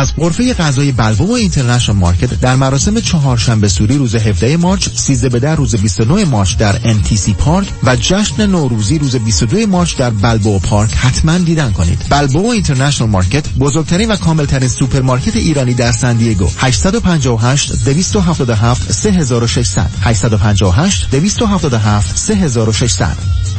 از غرفه غذای بلبوع اینترنشنال مارکت در مراسم چهارشنبه سوری روز 17 مارس، 13 به 10 روز 29 مارس در NTC پارک و جشن نوروزی روز 22 مارس در بلبوع پارک حتما دیدن کنید. بلبوع اینترنشنال مارکت بزرگترین و کاملترین سوپرمارکت ایرانی در سن دیگو. 858 277 3600 858 277 3600.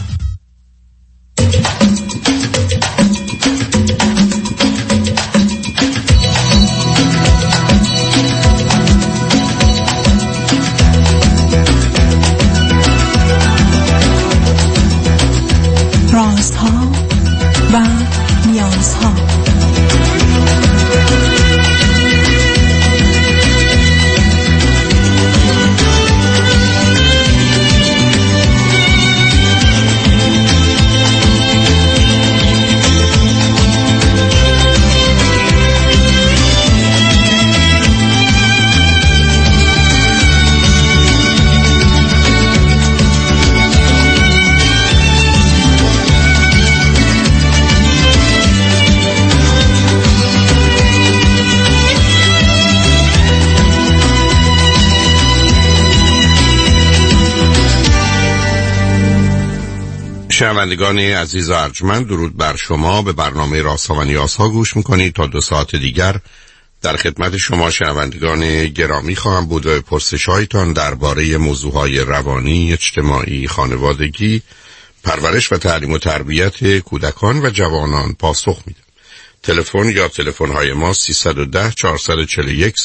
رازها و نیازها. شنوندگان عزیز و ارجمند، درود بر شما. به برنامه رازها و نیازها گوش میکنید. تا 2 ساعت دیگر در خدمت شما شنوندگان گرامی خواهم بود و پرسش‌هایتان درباره موضوعهای روانی، اجتماعی، خانوادگی، پرورش و تعلیم و تربیت کودکان و جوانان پاسخ میدم. تلفن یا تلفن‌های ما 310 441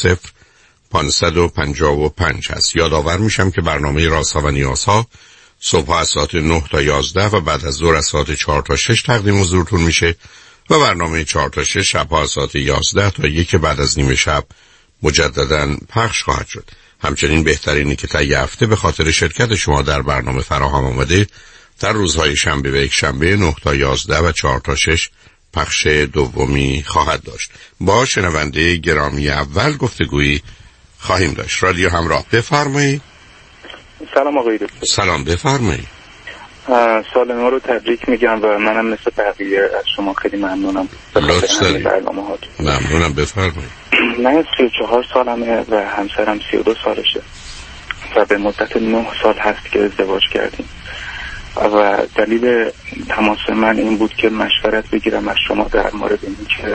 0555 هست. یادآور میشم که برنامه رازها و نیازها صبح از ساعت 9 تا 11 و بعد از ظهر از ساعت 4 تا 6 تقدیم حضورتون میشه و برنامه 4 تا 6 شب‌ها از ساعت 11 تا 1 بعد از نیم شب مجدداً پخش خواهد شد. همچنین بهترینی که طی هفته به خاطر شرکت شما در برنامه فراهم آمده در روزهای شنبه و یک شنبه 9 تا 11 و 4 تا 6 پخش دومی خواهد داشت. با شنونده گرامی اول گفتگویی خواهیم داشت. رادیو همراه، بفرمایید. سلام آقای دکتر. سلام، بفرمایید. سال نو رو تبریک میگم و منم مثل بقیه از شما خیلی ممنونم. لطف دارید. ممنونم، بفرمایید. من 34 سالمه و همسرم 32 سالشه و به مدت 9 سال هست که ازدواج کردیم و دلیل تماس من این بود که مشورت بگیرم از شما در مورد این که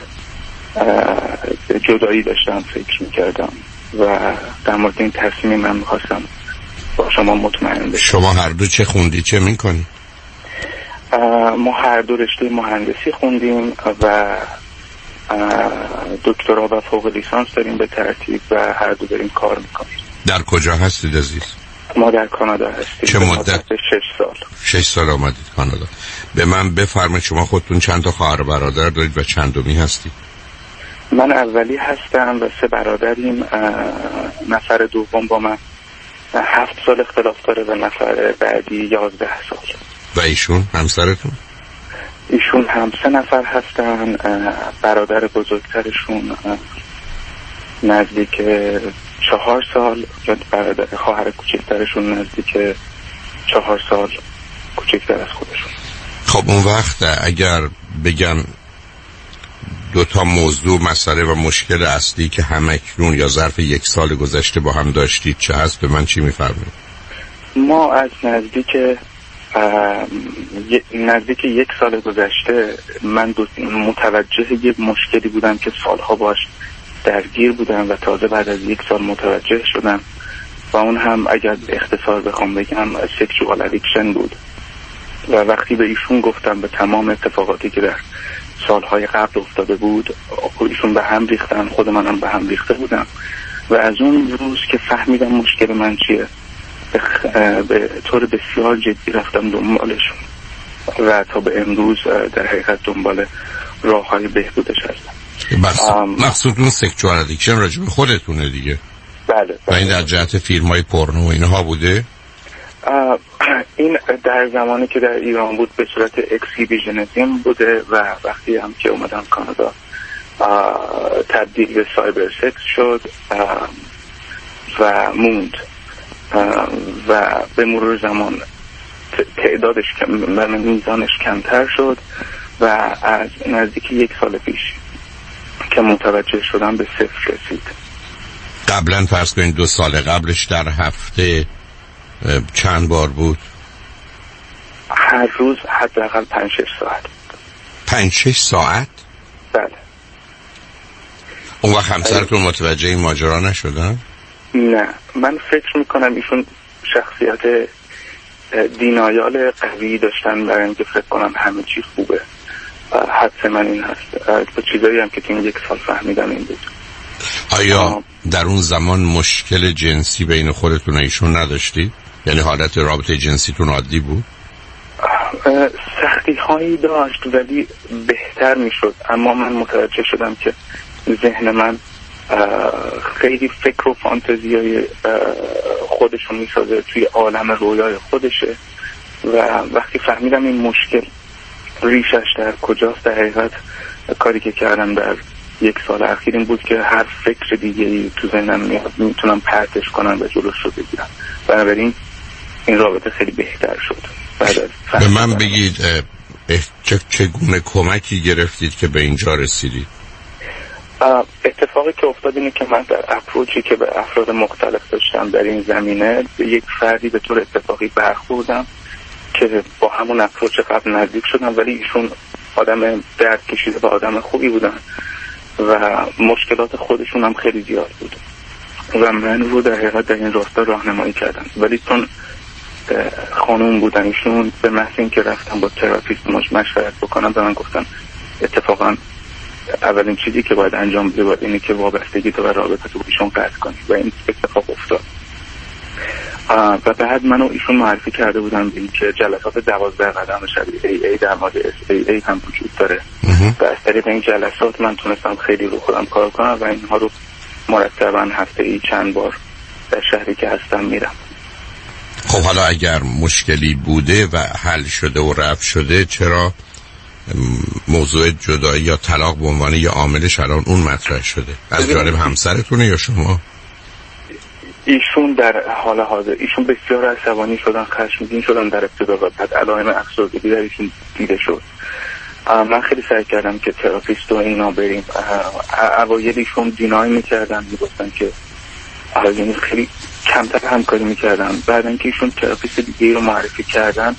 جدایی داشتم فکر میکردم و در مورد این تصمیم من میخواستم با شما مطمئن بشم. شما هر دو چه خوندی، چه میکنی؟ ما هر دو رشته مهندسی خوندیم و دکترا و فوق لیسانس داریم به ترتیب و هر دو داریم کار میکنیم. در کجا هستید عزیز؟ ما در کانادا هستیم. چه مدت؟ 6 سال. 6 سال آمدید کانادا. به من بفرمایید شما خودتون چند تا خواهر برادر دارید و چندمی هستید؟ من اولی هستم و 3 برادریم. نفر دوم با من 7 سال اختلاف داره و نفر بعدی 11 سال. و ایشون همسرتون؟ ایشون هم 3 نفر هستن. برادر بزرگترشون نزدیک 4 سال و برادر خواهر کوچکترشون نزدیک 4 سال کوچکتر از خودشون. خب اون وقت اگر بگم 2 تا موضوع، مسئله و مشکل اصلی که همکنون یا ظرف 1 سال گذشته با هم داشتید چه هست، به من چی میفرمایید؟ ما از نزدیک 1 سال گذشته من متوجه یک مشکلی بودم که سالها باش درگیر بودم و تازه بعد از 1 سال متوجه شدم و اون هم اگر اختصار بخوام بگم سکشوال ادیکشن بود و وقتی به ایشون گفتم به تمام اتفاقاتی که در سالهای قبل افتاده بود، ایشون به هم ریختن، خود منم به هم ریخته بودم و از اون روز که فهمیدم مشکل من چیه به طور بسیار جدی رفتم دنبالشون و تا به امروز در حقیقت دنبال راه‌های بهبودش هستم. مقصودتون سکشوال ادیکشن راجع به خودتونه دیگه؟ بله. و این در جهت فیلم‌های پورنو و اینها بوده؟ این در زمانی که در ایران بود به صورت اکسیبیشنیسم بوده و وقتی هم که اومدم کانادا تبدیل به سایبر سکس شد و موند و به مرور زمان تعدادش و میزانش کمتر شد و از نزدیک 1 سال پیش که متوجه شدم به 0 رسید. قبلا فرض کنید 2 سال قبلش در هفته چند بار بود؟ هر روز حداقل 5-6 ساعت. 5-6 ساعت؟ بله. اون وقت همسرتون متوجه این ماجرا نشدن؟ نه، من فکر میکنم ایشون شخصیت دینایال قوی داشتن برای اینکه فکر کنم همه چی خوبه. حدس من این هست. با چیزایی هم که تو این 1 سال فهمیدم این بود. آیا در اون زمان مشکل جنسی بین خودتون و ایشون نداشتی؟ یعنی حالت رابطه جنسیتون عادی بود؟ سختی هایی داشت ولی بهتر میشد، اما من متوجه شدم که ذهن من خیلی فکر و فانتزیای خودشو میسازه توی عالم رویای خودشه و وقتی فهمیدم این مشکل ریشش در کجاست، در حقیقت کاری که کردم در 1 سال اخیر این بود که هر فکر دیگه تو ذهنم میاد میتونم پرتش کنم و جلوش رو بگیرم. بنابراین این رابطه خیلی بهتر شد. به من بگید چگونه کمکی گرفتید که به اینجا رسیدید؟ اتفاقی که افتاد اینه که من در اپروچی که به افراد مختلف داشتم در این زمینه به یک فردی به طور اتفاقی برخوردم که با همون اپروچ قبل نزدیک شدم، ولی ایشون آدم درد کشیده و آدم خوبی بودن و مشکلات خودشون هم خیلی زیاد بود و من رو در حقیقت در این راستا راهنمایی کردم. ولی چون خانوم بودن ایشون، به محض اینکه رفتم با تراپیست مشورت بکنم به من گفتن اتفاقا اولین چیزی که باید انجام بدی باید اینه که وابستگی تو و رابطه تو ایشون قطع کنی و این اتفاق افتاد. و بعد منو ایشون معرفی کرده بودن به اینکه جلسات 12 قدم شبیه AA در مورد SAA هم وجود داره و از طریق این جلسات من تونستم خیلی رو خودم کار کنم و اینها رو مرتبا هفته‌ای چند بار در شهری که هستم میرم. خب حالا اگر مشکلی بوده و حل شده و رفع شده، چرا موضوع جدایی یا طلاق به عنوان یه عاملش الان اون مطرح شده؟ از جانب همسرتونه یا شما؟ ایشون در حال حاضر ایشون بسیار عصبانی شدن، خشمگین شدن در ابتدا و بعد علائم افسردگی در ایشون دیده شد. من خیلی سعی کردم که تراپیست و اینا بریم. اوایل ایشون دینای میکردن، میگفتن که یعنی خیلی کمتر همکاری میکردن. بعد اینکه ایشون تراپیست دیگه رو معرفی کردن،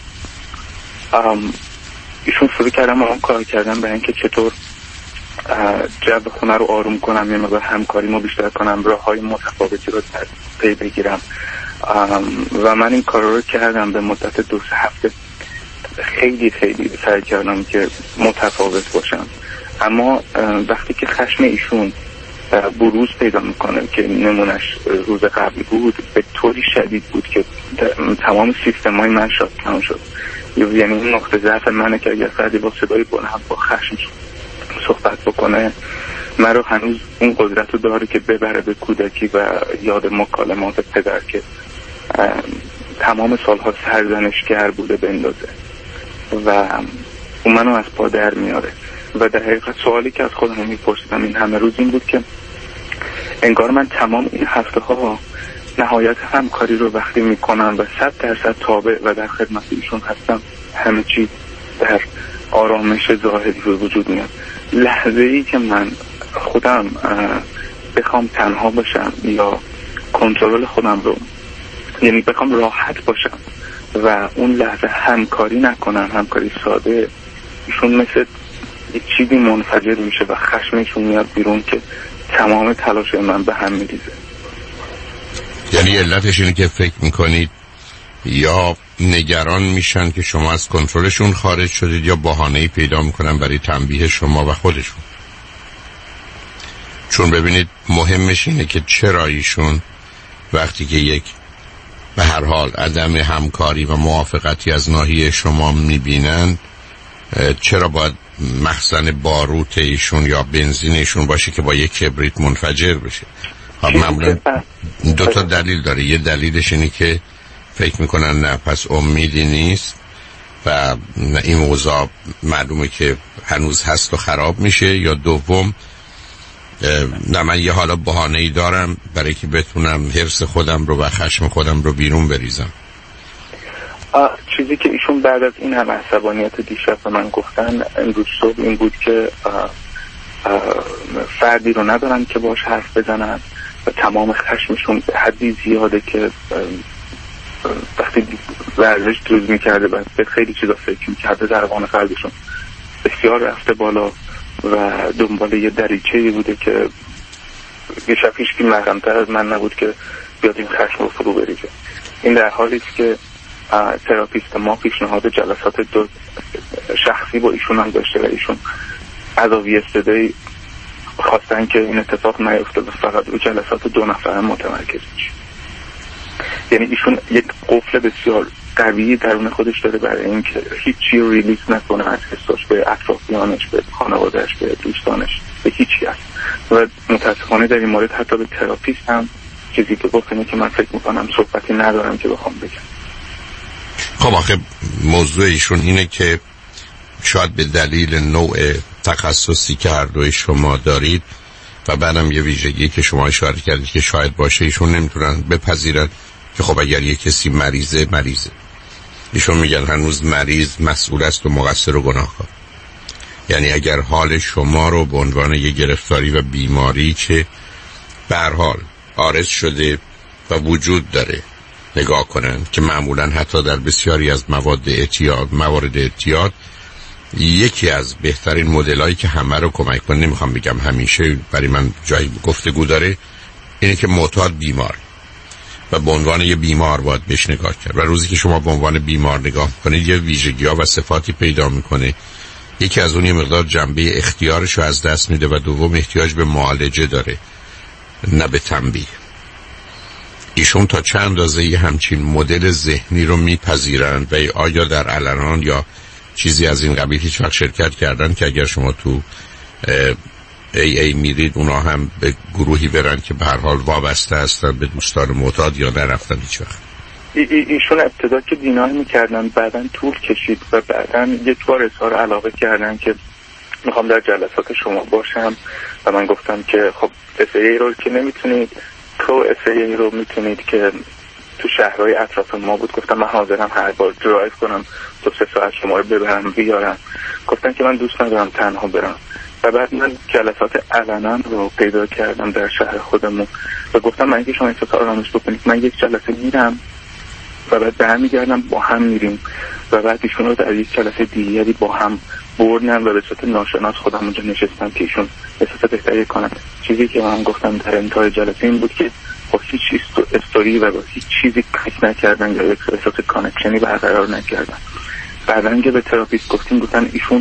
ایشون شروع کردن با هم کار کردن برای اینکه چطور جو خونه رو آروم کنم، یه مقدار همکاریمو بیشتر کنم، راههای متفاوتی رو پی بگیرم و من این کار رو کردم. به مدت 2-3 هفته خیلی خیلی سعی کردم که متفاوت باشم، اما وقتی که خشم ایشون بروز پیدا میکنه که نمونش روز قبل بود، به طوری شدید بود که تمام سیستمای من شات شد. یعنی این نقطه ضعف منه که اگر فردی با صدای بلند با خشم صحبت بکنه، من رو هنوز اون قدرت رو داره که ببره به کودکی و یاد مکالمات پدر که تمام سالها سرزنشگر بوده بندازه و اون منو از پا در میاره. و در حقیقت سوالی که از خودم میپرسیدم این همه روز این بود که انگار من تمام این هفته ها نهایت همکاری رو وقتی میکنم و 100% تابع و در خدمت ایشون هستم، همه چیز در آرامش ظاهری به وجود میاد. لحظه ای که من خودم بخوام تنها باشم یا کنترل خودم رو، یعنی بخوام راحت باشم و اون لحظه همکاری نکنم، همکاری ساده، ایشون مثل یک چیزی منفجر میشه و خشمشون میاد بیرون که تمام تلاش من به هم میریزه. یعنی علتش اینه که فکر میکنید یا نگران میشن که شما از کنترلشون خارج شدید یا بهانه‌ای پیدا میکنن برای تنبیه شما و خودشون. چون ببینید مهمش اینه که چرا ایشون وقتی که یک به هر حال عدم همکاری و موافقتی از ناحیه شما میبینن، چرا باید مخزن باروت ایشون یا بنزین ایشون باشه که با یک کبریت منفجر بشه؟ معمولا 2 تا دلیل داره. یه دلیلش اینه که فکر میکنن نه پس امیدی نیست و این موضوع معلومه که هنوز هست و خراب میشه، یا دوم نه من یه حالا بهانه‌ای دارم برای که بتونم حرص خودم رو و خشم خودم رو بیرون بریزم. چیزی که ایشون بعد از این همه عصبانیت دیشب به من گفتن امروز صبح این بود که فردی رو ندارن که باش حرف بزنن و تمام خشمشون به حدی زیاده که وقتی ورزش روز میکرده و به خیلی چیزا فکر میکرده ضربان قلبشون بسیار رفته بالا و دنبال یه دریچه‌ای بوده که یه شب هیچکی محرم‌تر از من نبود که بیاد این خشم رو فرو بریزه. این در حالی است که تراپیست ما پیشنهاد جلسات دو شخصی با ایشون هم داشته و ایشون از استدای خواستن که این اتفاق نیفته و فقط روی جلسات 2 نفره متمرکز بشه. یعنی ایشون یک قفل بسیار قوی درون خودش داره برای اینکه هیچی رو ریلیز نکنه از حساش به اطرافیانش، به خانوادهش، به دوستانش، به هیچی هست. و متاسفانه در این مورد حتی به تراپیست هم چیزی که گفت اینه که من فکر میکنم صحبتی ندارم که بخوام بگم. خب آخه موضوع ایشون اینه که شاید به دلیل نوع تخصصی که هر دوی شما دارید و بعدم یه ویژگی که شما اشاره کردید که شاید باشه، ایشون نمیتونن بپذیرن که خب اگر یه کسی مریضه. ایشون میگن هنوز مریض مسئول است و مقصر و گناهکار. یعنی اگر حال شما رو به عنوان یه گرفتاری و بیماری که به هر حال عارض شده و وجود داره نگاه کنن، که معمولا حتی در بسیاری از موارد اعتیاد یکی از بهترین مدلایی که همه رو کمک کنه، نمیخوام بگم همیشه، برای من جایی گفتگو داره، اینه که معتاد بیمار و به عنوان یه بیمار باید بهش نگاه کرد. و روزی که شما به عنوان بیمار نگاه کنید یه ویژگی‌ها و صفاتی پیدا میکنه. یکی از اون یه مقدار جنبه اختیارش رو از دست میده و دوم احتیاج به معالجه داره، نه به تنبیه. ایشون تا چند اندازه یه همچین مدل ذهنی رو میپذیرند و آیا در علنان یا چیزی از این قبیل هیچ وقت شرکت کردن که اگر شما تو ای میرید اونا هم به گروهی برن که به هر حال وابسته هستن به دوستان معتاد یا نرفتن هیچ وقت؟ ایشون ابتدا که دینای میکردن، بعداً طول کشید و بعداً یک بار اظهار علاقه کردن که میخوام در جلسات شما باشم و من گفتم که خب FAA رو که نمیتونید، تو FAA رو میتونید که تو شهرهای اطراف ما بود. گفتم من حاضرم هر بار درایو کنم 2-3 ساعت شما رو ببرم بیارم. گفتن که من دوست ندارم تنها برم. و بعد من جلسات علنا رو پیدا کردم در شهر خودمون و گفتم من اگه شما احساس آرامش بکنید من یک جلسه میرم و بعد برمیگردم با هم میریم و بعد ایشون رو در یک جلسه دیگری با هم بردن و به صورت ناشناس خودم اونجا نشستم که ایشون احساس بهتری کنن. چیزی که من گفتم در انتهای جلسه این بود که با هیچ استوری و با هیچ چیزی کلیک نکردن یا یک احساس کانکشنی برقرار نکردن. بعدن که به تراپیست گفتن ایشون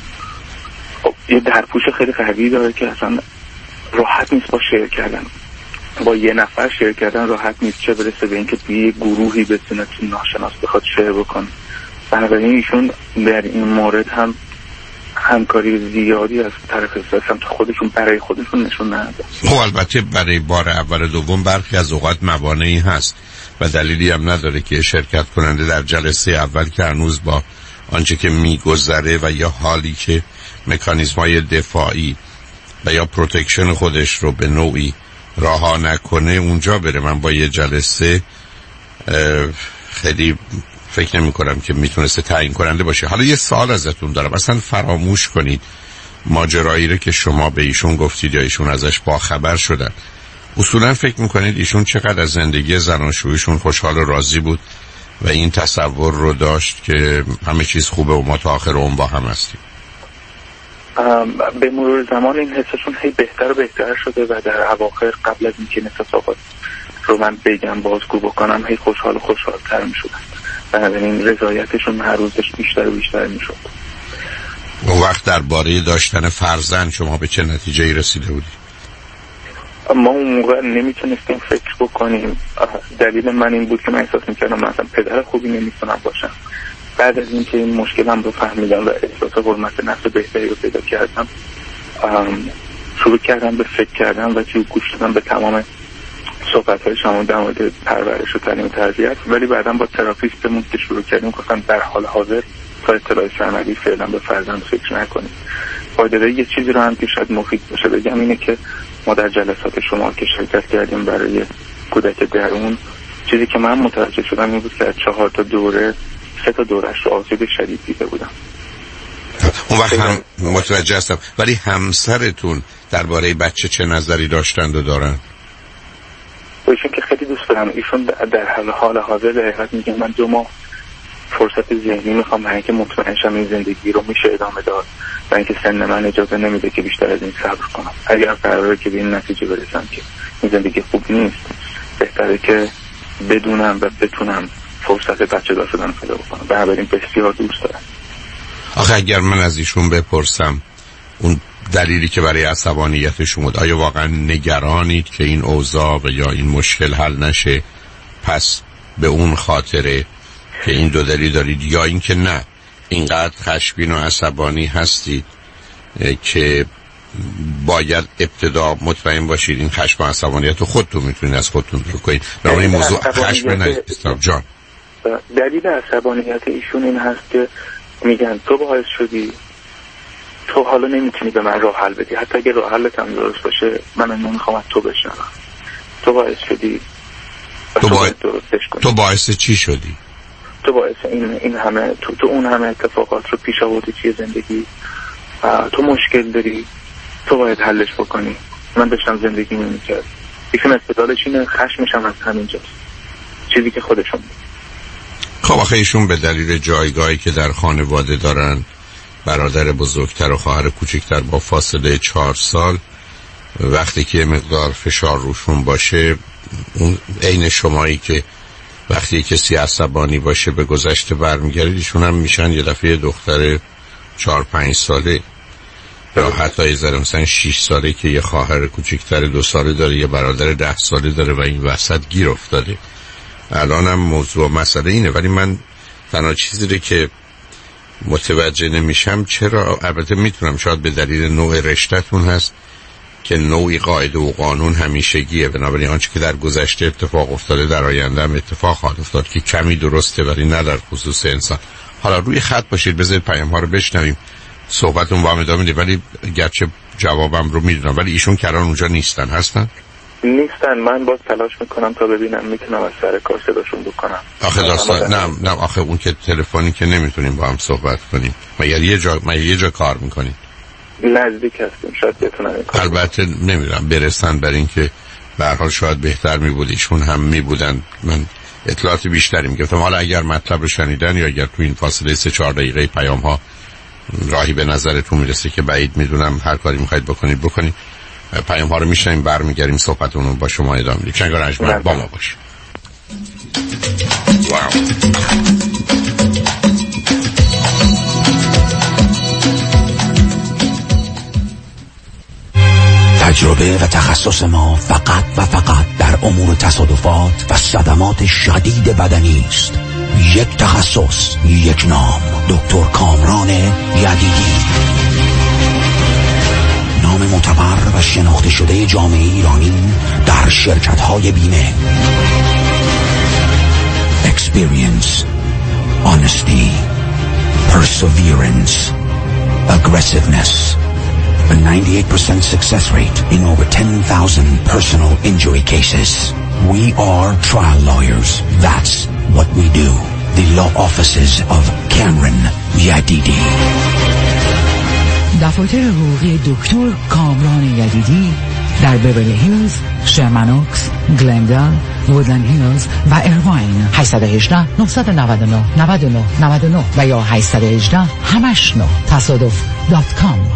یه درپوش خیلی قوی داره که اصلا راحت نیست با شیر کردن، با یه نفر شیر کردن راحت نیست، چه برسه به اینکه یه گروهی بتونه تو ناشناس بخواد شیر بکنه. بنابراین ایشون در این مورد هم همکاری زیادی از طرف سمت خودشون برای خودشون نشون ندادن. خب البته برای بار اول دوم برخی از اوقات موانعی هست و دلیلی هم نداره که شرکت کننده در جلسه اول که هنوز با آنچه که میگذره و یا حالی که مکانیزم‌های دفاعی و یا پروتکشن خودش رو به نوعی رها نکنه اونجا بره. من با یه جلسه خیلی فکر نمی کنم که میتونسته تعیین کننده باشه. حالا یه سوال ازتون دارم، اصلا فراموش کنید ماجرایی رو که شما به ایشون گفتید یا ایشون ازش باخبر شدن. اصولا فکر میکنید ایشون چقدر از زندگی زناشوییشون خوشحال و راضی بود و این تصور رو داشت که همه چیز خوبه و ما تا آخر عمر با هم هستیم؟ به مرور زمان این حسشون هی بهتر و بهتر شده و در اواخر قبل از اینکه این اتفاقات رو من بگم بازگو بکنم هی خوشحال و خوشحال‌تر می‌شدن. بنابراین رضایتشون هر روز بیشتر و بیشتر می‌شد. اون وقت درباره داشتن فرزند شما به چه نتیجه‌ای رسیده بودید؟ ما اون موقع نمیتونستیم فکر بکنیم. دلیل من این بود که من احساس می‌کردم من اصلا پدر خوبی نمیتونم باشم. بعد از اینکه این مشکلم رو فهمیدم و احساس حرمت نفس بهتری رو پیدا کردم، شروع کردم به فکر کردن و گوش دادن به تمام صحبت‌های شما در مورد پرورش و تعلیم و تربیت. ولی بعداً با تراپیستمون که شروع کردیم گفتن در حال حاضر تا اطلاع سرمدی فعلا به فرزند فکر نکنیم. فایده یه چیزی رو هم که شاید مفید باشه بگم اینه که ما در جلسات شما که شرکت کردیم برای کودک درون، چیزی که من متوجه شدم این بود که 4 تا دوره 3 تا دورش رو آسیب شدید دیده بودم. اون وقت هم متوجه هستم، ولی همسرتون درباره بچه چه نظری داشتند و دارن؟ ایشون که خیلی دوست دارم. ایشون در حال حاضر در حقیقت میگه من 2 ماه فرصت ذهنی میخوام، برای اینکه مطمئن شم این زندگی رو میشه ادامه داد و اینکه سن من اجازه نمیده که بیشتر از این صبر کنم. اگر قراره که به این نتیجه برسم که این زندگی خوب نیست، بهتره که بدونم و بتونم فرصت بچه دار شدن پیدا بکنم. بنابراین بسیار دوست دارم. آخه اگر من از ایشون بپرسم اون دلیلی که برای عصبانیت شما، آیا واقعا نگرانید که این اوضاع و یا این مشکل حل نشه، پس به اون خاطره که این 2 دلیل دارید، یا اینکه نه اینقدر خشمگین و عصبانی هستید که باید ابتدا مطمئن باشید این خشم و عصبانیت رو خودتون میتونید از خودتون دور کنید؟ برای این موضوع خشم نیست جان. دلیل عصبانیت ایشون این هست که میگن تو باعث شدی، تو حالا نمیتونی به من راه حل بدی، حتی اگه راه حلت هم درست باشه من نمیخوام از تو بشنوم. تو باعث شدی، تو باعث چی شدی؟ تو باعث این همه تو اون همه اتفاقات رو پیش آوردی توی زندگی، تو مشکل داری، تو باید حلش بکنی. من داشتم زندگی نمی‌کردم. ایشون استدلالش اینه، خشمش هم از همینجاست، چیزی که خودشون بود. خب آخه ایشون به دلیل جایگاهی که در خانواده دارن، برادر بزرگتر و خواهر کوچکتر با فاصله 4 سال، وقتی که مقدار فشار روشون باشه، اون عین شمایی که وقتی کسی عصبانی باشه به گذشته برمیگردید، ایشون هم میشن یه دفعه دختر 4-5 ساله یا حتی یه ذره مثلا 6 ساله که یه خواهر کوچکتر 2 ساله داره، یه برادر 10 ساله داره و این وسط گیر افتاده. الان هم موضوع مسئله اینه، ولی من تنها چیزی که متوجه نمیشم چرا، البته میتونم شاید به دلیل نوع رشته‌تون هست که نوعی قاعده و قانون همیشگیه، بنابراین آنچه که در گذشته اتفاق افتاده در آینده هم اتفاق خواهد افتاد که کمی درسته ولی نه در خصوص انسان. حالا روی خط باشید، بذارید پیام ها رو بشنویم، صحبتون با هم ادامه میده، ولی گرچه جوابم رو میدونم ولی ایشون که الان اونجا هستن؟ نیستن. من باز تلاش میکنم تا ببینم میتونم از سر کار صداشون بکنم. آخه داستان نه آخه اون که تلفنی که نمیتونیم با هم صحبت کنیم. مگر یه جا کار میکنیم؟ نزدیک هستیم، شاید بتونم. البته نمیدونم برسن بر این که به هر حال شاید بهتر میبود ایشون هم میبودن، من اطلاعات بیشتری میگفتم. حالا اگر مطلب رو شنیدن یا اگر تو این فاصله 3-4 دقیقه پیام ها راهی به نظرتون میرسه که بعید میدونم، هر کاری میخواید بکنید پیام ها رو میشنیم، برمیگردیم صحبتون رو با شما ادامه میدیم. شنگار انجمن با ما باشه. تجربه و تخصص ما فقط و فقط در امور تصادفات و صدمات شدید بدنی است. یک تخصص، یک نام، دکتر کامران یدیدی. نام معتبر و شناخته شده جامعه ایرانی در شرکت‌های بیمه. Experience, honesty, perseverance, aggressiveness. A 98% success rate in over 10,000 personal injury cases. We are trial lawyers. That's what we do. The law offices of Cameron Yadidi. دفاتر حقوقی دکتر کامران یدیدی در بیورلی هیلز، شرمنوکس، گلندال، وودلند هیلز و ایرواین. 818-999-9999 و یا 818-89-تصادف.com.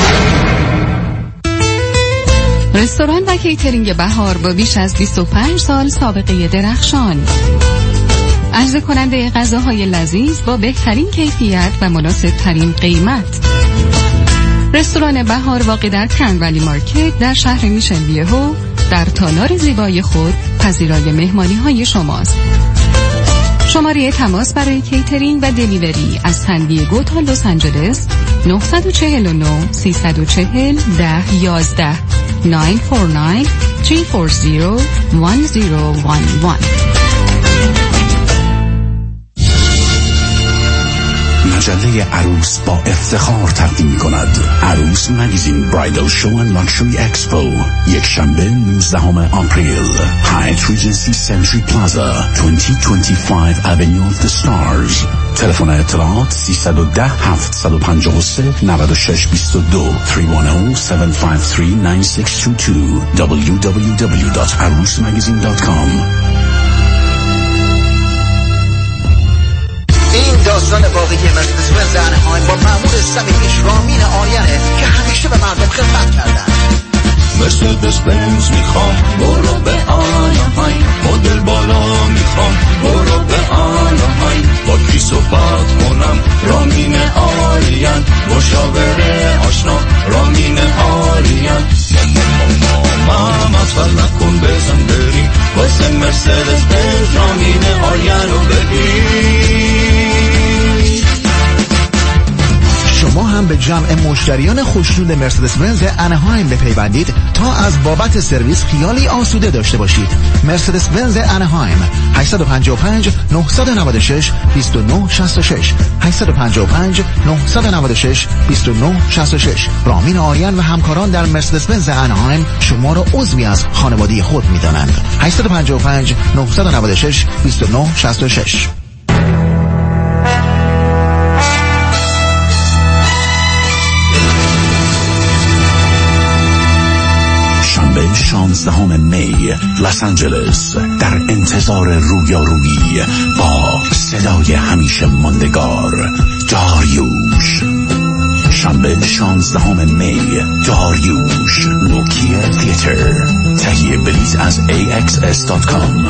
رستوران و کیترینگ بهار با بیش از 25 سال سابقه درخشان، عرضه کننده غذاهای لذیذ با بهترین کیفیت و مناسب ترین قیمت. رستوران بهار واقع در کرن ولی مارکت در شهر میشن ویهو در تالار زیبای خود پذیرای مهمانی های شماست. شماره تماس برای کیترینگ و دلیوری از سن دیگو تا لس آنجلس 949-340-1011 949-340-1011. مجله عروس با افتخار تقدیم می‌کند عروس مگزین برایدل شو و لاکچری اکسپو، یک شنبه 19 آپریل، هایت ریجنسی سنتری پلازا، 2025 Avenue of the Stars. تلفن اطلاعات 310 753 9622 310-753-9622 www.arusmagazine.com. این داستان واقعی مرسدس بنز انهایم با مأمور صمیمیش رامین آریانه که همیشه به مردم خدمت کردن. مرسدس بنز میخوام برو به آنهایم، مدل بالا میخوام برو به آنهایم، با کی صحبت کنم رامین آریان، مشاوره آشنا رامین آریان. ماما نکن بزن بریم واسه مرسدس بنز رامین آریان رو ببین. شما هم به جمع مشتریان خوشنود مرسدس بنز انهایم بپیوندید تا از بابت سرویس خیالی آسوده داشته باشید. مرسدس بنز انهایم 855 996 2966 855 996 2966. رامین آریان و همکاران در مرسدس بنز انهایم شما را عضوی از خانواده خود می‌دانند. 855 996 2966. شنبه 16 می لس آنجلس در انتظار رویارویی با صدای همیشه ماندگار داریوش. شنبه 16 می داریوش نوکیا تیاتر. تهیه بلیط از axs.com.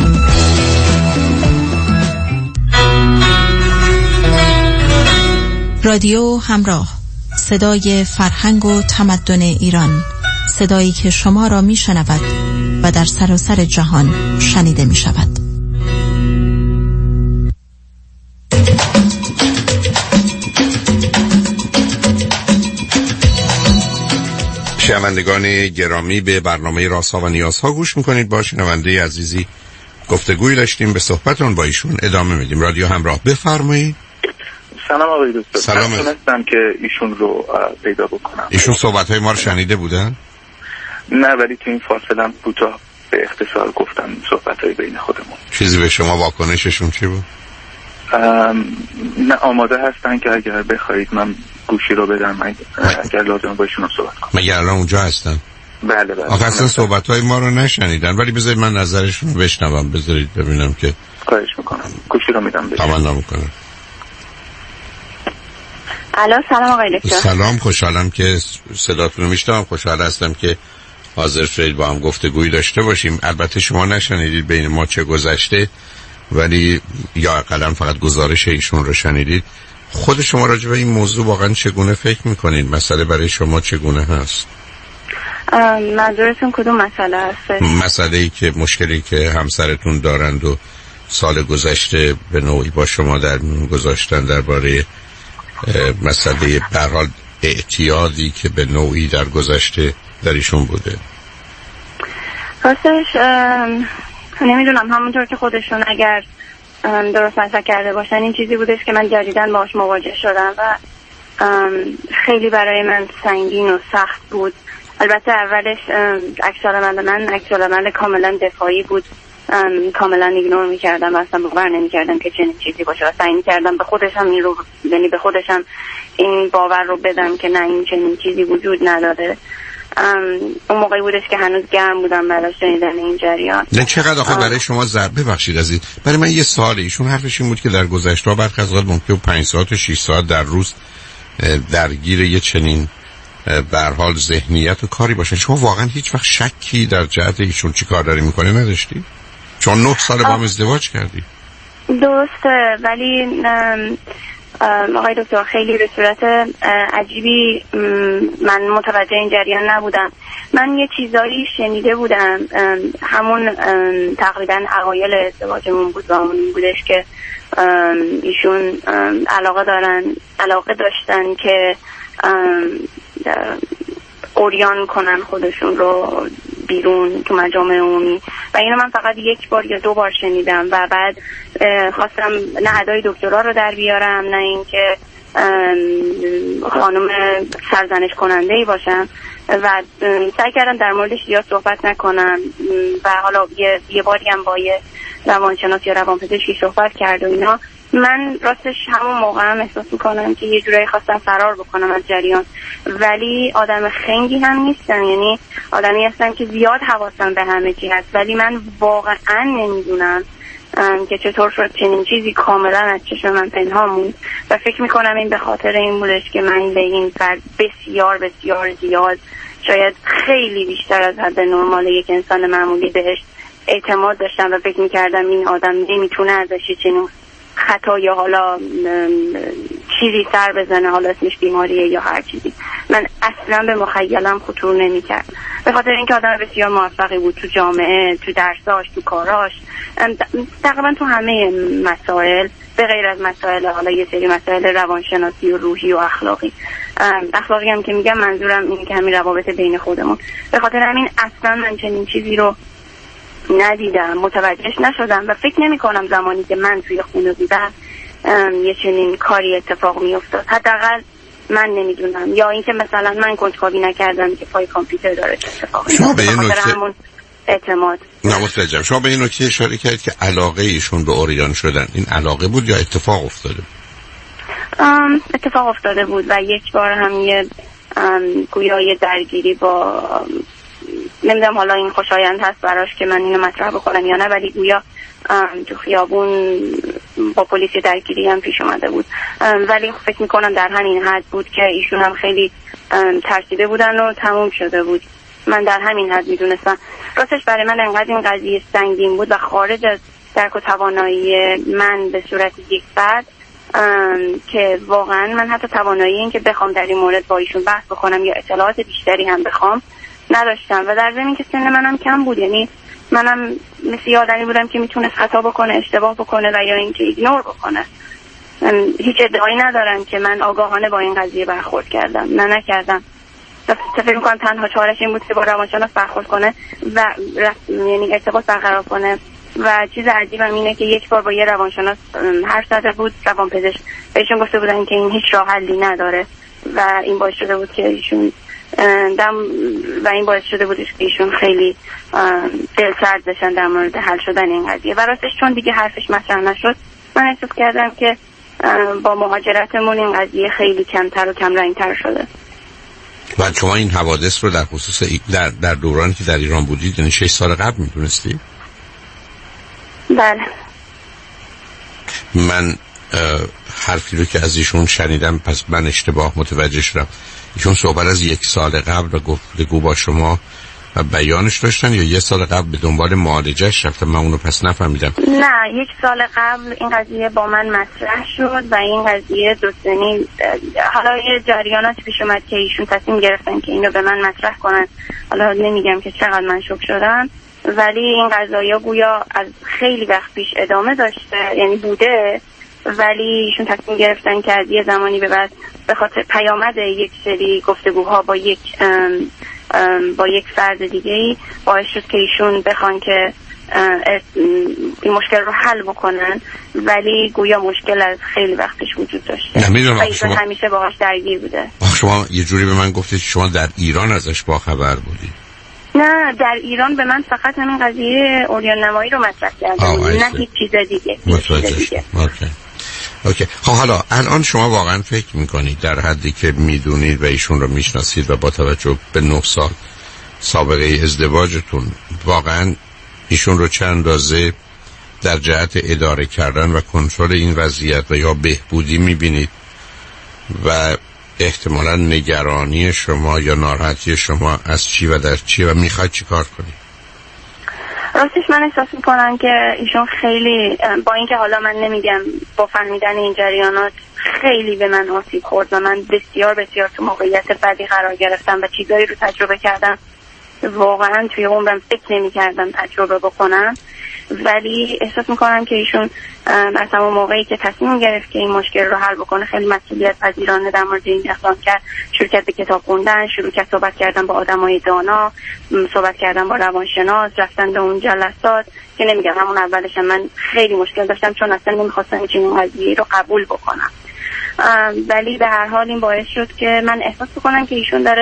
رادیو همراه، صدای فرهنگ و تمدن ایران، صدایی که شما را می شنود و در سراسر جهان شنیده می شود. شنوندگان گرامی، به برنامه رازها و نیازها گوش میکنید. با شنونده عزیزی گفتگوی داشتیم، به صحبتون با ایشون ادامه میدیم. رادیو همراه، بفرمایید. سلام آقای دکتر. سلام. من تونستم که ایشون رو پیدا بکنم. ایشون صحبت‌های ما رو شنیده بودن؟ نه، ولی تو این فاصله کوتاه به اختصار گفتم صحبت‌های بین خودمون. چیزی به شما واکنششون چی بود؟ نه، آماده هستن که اگر بخواید من گوشی رو بدم اگر لازم باشه ایشون رو صحبت کنم. مگر الان اونجا هستن؟ بله. آخه اصلا صحبت‌های ما رو نشنیدن، ولی بذارید من نظرشون رو بشنوم. بذارید ببینم که. خواهش میکنم. گوشی رو میدم بهش. تمنا میکنم. الو، سلام آقای دکتر. سلام، خوشحالم که صداتون رو میشنوم. خوشحال هستم که حاضر شدید با هم گفتگویی داشته باشیم. البته شما نشنیدید بین ما چه گذشته، ولی یا اقلا فقط گزارش ایشون رو شنیدید. خود شما راجع به این موضوع واقعا چگونه فکر میکنید؟ مسئله برای شما چگونه هست؟ منظورتون کدوم مسئله هست؟ مسئله‌ای که مشکلی که همسرتون دارند و سال گذشته به نوعی با شما در میون گذاشتن درباره مسئله به هر حال اعتیادی که به نوعی در گذشته در ایشون بوده. راستش نمیدونم، همونطور که خودشون اگر درست مطرح کرده باشن، این چیزی بودش که من جدیداً باهاش مواجه شدم و خیلی برای من سنگین و سخت بود. البته اولش عکس‌العمل کاملا دفاعی بود، کاملا ایگنور میکردم و اصلا باور نمیکردم که چنین چیزی باشه و سعی میکردم به خودشم به خودشم این باور رو بدم که نه، این چنین چیزی وجود نداره. اون موقعی بودش که هنوز گرم بودم برای شنیدن این جریان. نه چقدر آخه برای شما ببخشید عزیز، برای من یه سوالی. ایشون حرفش این بود که در گذشته برخی از اوقات ممکنه 5 ساعت و 6 ساعت در روز درگیر یه چنین به هر حال ذهنیت و کاری باشه. شما واقعا هیچ وقت شکی در جهت ایشون چی کار داره میکنه نداشتی؟ چون 9 سال با هم ازدواج کردی. درسته، ولی آقای دکتر خیلی به صورت عجیبی من متوجه این جریان نبودم. من یه چیزایی شنیده بودم، همون تقریبا اوایل ازدواجمون بود و اون بودش که ایشون علاقه داشتن که اوریان کنن خودشون رو بیرون تو مجامع عمومی و اینو من فقط 1 بار یا 2 بار شنیدم و بعد خواستم نه ادای دکترا رو در بیارم نه اینکه خانم سرزنش کننده‌ای باشم و سعی کردم در موردش زیاد صحبت نکنم و حالا یه باری هم با یه روانشناس یا روانپزشکی صحبت کرد و اینا من راستش همون موقع هم احساس میکنم که یه جورایی خواستم فرار بکنم از جریان، ولی آدم خنگی هم نیستم، یعنی آدمی هستم که زیاد حواسم به همه چی هست، ولی من واقعا نمیدونم که چطور شد چنین چیزی کاملا از چشم من پنهان موند و فکر میکنم این به خاطر این بودش که من به این فرد بسیار بسیار زیاد، شاید خیلی بیشتر از حد نرمال یک انسان معمولی بهش اعتماد داشتم و فکر میکردم این آدم نمیتونه ازش چنین خطا یا حالا چیزی سر بزنه، حالا اسمش بیماریه یا هر چیزی. من اصلا به مخیلم خطور نمیکرد، به خاطر اینکه آدم بسیار موفقی بود تو جامعه، تو درساش، تو کاراش، تقریبا تو همه مسائل به غیر از مسائل حالا یه سری مسائل روانشناسی و روحی و اخلاقی هم که میگم منظورم اینه که همین روابط بین خودمون. به خاطر همین اصلا من چنین چیزی رو ندیدم، متوجهش نشدم و فکر نمی کنم زمانی که من توی خونه بودم یه چنین کاری اتفاق می افتاد. حداقل من نمیدونم، یا اینکه مثلا من کنجکاوی نکردم که پای کامپیوتر داره اتفاق شما به این نکته اعتماد نمترجم شما به این نکته اشاره کرد که علاقه ایشون به اوریان شدن، این علاقه بود یا اتفاق افتاده بود؟ اتفاق افتاده بود و یک بار هم یه گویا درگیری با نمیدونم حالا این خوشایند هست براش که من اینو مطرح بکنم یا نه، ولی گویا تو خیابون با پلیس درگیری هم پیش اومده بود، ولی فکر میکنم در همین حد بود که ایشون هم خیلی ترسیده بودن و تموم شده بود. من در همین حد میدونستم. راستش برای من انقدر این قضیه سنگین بود و خارج از درک و توانایی من به صورت یک فرد که واقعا من حتی توانایی این که بخوام در این مورد با ایشون بحث بکنم یا اطلاعات بیشتری هم بخوام نداشتم و در ضمن که سن منم کم بود، یعنی منم مثل یه آدمی بودم که میتونست خطا بکنه، اشتباه بکنه و یا اینکه ایگنور بکنه. هیچ ادعایی ندارم که من آگاهانه با این قضیه برخورد کردم، نه نکردم. فکر میکنم تنها چارش این بود که با روانشناس برخورد کنه و یعنی ارتباط برقرار کنه و چیز عجیبم اینه که یک بار با یه روانشناس حرف زده بود، روانپزشک، بهشون گفته بودن که این هیچ راه حلی نداره و این باعث شده بود که ایشون این باعث شده بود که ایشون خیلی دلسرد بشن در مورد حل شدن این قضیه و راستش چون دیگه حرفش مطرح نشد من احساس کردم که با مهاجرتمون این قضیه خیلی کمتر و کم رنگتر شده. و شما این حوادث رو در خصوص در دورانی که در ایران بودید یعنی 6 سال قبل میدونستی؟ بله. من حرفی رو که از ایشون شنیدم پس من اشتباه متوجه شدم. ایشون صحبت از 1 سال قبل و گفتگو با شما و بیانش داشتن یا 1 سال قبل به دنبال معالجهش رفتن؟ من اونو پس نفهمیدم. نه 1 سال قبل این قضیه با من مطرح شد و این قضیه دوستانی حالا یه جریانات پیش اومد که ایشون تصمیم گرفتن که اینو به من مطرح کنن. حالا نمیگم که چقدر من شوک شدم ولی این قضایا گویا از خیلی وقت پیش ادامه داشته، یعنی بوده، ولی ایشون تصمیم گرفتن که از یه زمانی به بعد به خاطر پیامد یک سری گفتگوها با یک فرد دیگه‌ای باعث شد که ایشون بخوان که این مشکل رو حل بکنن، ولی گویا مشکل از خیلی وقتش وجود داشته و ایشون همیشه باهاش درگیر بوده. شما یه جوری به من گفتید شما در ایران ازش باخبر بودید؟ نه در ایران به من فقط همین قضیه اوریان نمایی رو مطرح کرده، نه هیچ چیز دیگه. اوکی. خب حالا الان شما واقعا فکر میکنید در حدی که میدونید و ایشون رو میشناسید و با توجه به 9 سال سابقه ازدواجتون واقعا ایشون رو چند اندازه در جهت اداره کردن و کنترل این وضعیت و یا بهبودی میبینید و احتمالا نگرانی شما یا ناراحتی شما از چی و در چی و میخواید چی کار کنید؟ راستش من احساس میکنم که ایشون خیلی با اینکه حالا من نمیگم با فهمیدن این جریانات خیلی به من آسیب خورد و من بسیار بسیار تو موقعیت بدی قرار گرفتم و چیزایی رو تجربه کردم واقعا توی عمرم فکر نمی‌کردم تجربه بکنم، ولی احساس میکنم که ایشون از همون موقعی که تصمیم گرفت که این مشکل رو حل بکنه خیلی مسئولیت پذیرانه در مورد این اقدام کرد. شروع کرد به کتاب خوندن، شروع کرد صحبت کردن با آدمای دانا، صحبت کردن با روانشناس، رفتن به اون جلسات که نمیگم همون اولش من خیلی مشکل داشتم چون اصلا نمیخواستم این قضیه رو قبول بکنم، ولی به هر حال این باعث شد که من احساس بکنم که ایشون داره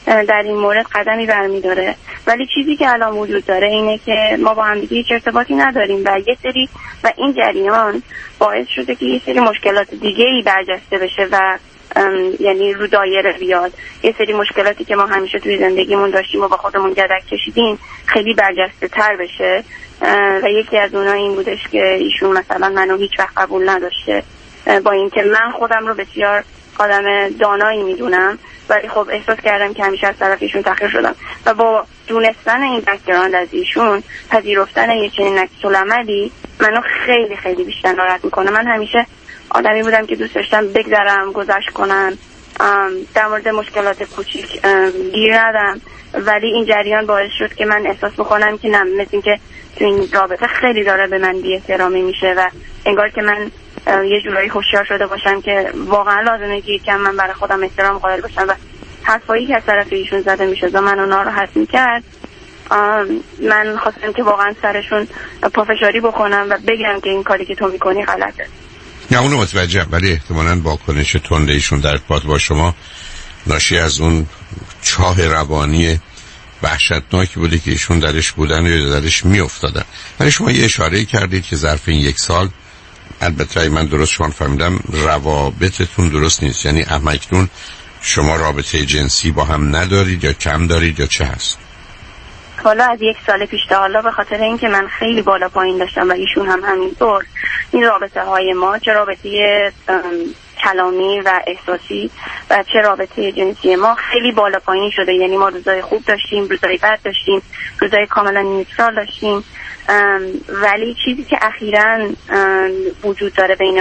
در این مورد قدمی برمی‌داره. ولی چیزی که الان وجود داره اینه که ما با هم دیگه هیچ ارتباطی نداریم و این جریان باعث شده که یه سری مشکلات دیگه‌ای برجسته بشه و یعنی رو دایره بیاد. یه سری مشکلاتی که ما همیشه توی زندگیمون داشتیم و با خودمون گدک کشیدیم خیلی برجسته تر بشه و یکی از اونها این بودش که ایشون مثلا منو هیچ وقت قبول نداشته، با اینکه من خودم رو بسیار آدم دانایی میدونم، ولی خب احساس کردم که همیشه از طرف ایشون تحقیر شدم و با دونستن این بک‌گراند از ایشون، پذیرفتن یه چنین عکس‌العملی منو خیلی خیلی بیشتر ناراحت میکنه. من همیشه آدمی بودم که دوست داشتم بگذرم، گذشت کنم، در مورد مشکلات کوچیک گیر ندم، ولی این جریان باعث شد که من احساس بکنم که نه، مثل این که تو این رابطه خیلی داره به من بی‌احترامی میشه و انگار که من یه جورایی هوشیار شده باشم که واقعا لازمه که یکم من برای خودم احترام قائل باشم و حرفایی که از طرف ایشون زده میشه و منو ناراحت میکرد، من خواستم که واقعا سرشون پافشاری بکنم و بگم که این کاری که تو میکنی غلطه. نه اونو متوجهم، ولی احتمالاً واکنش تنده ایشون در ارتباط با شما ناشی از اون چاه روانی وحشتناکی بوده که ایشون درش بودن و درش میافتادن. ولی شما یه اشاره کردید که ظرف این 1 سال، البته من درست شما فهمیدم، روابطتون درست نیست، یعنی همکنون شما رابطه جنسی با هم ندارید یا کم دارید یا چه هست؟ حالا از 1 سال پیش تا حالا به خاطر اینکه من خیلی بالا پایین داشتم و ایشون هم همینطور، این رابطه های ما، چه رابطه کلامی و احساسی و چه رابطه جنسی ما، خیلی بالا پایین شده. یعنی ما روزای خوب داشتیم، روزای بد داشتیم، روزای کاملا نیوترال داشتیم، ولی چیزی که اخیراً وجود داره بین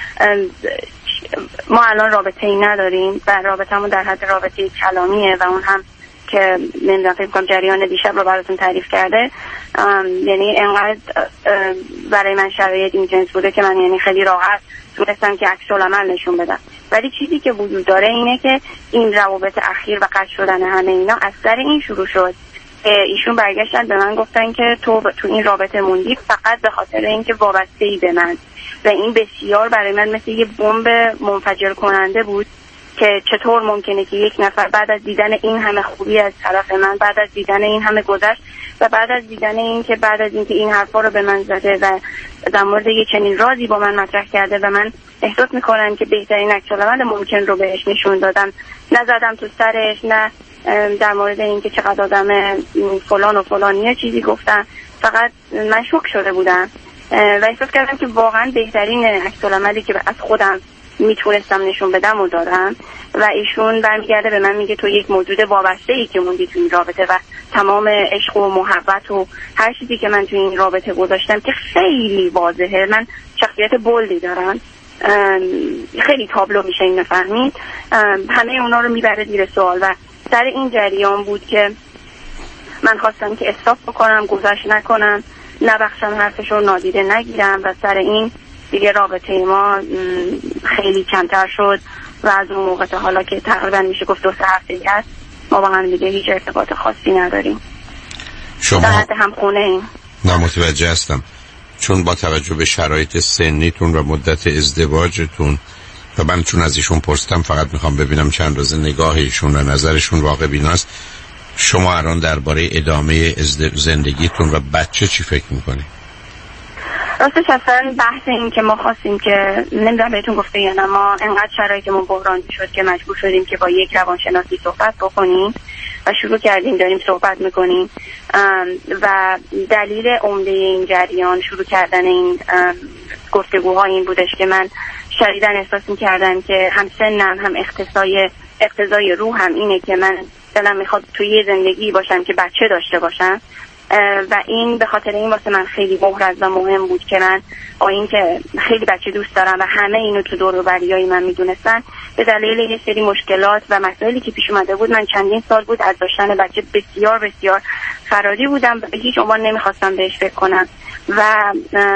ما الان رابطه ای نداریم و رابطه‌مون در حد رابطه کلامیه و اون هم که نمیدونم، فکر کنم جریان دیشب رو براتون تعریف کرده. یعنی انقدر برای من شرایط این جنس بوده که من یعنی خیلی راحت تونستم که عکس‌العمل نشون بدم. ولی چیزی که وجود داره اینه که این روابط اخیر و قطع شدن همه اینا از سر این شروع شد. ایشون برگشتن به من گفتن که تو این رابطه موندی فقط به خاطر اینکه وابسته‌ای به من، و این بسیار برای من مثل یه بمب منفجر کننده بود که چطور ممکنه که یک نفر بعد از دیدن این همه خوبی از طرف من، بعد از دیدن این همه گذشت و بعد از دیدن این که بعد از اینکه این حرفا رو به من زده و در مورد یه چنین رازی با من مطرح کرده و من احساس میکنم که بهترین عکس‌العمل ممکن رو بهش نشون دادم، نزدم تو سرش، نه در مورد اینکه چقدر آدم فلان و فلانیه چیزی گفتم، فقط من شوک شده بودم و احساس کردم که واقعا بهترین عکس‌العملی که از خودم میتونستم نشون بدم و دادم. و ایشون برمیگرده به من میگه تو یک موجود وابسته‌ای که موندی تو این رابطه و تمام عشق و محبت و هر چیزی که من تو این رابطه گذاشتم که خیلی واضحه، من شخصیت بولدی دارم، خیلی تابلو میشه این فهمید، همه اونا رو میبره زیر سوال. و سر این جریان بود که من خواستم که استاپ بکنم، گذشت نکنم، نبخشم حرفش رو نادیده نگیرم و سر این دیگه رابطه ما خیلی کمتر شد و از اون موقع تا حالا که تقریبا میشه گفت 2-3 هفته‌ای هست ما با هم دیگه هیچ ارتباط خاصی نداریم. شما در هم خونه ایم. نه متوجه هستم، چون با توجه به شرایط سنیتون و مدت ازدواجتون و من چون از ایشون پرسیدم فقط میخوام ببینم چند روز نگاه ایشون و نظرشون واقع بیناست. شما الان درباره ادامه زندگیتون و بچه چی فکر میکنید؟ راستش اصلا بحث این که ما خواستیم که نمیدونم بهتون گفته یا نه، ما انقدر شرایطمون بحرانی شد که مجبور شدیم که با یک روانشناسی صحبت بکنیم و شروع کردیم داریم صحبت میکنیم و دلیل عمده این جریان شروع کردن این گفتگوها این بودش که من شدیداً احساس میکردم که هم سنم هم اقتضای روحم اینه که من دلم میخواد توی زندگی باشم که بچه داشته باشم و این به خاطر این واسه من خیلی مهرز و مهم بود که من با این که خیلی بچه دوست دارم و همه اینو تو دور و بریای من میدونستن، به دلیل یه سری مشکلات و مسائلی که پیش اومده بود من چندین سال بود از داشتن بچه بسیار بسیار فراری بودم و به هیچ عنوان نمیخواستم بهش فکر کنم. و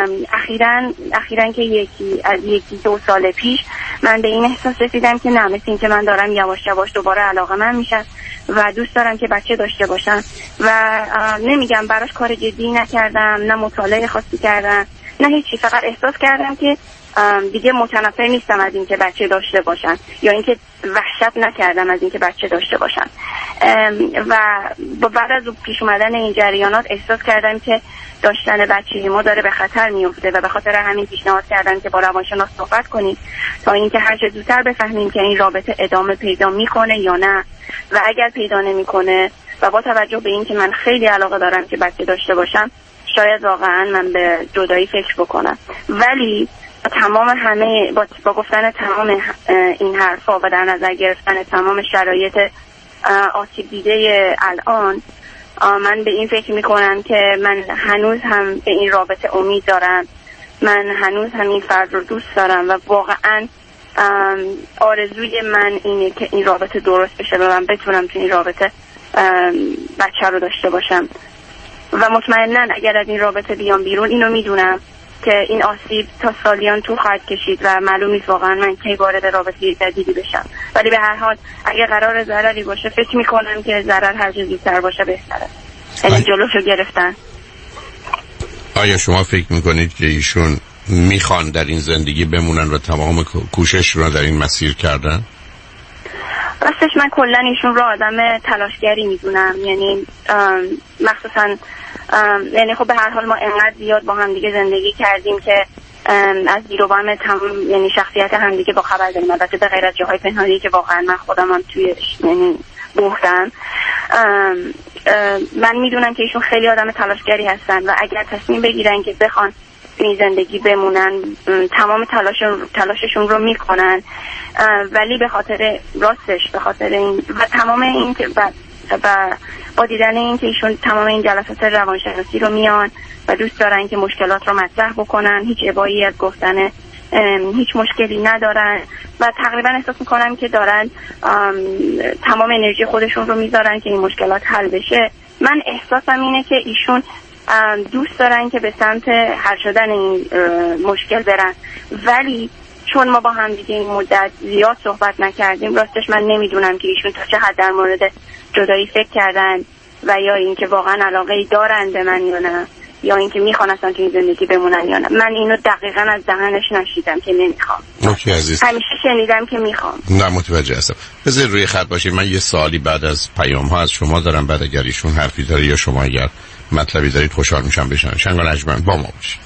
اخیراً که از 1-2 سال پیش من به این احساس رسیدم که نه، مثل این که من دارم یواش یواش دوباره علاقه‌مند میشم و دوست دارم که بچه داشته باشم و نمیگم براش کار جدی نکردم، نه مطالعه خاصی کردم، نه هیچی، فقط احساس کردم که دیگه متنفر نیستم از اینکه بچه داشته باشن یا اینکه وحشت نکردم از اینکه بچه داشته باشن. و بعد از پیش اومدن این جریانات احساس کردم که داشتن بچه ما داره به خطر میفته و به خاطر همین پیشنهاد کردم که با روانشناس صحبت کنیم تا اینکه هر چه زودتر بفهمیم که این رابطه ادامه پیدا میکنه یا نه، و اگر پیدا نمیکنه و با توجه به اینکه من خیلی علاقه دارم که بچه داشته باشم، شاید واقعا من به جدایی فکر بکنم. ولی تمام همه با گفتن تمام این حرفا و در نظر گرفتن تمام شرایط آسیب دیده الان، من به این فکر میکنم که من هنوز هم به این رابطه امید دارم، من هنوز هم این فرد رو دوست دارم و واقعا آرزوی من اینه که این رابطه درست بشه و من بتونم تو این رابطه بچه رو داشته باشم. و مطمئناً اگر از این رابطه بیام بیرون، اینو میدونم که این آسیب تا سالیان طول خواهد کشید و معلوم نیست واقعا من کی وارد رابطه جدیدی بشم. ولی به هر حال اگر قرار ضرری باشه، فکر میکنم که ضرر هر چه زودتر باشه بهتره، یعنی جلوشو گرفتن. آیا شما فکر میکنید که ایشون میخوان در این زندگی بمونن و تمام کوشش رو در این مسیر کردن؟ راستش من کلا ایشون رو آدم تلاشگری میدونم، یعنی مخصوصا یعنی خب به هر حال ما انقدر زیاد با هم دیگه زندگی کردیم که از دیر و بم تمام یعنی شخصیت هم دیگه با خبر داریم، البته به غیر از جاهای پنهانی که واقعا من خودم هم توی یعنی بوختم. من میدونم که ایشون خیلی آدم تلاشگری هستن و اگر تصمیم بگیرن که بخوان این زندگی بمونن، تمام تلاششون رو میکنن، ولی به خاطر راستش به خاطر این و تمام این که و با دیدن این که ایشون تمام این جلسات روانشناسی رو میان و دوست دارن که مشکلات رو مطرح بکنن، هیچ ابایی از گفتن هیچ مشکلی ندارن و تقریبا احساس میکنم که دارن تمام انرژی خودشون رو میذارن که این مشکلات حل بشه. من احساسم اینه که ایشون دوست دارن که به سمت حل شدن این مشکل برن، ولی چون ما با هم دیگه این مدت زیاد صحبت نکردیم، راستش من نمیدونم که ایشون تا چه حد در مورد جدایی فکر کردن و یا اینکه واقعا علاقه‌ای دارن به من یا نه، یا اینکه میخوان اصلا تو این زندگی بمونن یا نه. من اینو دقیقاً از دهنش نشیدم که نمیخوام. اوکی عزیز. همیشه شنیدم که میخوام. نه متوجه هستم. بذار روی خط باشید. من یه سوالی بعد از پیام ها از شما دارم، بعد اگر ایشون حرفی داره یا شما اگر مطلبی دارید خوشحال میشم بشن. شنگ نجمن با ما باشید.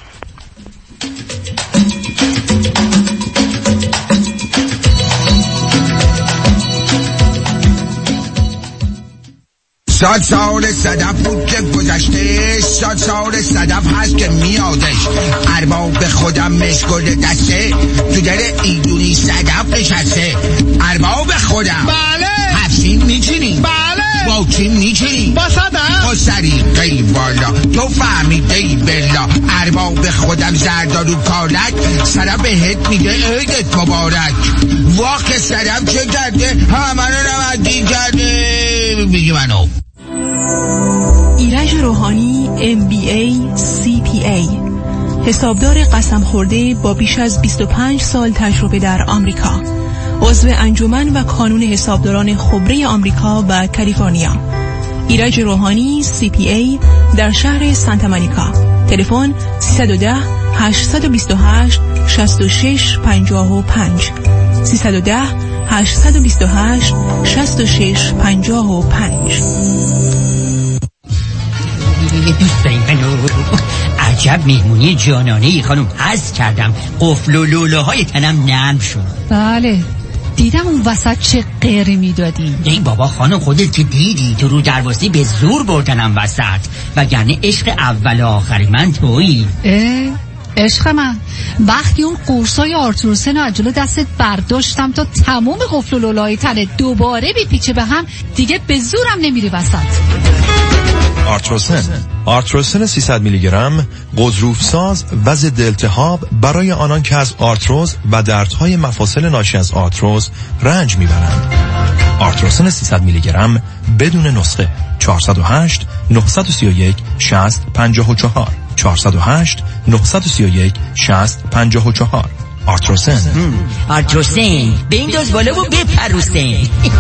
صد سال صدف بود که گذشته، صد سال صدف هست که میادش. ارباب خودم مشکل دسته، تو در ایدونی صدف نشسته. ارباب خودم بله هفسین میچینی بله با چی میچینی با صدف با سریقی والا تو فهمیدی بلا. ارباب خودم زردارو کالک صدف بهت میگه عیدت مبارک. واقع صدف چه کرده همه رو نمدی کرده میگی منو. ایرج روحانی MBA CPA، حسابدار قسم خورده با بیش از 25 سال تجربه در آمریکا، عضو انجمن و کانون حسابداران خبره آمریکا و کالیفرنیا. ایرج روحانی CPA در شهر سانتا مونیکا. تلفن 310 828 6655 310 828 6655. دوستای منو عجب مهمونی جانانه‌ای خانم، حس کردم. قفل و لوله‌های تنم نرم شد. بله دیدم اون وسط چه غیری میدادی. ای بابا خانم خودت که دیدی تو رو درواسی به زور بردنم وسط، وگرنه عشق اول و آخری من تویی. عشق من وقتی اون قرصای آرتروسن از جلو دستت برداشتم تا تمام قفل و لوله‌های تنت دوباره بپیچه به هم، دیگه به زورم نمیری وسط. آرتروسن 300 میلی گرم غضروفساز و ضد التهاب برای آنان که از آرتروز و دردهای مفاصل ناشی از آرتروز رنج میبرند. آرتروسن 300 میلی گرم بدون نسخه. 408 931 60 54 408 931 60 54. آرتروسن به این دوز بالا و بپروسن.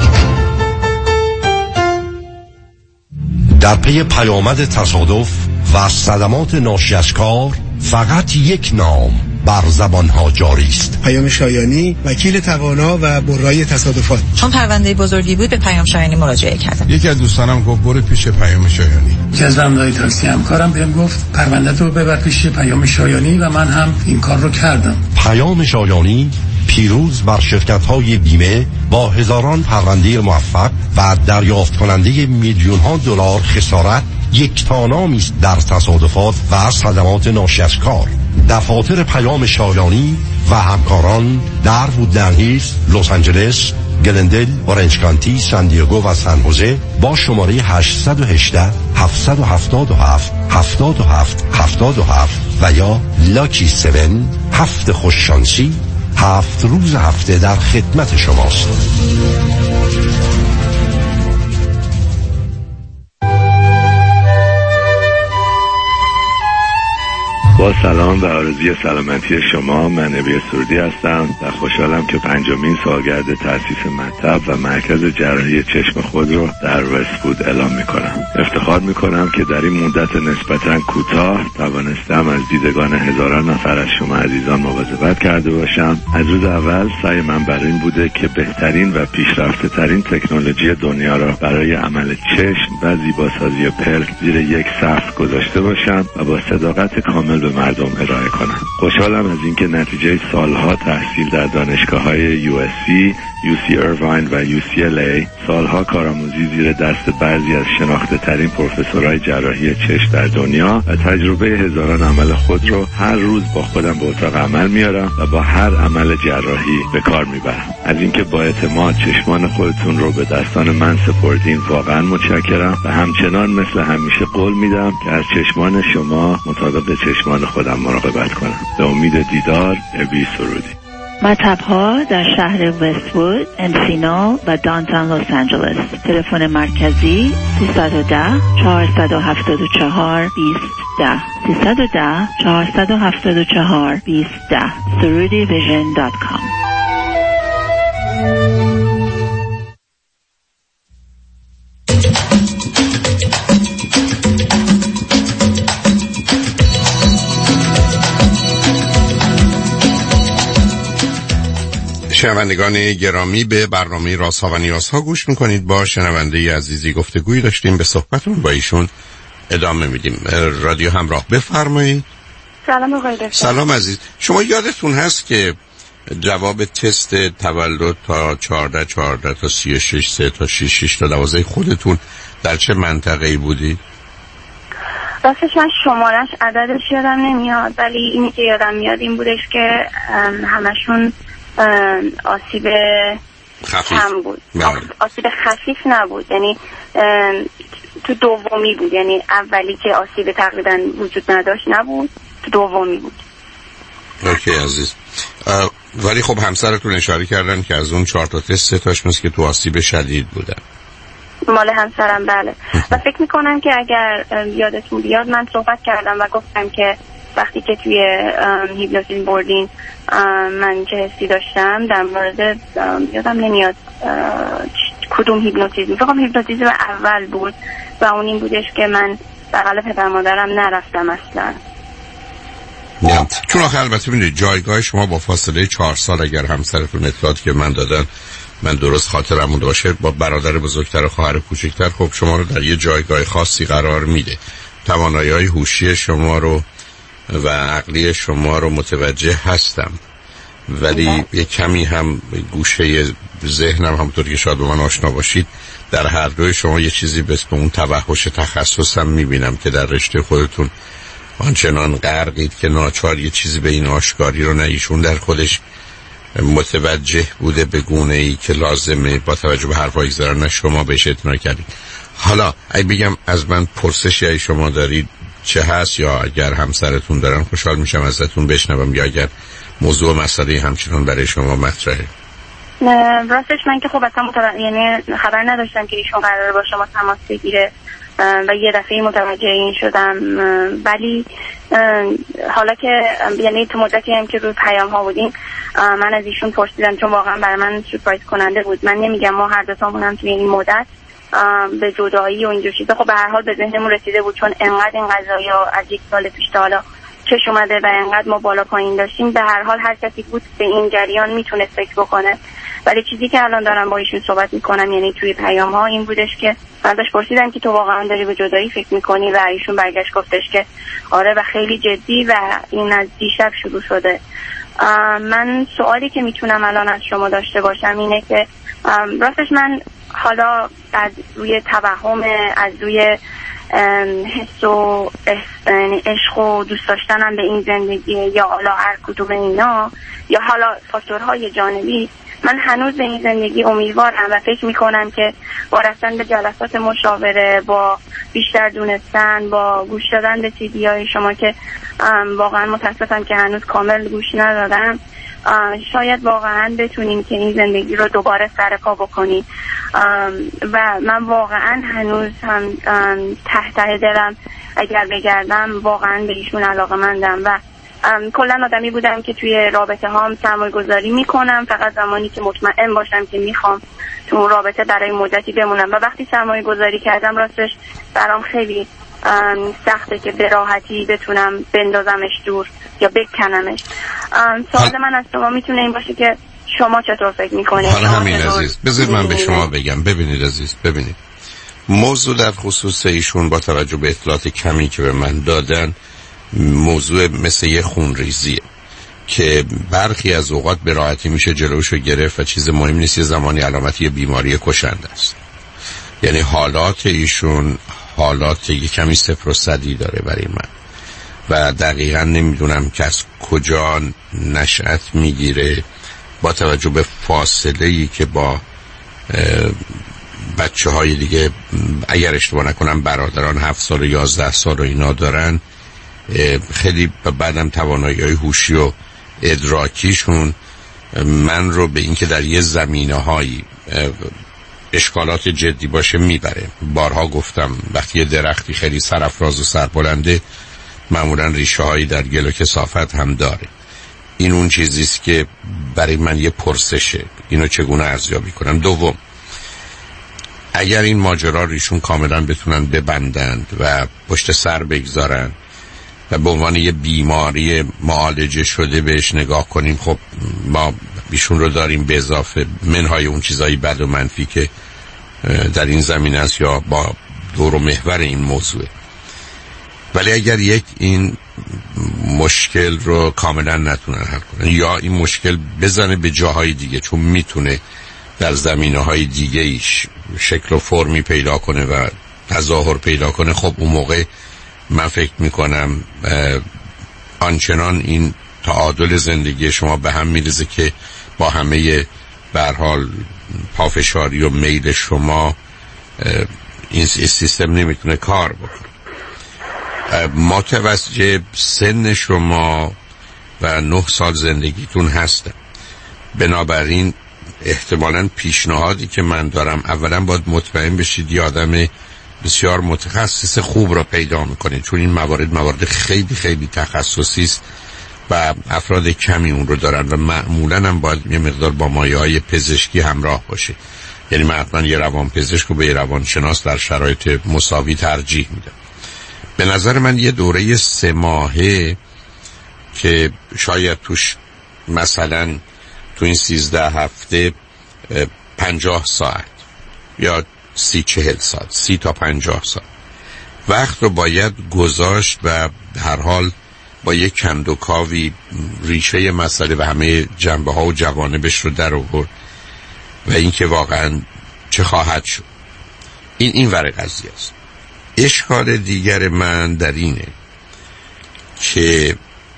در پی پیامد تصادف و صدمات ناشی از کار فقط یک نام، بر زبانها جاری است. پیام شایانی، وکیل توانا و برای تصادفات. چون پرونده بزرگی بود به پیام شایانی مراجعه کردم. یکی از دوستانم گفت برو پیش پیام شایانی. یکی از بنده‌های تاکسی همکارم بهم گفت پرونده تو ببر پیش پیام شایانی و من هم این کار رو کردم. پیام شایانی پیروز بر شرکت‌های بیمه با هزاران پرونده موفق و دریافت کننده میلیون‌ها دلار خسارت یک تانامی است در تصادفات و صدمات ناشی از کار. دفاتر پیام شایانی و همکاران در وودلند هیلز، لس آنجلس، گلندل، اورنج کانتی، سان دیگو و سان خوزه با شماره 818 777 77 77 و یا لاکی 7 7 خوش شانسی 7 روز هفته در خدمت شماست. با سلام و آرزوی سلامتی شما، من نبی سرودی هستم و خوشحالم که 50مین سالگرد تأسیس مطب و مرکز جراحی چشم خود رو در وست‌وود اعلام میکنم. افتخار میکنم که در این مدت نسبتاً کوتاه توانستم از دیدگان هزاران نفر از شما عزیزان مواظبت کرده باشم. از روز اول سعی من بر این بوده که بهترین و پیشرفته ترین تکنولوژی دنیا را برای عمل چشم و زیباسازی پلک زیر یک سقف گذاشته باشم و با صداقت کامل به مردم ارائه کنم. خوشحالم از اینکه نتیجه سالها تحصیل در دانشگاه‌های USC، UC Irvine و UCLA، سالها کارآموزی زیر دست بعضی از شناخته ترین پروفسورهای جراحی چشم در دنیا و تجربه هزاران عمل خود رو هر روز با خودم به اتاق عمل میارم و با هر عمل جراحی به کار میبرم. از اینکه با اعتماد چشمان خودتون رو به دستان من سپردین واقعا متشکرم و همچنان مثل همیشه قول میدم که از چشمان شما مطابق چشمان خودم مراقبت کنم. به امید دیدار، ابی سرودی. مطب‌ها در شهر وست‌وود، انسینو و دانتون لس آنجلس. تلفن مرکزی 310 474 2010 310 474 2010 surudivision.com. شنوندگان گرامی، به برنامه رازها و نیازها گوش میکنید. با شنونده عزیزی گفتگویی داشتیم، به صحبتون با ایشون ادامه میدیم. رادیو همراه، بفرمایید. سلام آقای دکتر. سلام عزیز. شما یادتون هست که جواب تست تولد تا 14 تا 36 3 تا 6 تا 12 خودتون در چه منطقه‌ای بودید؟ راستش من شمارش عددش یادم نمیاد، ولی اینی که یادم میاد این بودش که همشون آسیب کم بود. آسیب خفیف نبود، یعنی تو دومی بود، یعنی اولی که آسیب تقریبا وجود نداشت نبود، تو دومی بود. اوکی عزیز. ولی خب همسرتون اشاره کردن که از اون 4 تا تست 3 تاش مثل که تو آسیب شدید بودن. مال همسرم بله. و فکر میکنم که اگر یادتون بیاد من صحبت کردم و گفتم که وقتی که توی هیپنوتیزم بردین من چه حسی داشتم، در مورد یادم نمیاد کدوم هیپنوتیزم، فقط هیپنوتیزم اول بود و اون این بودش که من بغل پدر مادرم نرفتم اصلا. نه چون آخه البته میدونید جایگاه شما با فاصله 4 سال اگر همسرتون اطلاعاتی که من دادن من درست خاطرم مونده باشه با برادر بزرگتر و خواهر کوچکتر، خب شما رو در یه جایگاه خاصی قرار میده. توانایی‌های هوشی شما رو و عقلی شما رو متوجه هستم، ولی یه کمی هم گوشه ذهنم همونطور که شاید با من آشنا باشید در هر دوی شما یه چیزی به اسم اون توحش تخصصم میبینم که در رشته خودتون آنچنان غرقید که ناچار یه چیزی به این آشکاری رو نه ایشون در خودش متوجه بوده به گونه ای که لازمه با توجه به حرفایی که زدن نه شما بهش اعتنا کردید. حالا اگه بگم از من پرسشی ای شما دارید چه هست، یا اگر همسرتون دارن خوشحال میشم ازتون بشنوم، یا اگر موضوع مسئله همچنان برای شما مطرحه. راستش من که خب اصلا یعنی خبر نداشتم که ایشون قراره با شما تماس بگیره و یه دفعه متوجه این شدم، ولی حالا که یعنی تو مدتی هم که روی پیام ها بودیم من از ایشون پرسیدم، چون واقعا برای من سورپرایز کننده بود. من نمیگم ما هر دو تامون هم توی این مدت به جدایی و اینجور چیزا خب به هر حال به ذهنمون رسیده بود، چون انقدر این قضایا از یک سال پیش تا حالا چش اومده و انقدر ما بالا پایین داشتیم. به هر حال هر کسی بود به این جریان میتونه فکر بکنه، ولی چیزی که الان دارم با ایشون صحبت میکنم یعنی توی پیام ها این بودش که من داشت پرسیدم که تو واقعا داری به جدایی فکر میکنی و ایشون برگشت گفتش که آره و خیلی جدی و این از دیشب شروع شده. من سوالی که میتونم الان از شما داشته باشم اینه که راستش من حالا از روی توهم، از روی حس و عشق و دوست داشتنم به این زندگی یا حالا هر کدوم اینا یا حالا فاکتورهای جانبی، من هنوز به این زندگی امیدوارم و فکر میکنم که با رفتن به جلسات مشاوره، با بیشتر دونستن، با گوش دادن به سیدی های شما که واقعا متاسفم که هنوز کامل گوش ندادم، شاید واقعا بتونیم که این زندگی رو دوباره سر پا بکنیم. و من واقعا هنوز هم ته دلم اگر بگردم واقعا به ایشون علاقه‌مندم و کلا آدمی بودم که توی رابطه هام سرمایه گذاری میکنم فقط زمانی که مطمئن باشم که میخوام تو اون رابطه برای مدتی بمونم و وقتی سرمایه گذاری کردم راستش برام خیلی سخته که به راحتی بتونم بندازمش دور یا بکنمش. سوال من از شما میتونه این باشه که شما چطور فکر میکنید؟ حالا همین عزیز بذارید من به شما بگم. ببینید عزیز، ببینید موضوع در خصوص ایشون با توجه به اطلاعات کمی که به من دادن موضوع مثل یه خونریزیه که برخی از اوقات به راحتی میشه جلوشو گرفت و چیز مهم نیست، یه زمانی علامتی بیماری کشنده است. یعنی حالات ایشون حالات یه کمی صفر و صدی داره برای من و دقیقا نمیدونم که از کجا نشأت میگیره با توجه به فاصله‌ای که با بچه های دیگه اگر اشتباه نکنم برادران 7 سال و 11 سال و اینا دارن. خیلی بعدم توانایی‌های هوشی و ادراکیشون من رو به اینکه در یه زمینه‌هایی اشکالات جدی باشه میبره. بارها گفتم وقتی یه درختی خیلی سرافراز و سربلنده معمولا ریشه هایی در گل و کثافت هم داره. این اون چیزیست که برای من یه پرسشه اینو چگونه ارزیابی کنم. دوم، اگر این ماجرا ریشون کاملا بتونن ببندند و پشت سر بگذارن و به عنوان یه بیماری معالجه شده بهش نگاه کنیم، خب ما ایشون رو داریم به اضافه منهای اون چیزایی بد و منفی که در این زمینه است یا با دور و محور این موضوعه. ولی اگر یک این مشکل رو کاملا نتونن حل کنن یا این مشکل بزنه به جاهای دیگه، چون میتونه در زمینه‌های دیگه ایش شکل و فرمی پیدا کنه و تظاهر پیدا کنه، خب اون موقع من فکر میکنم آنچنان این تعادل زندگی شما به هم میرزه که با همه به هر حال پافشاری و میل شما این سیستم نمیتونه کار بکنه. متوجه سن شما و 9 سال زندگیتون هستم، بنابراین احتمالاً پیشنهادی که من دارم اولا باید مطمئن بشید یه آدم بسیار متخصص خوب را پیدا میکنید، چون این موارد خیلی خیلی تخصصی است و افراد کمی اون رو دارن و معمولاً هم باید یه مقدار با مایه‌های پزشکی همراه باشه. یعنی من حتما یه روانپزشک و به یه روانشناس در شرایط مساوی ترجیح میدم. به نظر من یه دوره 3 ماهه که شاید توش مثلا تو این 13 هفته 50 ساعت یا 30-40 ساعت 30 تا 50 ساعت وقت رو باید گذاشت و هر حال با یک کند و کاوی ریشه مسئله و همه جنبه ها و جوانبش رو در آورد و اینکه واقعا چه خواهد شد. این ور قضیه است. اشکال دیگر من در اینه که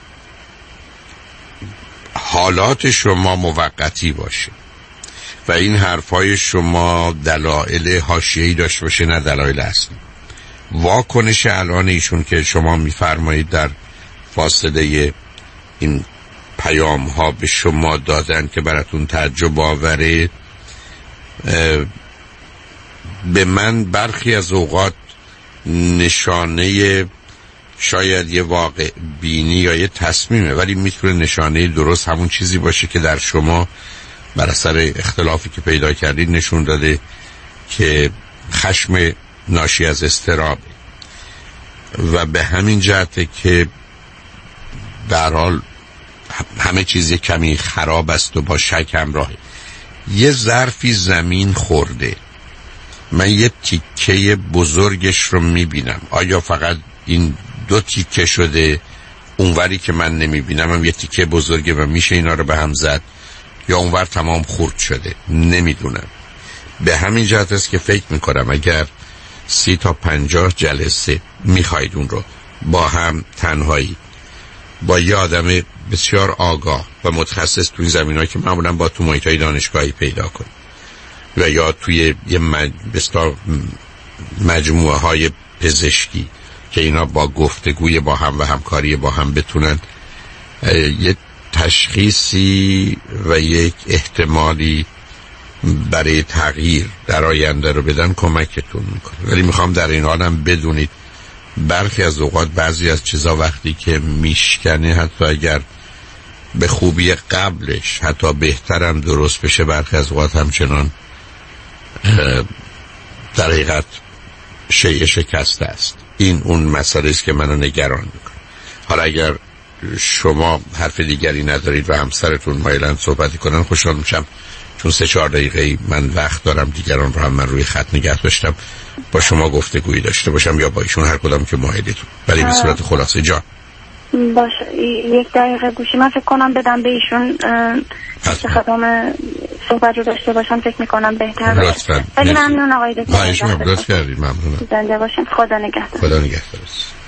حالات شما موقتی باشه و این حرفای شما دلایل حاشیه‌ای داشته باشه نه دلایل اصلی. واکنش الان ایشون که شما میفرمایید در فاصله این پیام ها به شما دادن که براتون تعجب آوره، به من برخی از اوقات نشانه شاید یه واقع بینی یا یه تصمیمه، ولی میتونه نشانه درست همون چیزی باشه که در شما بر اثر اختلافی که پیدا کردید نشون داده که خشم ناشی از اضطراب و به همین جهته که به هر حال همه چیز کمی خراب است و با شک همراهه. یه ظرفی زمین خورده، من یه تیکه بزرگش رو میبینم. آیا فقط این 2 تیکه شده، اونوری که من نمیبینم هم یه تیکه بزرگه و میشه اینا رو به هم زد، یا اونور تمام خورد شده؟ نمیدونم. به همین جهت است که فکر میکنم اگر 30 تا 50 جلسه میخواید اون رو با هم تنهایی با یه آدم بسیار آگاه و متخصص توی زمینه‌ای که معمولا با تو محیط‌های دانشگاهی پیدا کنید و یا توی یه مجموعه های پزشکی که اینا با گفتگوی با هم و همکاری با هم بتونن یه تشخیصی و یک احتمالی برای تغییر در آینده رو بدن، کمکتون میکنه. ولی میخوام در این حالم بدونید برخی از اوقات بعضی از چیزا وقتی که میشکنه، حتی اگر به خوبی قبلش حتی بهترم درست بشه، برخی از اوقات همچنان در حقیقت شیء شکسته است. این اون مسئله است که منو نگران میکنه. حالا اگر شما حرف دیگری ندارید و همسرتون مایلن صحبتی کنن، خوشحال میشم، چون 3-4 دقیقه من وقت دارم. دیگران رو هم من روی خط نگه داشتم با شما گفتگویی داشته باشم یا با ایشون، هر کدام که مایلتون، ولی به صورت خلاصه. جان باشه 1 دقیقه گوشی من فکر کنم بدم به ایشون که خدام صحبت رو داشته باشم، فکر میکنم بهتر باشه. ولی ممنون آقای دکتر. شما درست کردید. ممنونم. زنده باشین. خدا نگهدار. خدا نگهدار.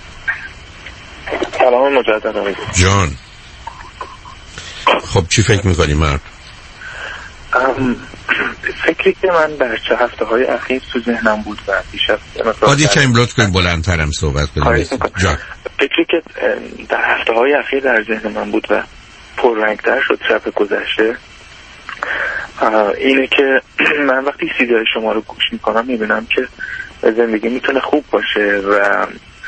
سلام مجدد آقای دکتر. جان خب چی فکر میکنی مرد؟ فکری که من در 2 هفته‌های اخیر تو ذهنم بود و بیش از باید یکم لطف کنیم بلندترم صحبت کنیم. جان فکری که در هفته‌های اخیر در ذهن من بود و پررنگ‌تر شد شب گذشته اینه که من وقتی صدای شما رو گوش میکنم میبینم که زندگی میتونه خوب باشه و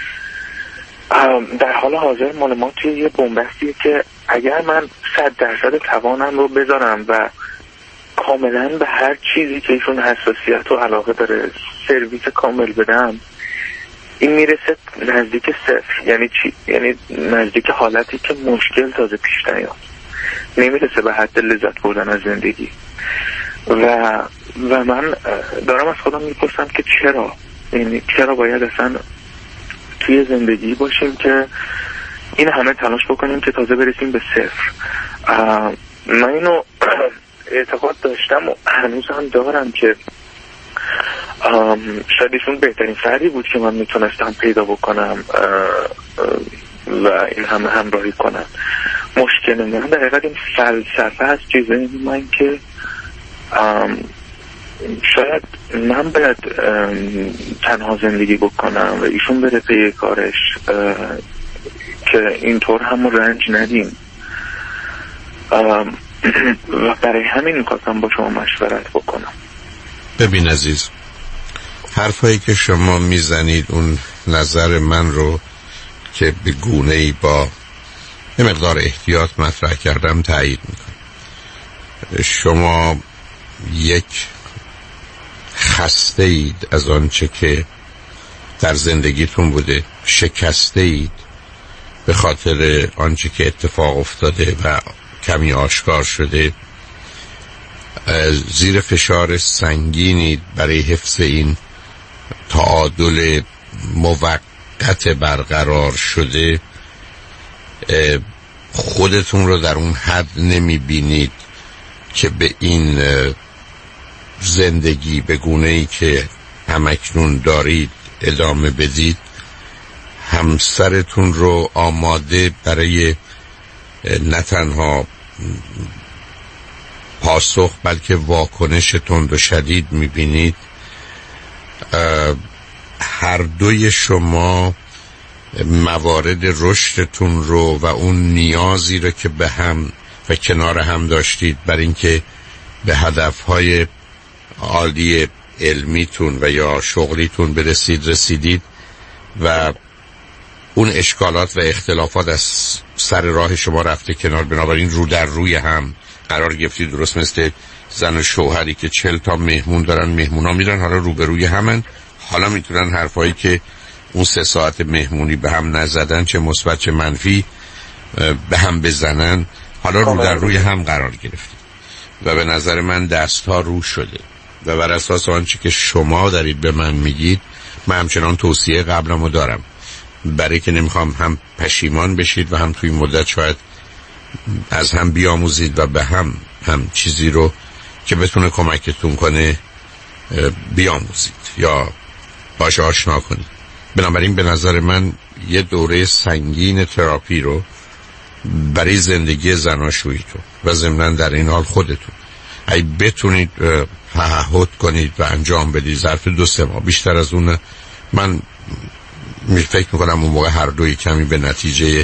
در حال حاضر مال ما توی یه بنبستیه که اگر من 100% توانم رو بذارم و کاملا به هر چیزی که ایشون حساسیت و علاقه داره سرویس کامل بدم، این میرسه نزدیک 0. یعنی چی؟ یعنی نزدیک حالتی که مشکل تازه پیش نیاد، نمیرسه به حد لذت بردن از زندگی. و من دارم از خودم میپرسم که چرا، یعنی چرا باید اصلا توی زندگی باشیم که این همه تلاش بکنیم که تازه برسیم به 0. من اینو اعتقاد داشتم و هنوز هم دارم که شاید ایشون بهترین فردی بود که من میتونستم پیدا بکنم و این همه همراهی کنم. مشکل من در حقیقت این فلسفه از چیزایی من که شاید من باید تنها زندگی بکنم و ایشون بره پی کارش که اینطور هم رنج ندیم و برای همین میخواستم با شما مشورت بکنم. ببین عزیز، حرفایی که شما میزنید اون نظر من رو که به گونه‌ای با یه مقدار احتیاط مطرح کردم تایید میکنم. شما یک خسته اید از آنچه که در زندگیتون بوده، شکسته اید به خاطر آنچه که اتفاق افتاده و کمی آشکار شده، زیر فشار سنگینی برای حفظ این تعادل موقت برقرار شده. خودتون رو در اون حد نمیبینید که به این زندگی به گونه‌ای که همکنون دارید ادامه بدید. همسرتون رو آماده برای نه تنها پاسخ بلکه واکنش تند و شدید میبینید. هر دوی شما موارد رشدتون رو و اون نیازی رو که به هم و کنار هم داشتید برای اینکه به هدفهای عالی علمیتون و یا شغلیتون رسیدید و اون اشکالات و اختلافات از سر راه شما رفته کنار، بنابراین رو در روی هم قرار گرفتید. درست مثل زن و شوهری که 40 تا مهمون دارن، مهمونا میرن حالا روبروی همن، حالا میتونن حرفایی که اون 3 ساعت مهمونی به هم نزدن چه مثبت چه منفی به هم بزنن، حالا رو در روی هم قرار گرفتید و به نظر من دستها رو شده و بر اساس آنچه که شما دارید به من میگید، من همچنان توصیه قبلمو دارم، برای که نمیخوام هم پشیمان بشید و هم توی مدت شاید از هم بیاموزید و به هم چیزی رو که بتونه کمکتون کنه بیاموزید یا باشه آشنا کنید. بنابراین به نظر من یه دوره سنگین تراپی رو برای زندگی زناشوییتون و ضمناً در این حال خودتون اگه بتونید تعهد کنید و انجام بدید ظرف 2-3 ماه، بیشتر از اون من فکر میکنم اون موقع هر دوی کمی به نتیجه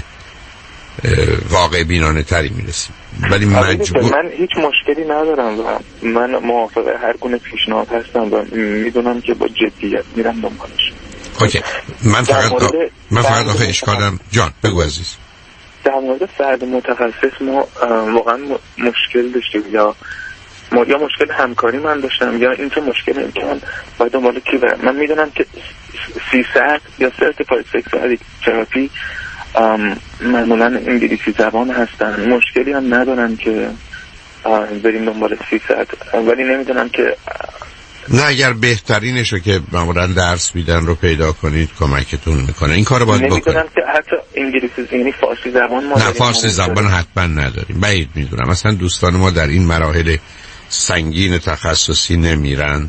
واقع بینانه تری میرسیم. ولی من هیچ مشکلی ندارم و من موافق هر گونه پیشنهاد هستم و میدونم که با جدیت میرم دنبالش. اوکی. من فقط آخه اشکالم جان بگو عزیز. در مورد فرد متخصص ما واقعا مشکل داشتیم یا مشکل همکاری من داشتم یا اینکه مشکل این که من باید دنبال کی برم. من میدونم که CSAT یا Certified Sexuality Therapy معمولا انگلیسی زبان هستن، مشکلی هم ندارم که بریم دنبال CSAT، ولی نمیدونم که نه اگر بهترینشو که معمولا درس میدن رو پیدا کنید کمکتون میکنه. این کارو باید بکنید. نمیدونم که حتی انگلیسی یعنی فارسی زبان ما نه فارسی زبان حتما نداریم، بعید میدونم. اصلا دوستان ما در این مراحل سنگین تخصصی نمیرن،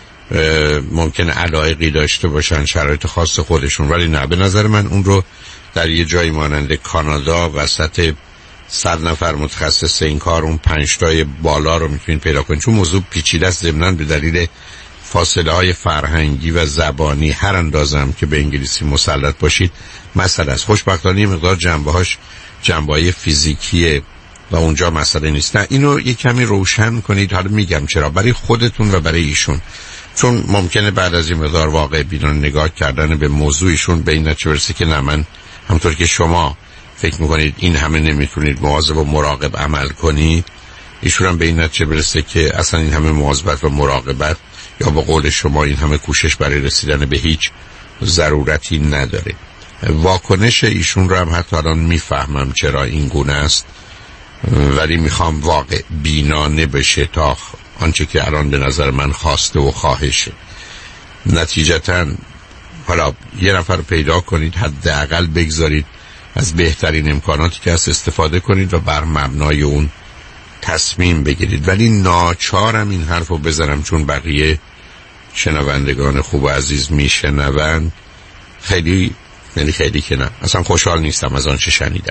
ممکنه علایقی داشته باشن، شرایط خاص خودشون، ولی نه به نظر من اون رو در یه جایی مانند کانادا وسط 100 نفر متخصص این کار اون 5 تای بالا رو میتونید پیدا کنید، چون موضوع پیچیده است. ضمناً به دلیل فاصله های فرهنگی و زبانی هر اندازم که به انگلیسی مسلط باشید مسئله است. خوشبختانه مقدار جنبه‌های فیزیکیه و اونجا مسئله نیست. نه اینو یه کمی روشن کنید. حالا میگم چرا، برای خودتون و برای ایشون، چون ممکنه بعد از این مقدار واقع بینانه نگاه کردن به موضوعشون به این نتیجه برسه که نه من همونطور که شما فکر میکنید این همه نمیتونید مواظب و مراقب عمل کنید، ایشون هم به این نتیجه برسه که اصلا این همه مواظبت و مراقبت یا به قول شما این همه کوشش برای رسیدن به هیچ ضرورتی نداره. واکنش ایشون رو هم حتی الان میفهمم چرا این گونه است، ولی میخوام واقع بینانه بشه تا آنچه که الان به نظر من خواسته و خواهشه. نتیجتاً حالا یه نفر پیدا کنید، حداقل بگذارید از بهترین امکاناتی که هست استفاده کنید و بر مبنای اون تصمیم بگیرید. ولی ناچارم این حرف رو بزنم چون بقیه شنوندگان خوب و عزیز میشنوند. خیلی که نه، اصلا خوشحال نیستم از آنچه شنیدم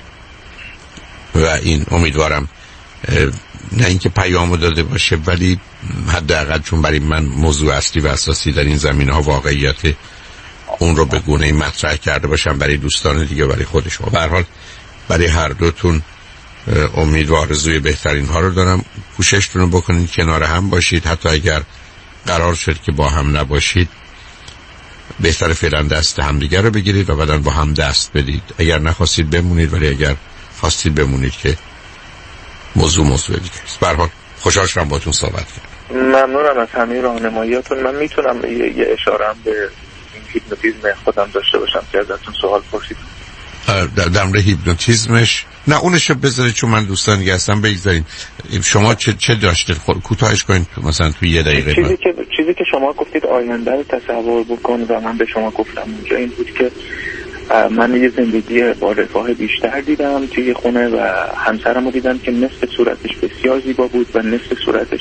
و این امیدوارم نه اینکه پیامو داده باشه، ولی حداقل چون برای من موضوع اصلی و اساسی در این زمینه ها واقعیت اون رو به گونه‌ای مطرح کرده باشم برای دوستان دیگه، برای خود شما. به هر حال برای هر دوتون امید و آرزوی بهترین ها رو دارم. کوششتون رو بکنید کنار هم باشید، حتی اگر قرار شد که با هم نباشید بهتر فعلا دست همدیگر رو بگیرید و بعداً با هم دست بدید. اگر نخواستید بمونید، ولی اگر خواستید بمونید که موضوع دیگه است. به هر حال خوشحال شدم باهاتون صحبت کردم. ممنونم از همه راهنماییاتون. من میتونم یه اشاره هم به هیپنوتیزم خودم داشته باشم که ازتون سوال پرسیدم؟ در مورد هیپنوتیزمش نه، اونشو بذارید چون من دوستان دیگه هستم. بگذارید شما چه داشتید کوتاهش کنید مثلا توی 1 دقیقه. چیزی که شما گفتید آینده رو تصور بکن و من به شما گفتم اونجا این بود که من یه زندگی با رفاه بیشتر دیدم توی خونه و همسرم رو دیدم که نصف صورتش بسیار زیبا بود و نصف صورتش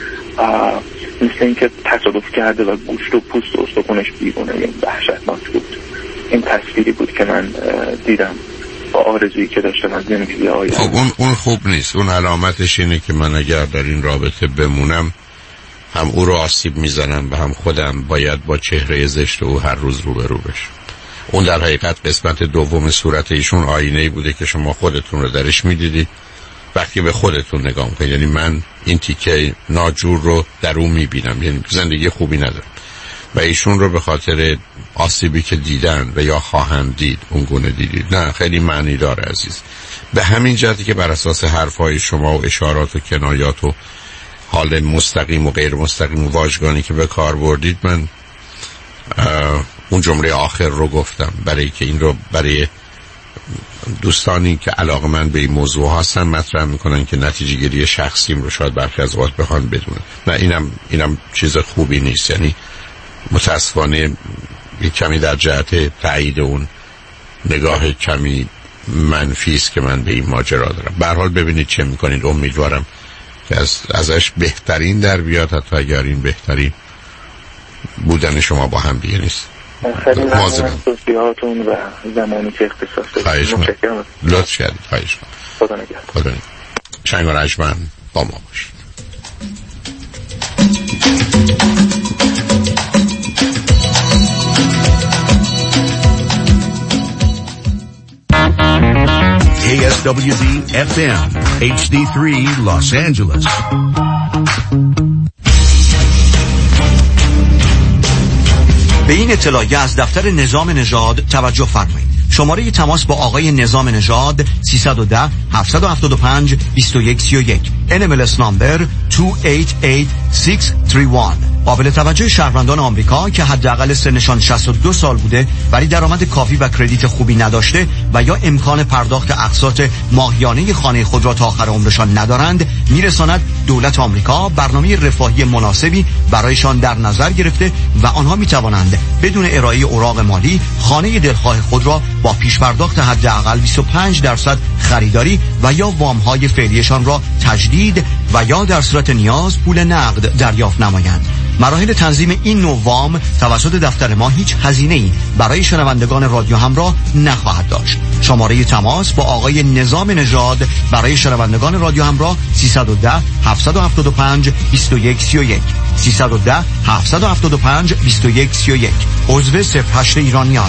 مثل اینکه تصادف کرده و گوشت و پوست و استخونش بیرونه. یعنی وحشتناک بود. این تصویری بود که من دیدم با آرزویی که داشتم از زندگی آینده. خب اون خوب نیست. اون علامتش اینه که من اگر در این رابطه بمونم هم او رو آسیب میزنم و هم خودم باید با چهره زشت او هر روز روبرو بشم. اون در حقیقت قسمت دوم صورت ایشون آینه‌ای بوده که شما خودتون رو درش میدیدید وقتی به خودتون نگاه میکنید. یعنی من این تیکه ناجور رو در اون میبینم، یعنی زندگی خوبی ندارم و ایشون رو به خاطر آسیبی که دیدن و یا خواهند دید اون گونه دیدید. نه خیلی معنی داره عزیز. به همین جهتی که بر اساس حرفای شما و اشارات و کنایات و حال مستقیم و غیر مستقیم و واژگانی که به کار بردید من اون جمله آخر رو گفتم برای که این رو برای دوستانی که علاقه‌مند به این موضوع هستن مطرح میکنن که نتیجه گیری شخصیم رو شاید برخی از اوقات بخوان بدونن و اینم چیز خوبی نیست. یعنی متاسفانه یک کمی در جهت تایید اون نگاه کمی منفی است که من به این ماجرا دارم. به هر حال ببینید چه میکنید. امیدوارم که ازش بهترین در بیاد، حتی اگر این بهترین بودن شما با هم دیگه نیست. خیلی ممنون از توضیحاتون و زمانی که اختصاص دادید. متشکرم. لطف کردید. خواهش می‌کنم. خدا نگهدار. شنگ و رجمن با ما باشید. KSWD FM HD3 Los Angeles. به این اطلاعیه از دفتر نظام نژاد توجه فرمایید. شماره تماس با آقای نظام نژاد 310 775 2131 NMLS نامبر 288631. قابل توجه شهروندان آمریکا که حداقل سنشان 62 سال بوده ولی درآمد کافی و کردیت خوبی نداشته و یا امکان پرداخت اقساط ماهیانه خانه خود را تا آخر عمرشان ندارند، میرساند دولت آمریکا برنامه رفاهی مناسبی برایشان در نظر گرفته و آنها میتوانند بدون ارائه اوراق مالی خانه دلخواه خود را با پیش پرداخت حداقل 25% خریداری و یا وام‌های فعلیشان را تجدید و یا در صورت نیاز پول نقد دریافت نمایند. مراحل تنظیم این نوع وام توسط دفتر ما هیچ هزینه‌ای برای شنوندگان رادیو همراه نخواهد داشت. شماره تماس با آقای نظام نژاد برای شنوندگان رادیو همراه 310 775 2131 310 775 2131 عضو 08 ایرانیان.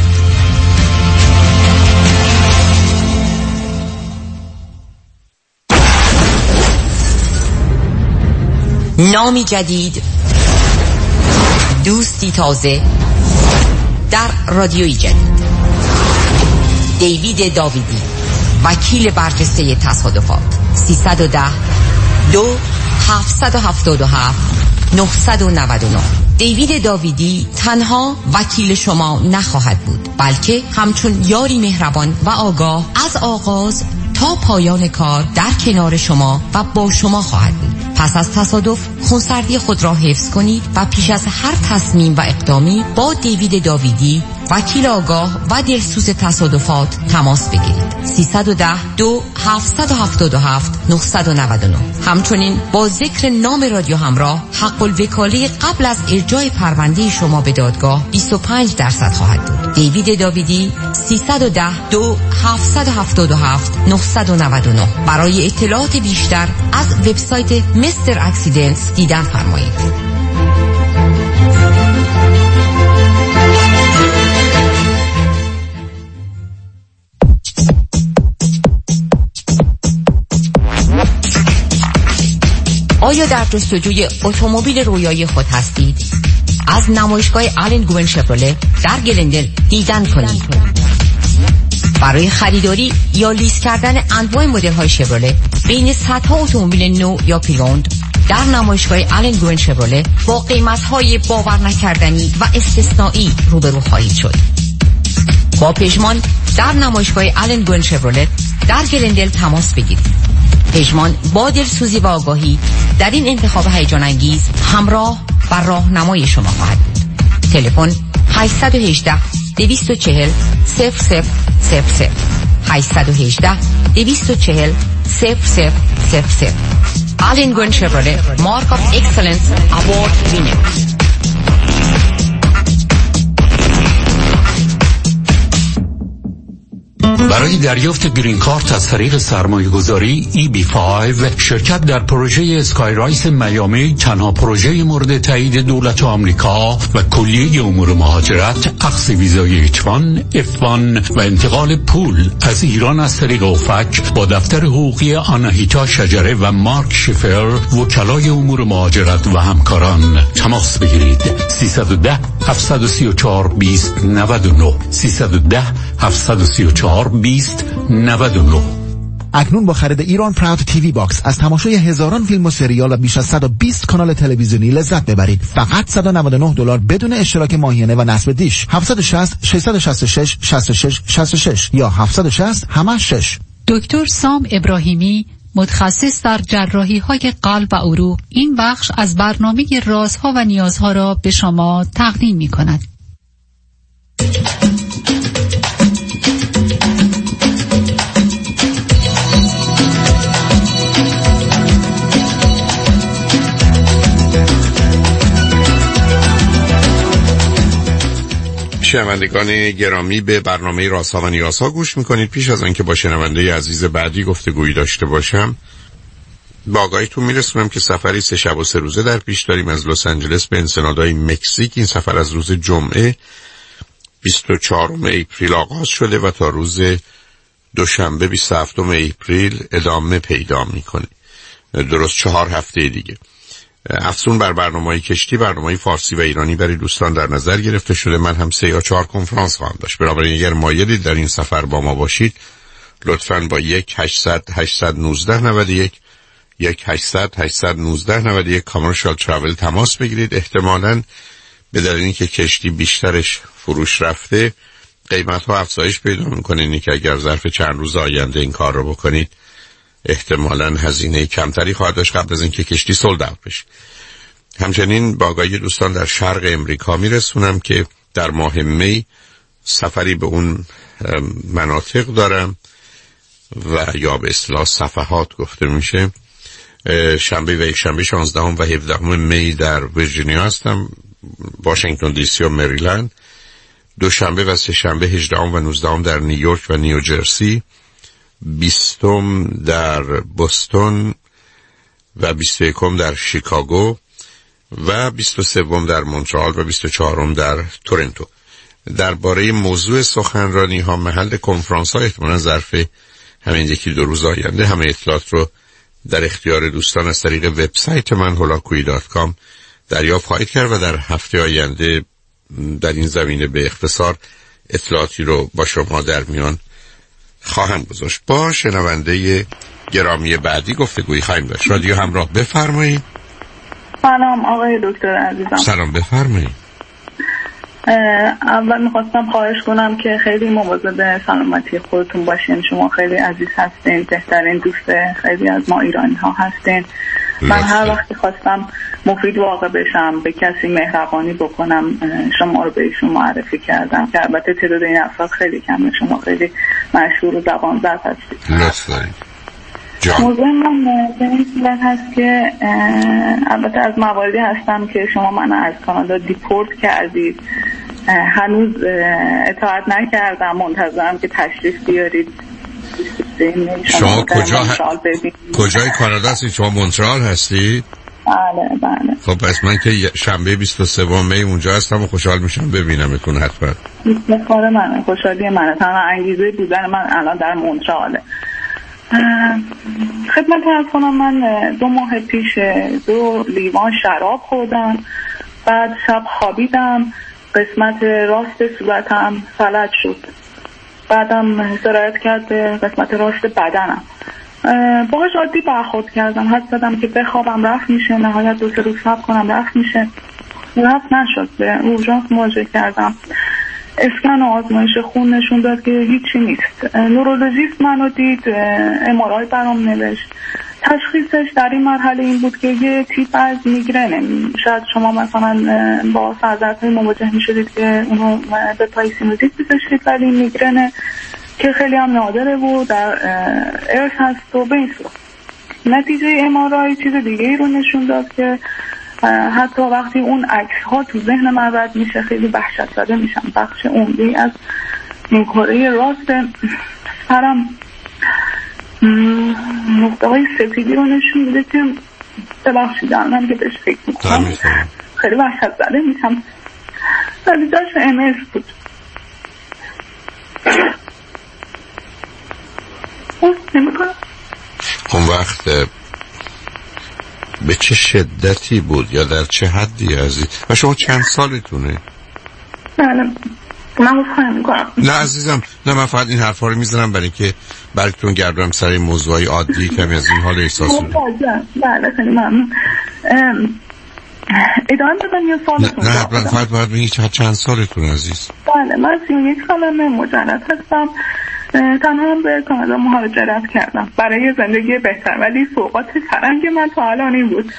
نامی جدید، دوستی تازه در رادیوی جدید. دیوید داویدی، وکیل برجسته تصادفات. 310 2 777 999. دیوید داویدی تنها وکیل شما نخواهد بود، بلکه همچون یاری مهربان و آگاه از آغاز تا پایان کار در کنار شما و با شما خواهد بود. پس از تصادف خونسردی خود را حفظ کنید و پیش از هر تصمیم و اقدامی با دیوید داویدی، وکیل آگاه و دلسوز تصادفات تماس بگیرید. 310 2 777 999. همچنین با ذکر نام رادیو همراه حق الوکاله قبل از ارجاع پرونده شما به دادگاه 25% خواهد بود. دیوید داویدی 310 2 777 999. برای اطلاعات بیشتر از وبسایت مستر اکسیدنتس دیدن فرمایید. آیا در جستجوی اتومبیل رویایی خود هستید؟ از نمایشگاه آلن گوین شفرولت در گلندل دیدن کنید. برای خریداری یا لیز کردن انواع مدل‌های شفرولت بین صدها اتومبیل نو یا پری‌اوند در نمایشگاه آلن گوین شفرولت با قیمت‌های باور نکردنی و استثنایی روبرو خواهید شد. با پژمان در نمایشگاه آلن گوین شفرولت در گلندل تماس بگیرید. پژمان با دلسوزی و آگاهی در این انتخاب هیجان انگیز همراه و راهنمای شما خواهد بود. تلفن 818 240 0000 818 240 0000. آلن گوین شفرولت مارک آف اکسلنس اوارد وینر. برای دریافت گرین کارت از طریق سرمایه گذاری EB5 شرکت در پروژه اسکای رایس میامی تنها پروژه مورد تایید دولت آمریکا و کلیه امور مهاجرت، اخذ ویزای H1 F1 و انتقال پول از ایران از طریق اوفک با دفتر حقوقی آناهیتا شجره و مارک شیفر وکلای امور مهاجرت و همکاران تماس بگیرید. 310 734 2099 310 734 2099. اکنون با خرید ایران پراود تیوی باکس از تماشای هزاران فیلم و سریال و بیش از 120 کانال تلویزیونی لذت ببرید. فقط $199 بدون اشتراک ماهیانه و نصب دیش. 760 666 66 66 یا 760 همش 6. دکتر سام ابراهیمی، متخصص در جراحی‌های قلب و عروق، این بخش از برنامه رازها و نیازها را به شما تقدیم می‌کند. شنوندگان گرامی، به برنامه رازها و نیازها گوش میکنید. پیش از آنکه با شنونده عزیز بعدی گفتگویی داشته باشم، با آگاهیتون میرسونم که سفری 3 شب و 3 روزه در پیش داریم از لس آنجلس به انسنادای مکزیک. این سفر از روز جمعه 24 اپریل آغاز شده و تا روز دوشنبه 27 اپریل ادامه پیدا میکنه، درست 4 هفته دیگه. افزون بر برنامه‌های کشتی، برنامه‌های فارسی و ایرانی برای دوستان در نظر گرفته شده. من هم 3 یا 4 کنفرانس خواهم داشت. بنابراین اگر مایلید در این سفر با ما باشید، لطفاً با 1-800-819-91 1-800-819-91 کامرشال ترافل تماس بگیرید. احتمالاً به دلیل اینکه کشتی بیشترش فروش رفته، قیمت‌ها افزایش پیدا می‌کنه. اینی که اگر ظرف چند روز آینده این کار رو بکنید، احتمالاً هزینه کمتری خواهد داشت قبل از اینکه کشتی سولد اوت بشه. همچنین با آگاهی دوستان در شرق امریکا میرسونم که در ماه می سفری به اون مناطق دارم و یا به اصطلاح صفحات گفته میشه. شنبه و یک شنبه 16 و 17 می در ویرجینیا هستم، واشنگتن دی سی و مریلند. دوشنبه و سه شنبه 18 و 19 در نیویورک و نیوجرسی، 20 در بوستون و 21 در شیکاگو و 23 در مونترال و 24 در تورنتو. درباره موضوع سخنرانی ها، محل کنفرانس ها، احتمالاً ظرف همین 1-2 روز آینده همه اطلاعات رو در اختیار دوستان از طریق وبسایت من holakoyi.com دریافت خواهید کرد و در هفته آینده در این زمینه به اختصار اطلاعاتی رو با شما در میان خواهم گذاشت. با شنونده گرامی بعدی گفتگویی خواهیم داشت. رادیو همراه، بفرمایید. سلام آقای دکتر عزیزم. سلام، بفرمایید. اول میخواستم خواهش کنم که خیلی مواظب سلامتی خودتون باشین. شما خیلی عزیز هستین، بهترین دوست خیلی از ما ایرانی ها هستین. من هر وقت خواستم مفید واقع بشم، به کسی مهربانی بکنم، شما رو به ایشون معرفی کردم که البته تعداد این افراد خیلی کمه. شما خیلی مشهور و زبان زد هستید. لطف دارید. موضوع من به این صورت هست که البته از مواردی هستم که شما من از کانادا دیپورت کردید. هنوز اطاعت نکردم، منتظرم که تشریف بیارید. شما کجای کانادا هستید؟ شما مونترال هستید؟ بله بله. خب پس من که شنبه 23 می اونجا هستم و خوشحال میشم ببینمتون حتما. کار منه، خوشحالی منه. تنها انگیزه بودن من الان در مونتراله. خدمت عرض کنم، من 2 ماه پیش 2 لیوان شراب خوردم، بعد شب خوابیدم، قسمت راست صورتم فلج شد، بعدم سرایت کرد به قسمت راست بدنم. باهاش عادی برخورد کردم، حد زدم که بخوابم رفت میشه، نهایت 2-3 روز صبر کنم رفت میشه، رفت نشد. به اورژانس مراجعه کردم، اسکن و آزمایش خون نشون داد که هیچی نیست. نورولوژیست منو دید، MRI برام نوشت. تشخیصش در این مرحله این بود که یه تیپ از میگرنه. شاید شما مثلا با سردردهای مواجه میشدید که اونو به پای سینوزیت بذاشتید، ولی میگرنه که خیلی هم نادره و در ارث هست و به این صورت. نتیجه MRI چیز دیگه ای رو نشون داد که حتی وقتی اون عکس ها تو ذهن من رد میشه خیلی وحشت زده میشم. بخش عمده از این کره راست سرم نقطه های سفیدی رو نشون میده که ببخشید الان که بهش فکر میکنم خیلی وحشت زده میشم. نتیجهش MS بود. نمیکنم. اون وقت به چه شدتی بود یا در چه حدی عزیز؟ و شما چند سالتونه؟ بله من مفهم میکنم. نه عزیزم، نه من فقط این حرفا رو میزنم برای که براتون گردم سر این موضوعی عادی کمی از این حال احساس کنم. بله خیلی ممنون. ادامه بدم یا سالتون؟ نه فقط باید بگید چند سالتون عزیز؟ بله من 31 سالمه، مجرد هستم، تنها هم به کانادا مهاجرت کردم برای زندگی بهتر، ولی فوقات فرنگ من تا الان این بود.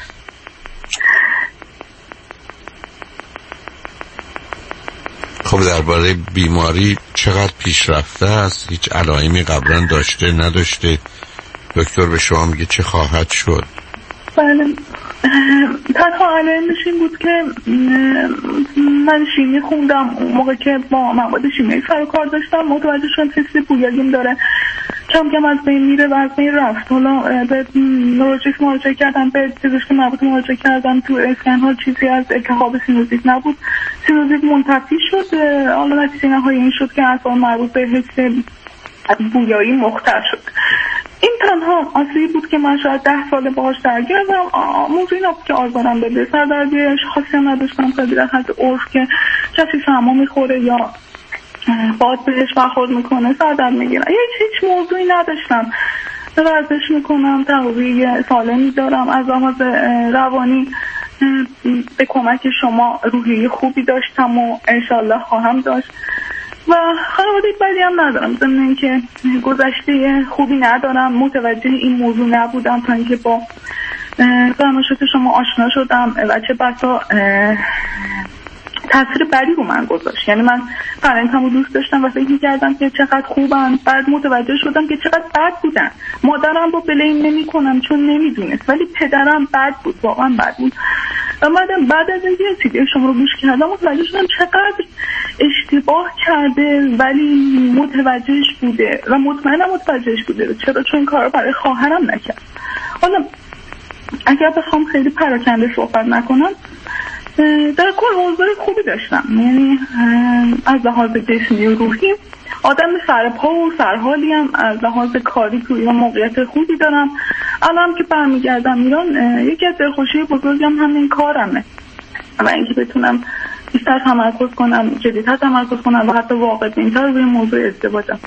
خب درباره بیماری چقدر پیشرفته است؟ هیچ علائمی قبلا داشته نداشته؟ دکتر به شما میگه چه خواهد شد؟ بله تنها علائمش این بود که من شیمی خوندم اون موقع که با مواد شیمیایی سر و کار داشتم، متوجه شدم تست بویاییم داره کم کم از بین میره و از بین رفت. حالا به نوروژیست مراجعه کردم، به پزشک مربوط مراجعه کردم، تو اسکن ها چیزی از التهاب سینوزیت نبود، سینوزیت منتفی شد. حالا نتیجه نهایی این شد که اصلا مربوط به حس بویایی مختل شد. این تنها آسیبی بود که من شاید 10 سال باهاش درگیرم. موضوع این بود که آزارم بده، سردردی خاصی هم نداشتم، خیلی در حد عرف که کسی سرما میخوره یا باد بهش برخورد میکنه سردرد میگیرم، هیچ موضوعی نداشتم. ورزش میکنم، تغذیه سالمی دارم، از لحاظ روانی به کمک شما روحیه خوبی داشتم و انشالله خواهم داشت و خانواده بدی هم ندارم. ضمن اینکه گذشته خوبی ندارم، متوجه این موضوع نبودم تا اینکه با فرمایشات شما آشنا شدم و چه بسا تاثیر بدی رو من گذاشت. یعنی من فرنگمو دوست داشتم و فکر می‌کردم که چقدر خوبن، بعد متوجه شدم که چقدر بد بودن. مادرم رو بلیم نمی‌کنم چون نمی‌دونست، ولی پدرم بد بود، واقعا بد بود. و بعد از اینکه سیدی شما رو گوش کردم متوجه شدم چقدر اشتباه کرده ولی متوجهش بوده و مطمئنم متوجهش بوده. چرا؟ چون این کار رو برای خواهرم نکرد. حالا اگر بخوام خیلی پراکنده صحبت نکنم، در کل اوضاع خوبی داشتم، یعنی از لحاظ جسمی و روحی آدم سرپا و سرحالی هم، از لحاظ کاری توی موقعیت خوبی دارم. الان که برمیگردم ایران یکی از دلخوشی بزرگم همین کارمه و اینکه بتونم بیشتر تمرکز کنم، جدی‌تر تمرکز کنم و حتی واقع بین‌تر روی موضوع ازدواجم.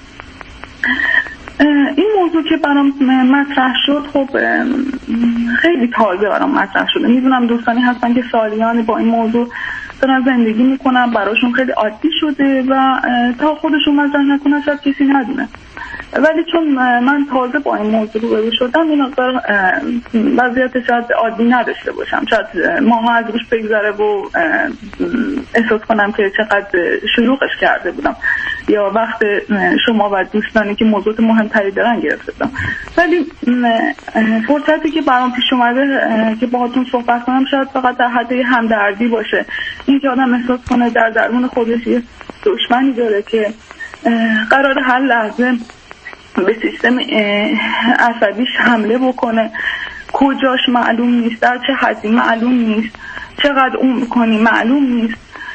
این موضوع که برام مطرح شد خب خیلی تازه برام مطرح شده. میدونم دوستانی هستن که سالیان با این موضوع دارن زندگی میکنن، براشون خیلی عادی شده و تا خودشون مطرح نکنن شاید کسی ندونه، ولی چون من تازه با این موضوع روبرو شدم این مقدار وضعیت شاید عادی نداشته باشم، شاید ماها از روش بگذره و احساس کنم که چقدر شلوغش کرده بودم یا وقت شما و دوستانی که موضوعات مهمتری دارن گرفتم. ولی فرصتی که برام پیش اومده که باهاتون صحبت کنم شاید فقط در حد همدردی باشه، این که آدم احساس کنه در درون خودش یه دشمنی داره که قرار هر لحظه به سیستم عصبیش حمله بکنه، کجاش معلوم نیست، در چه حدی معلوم نیست، چقدر اون کنی معلوم نیست،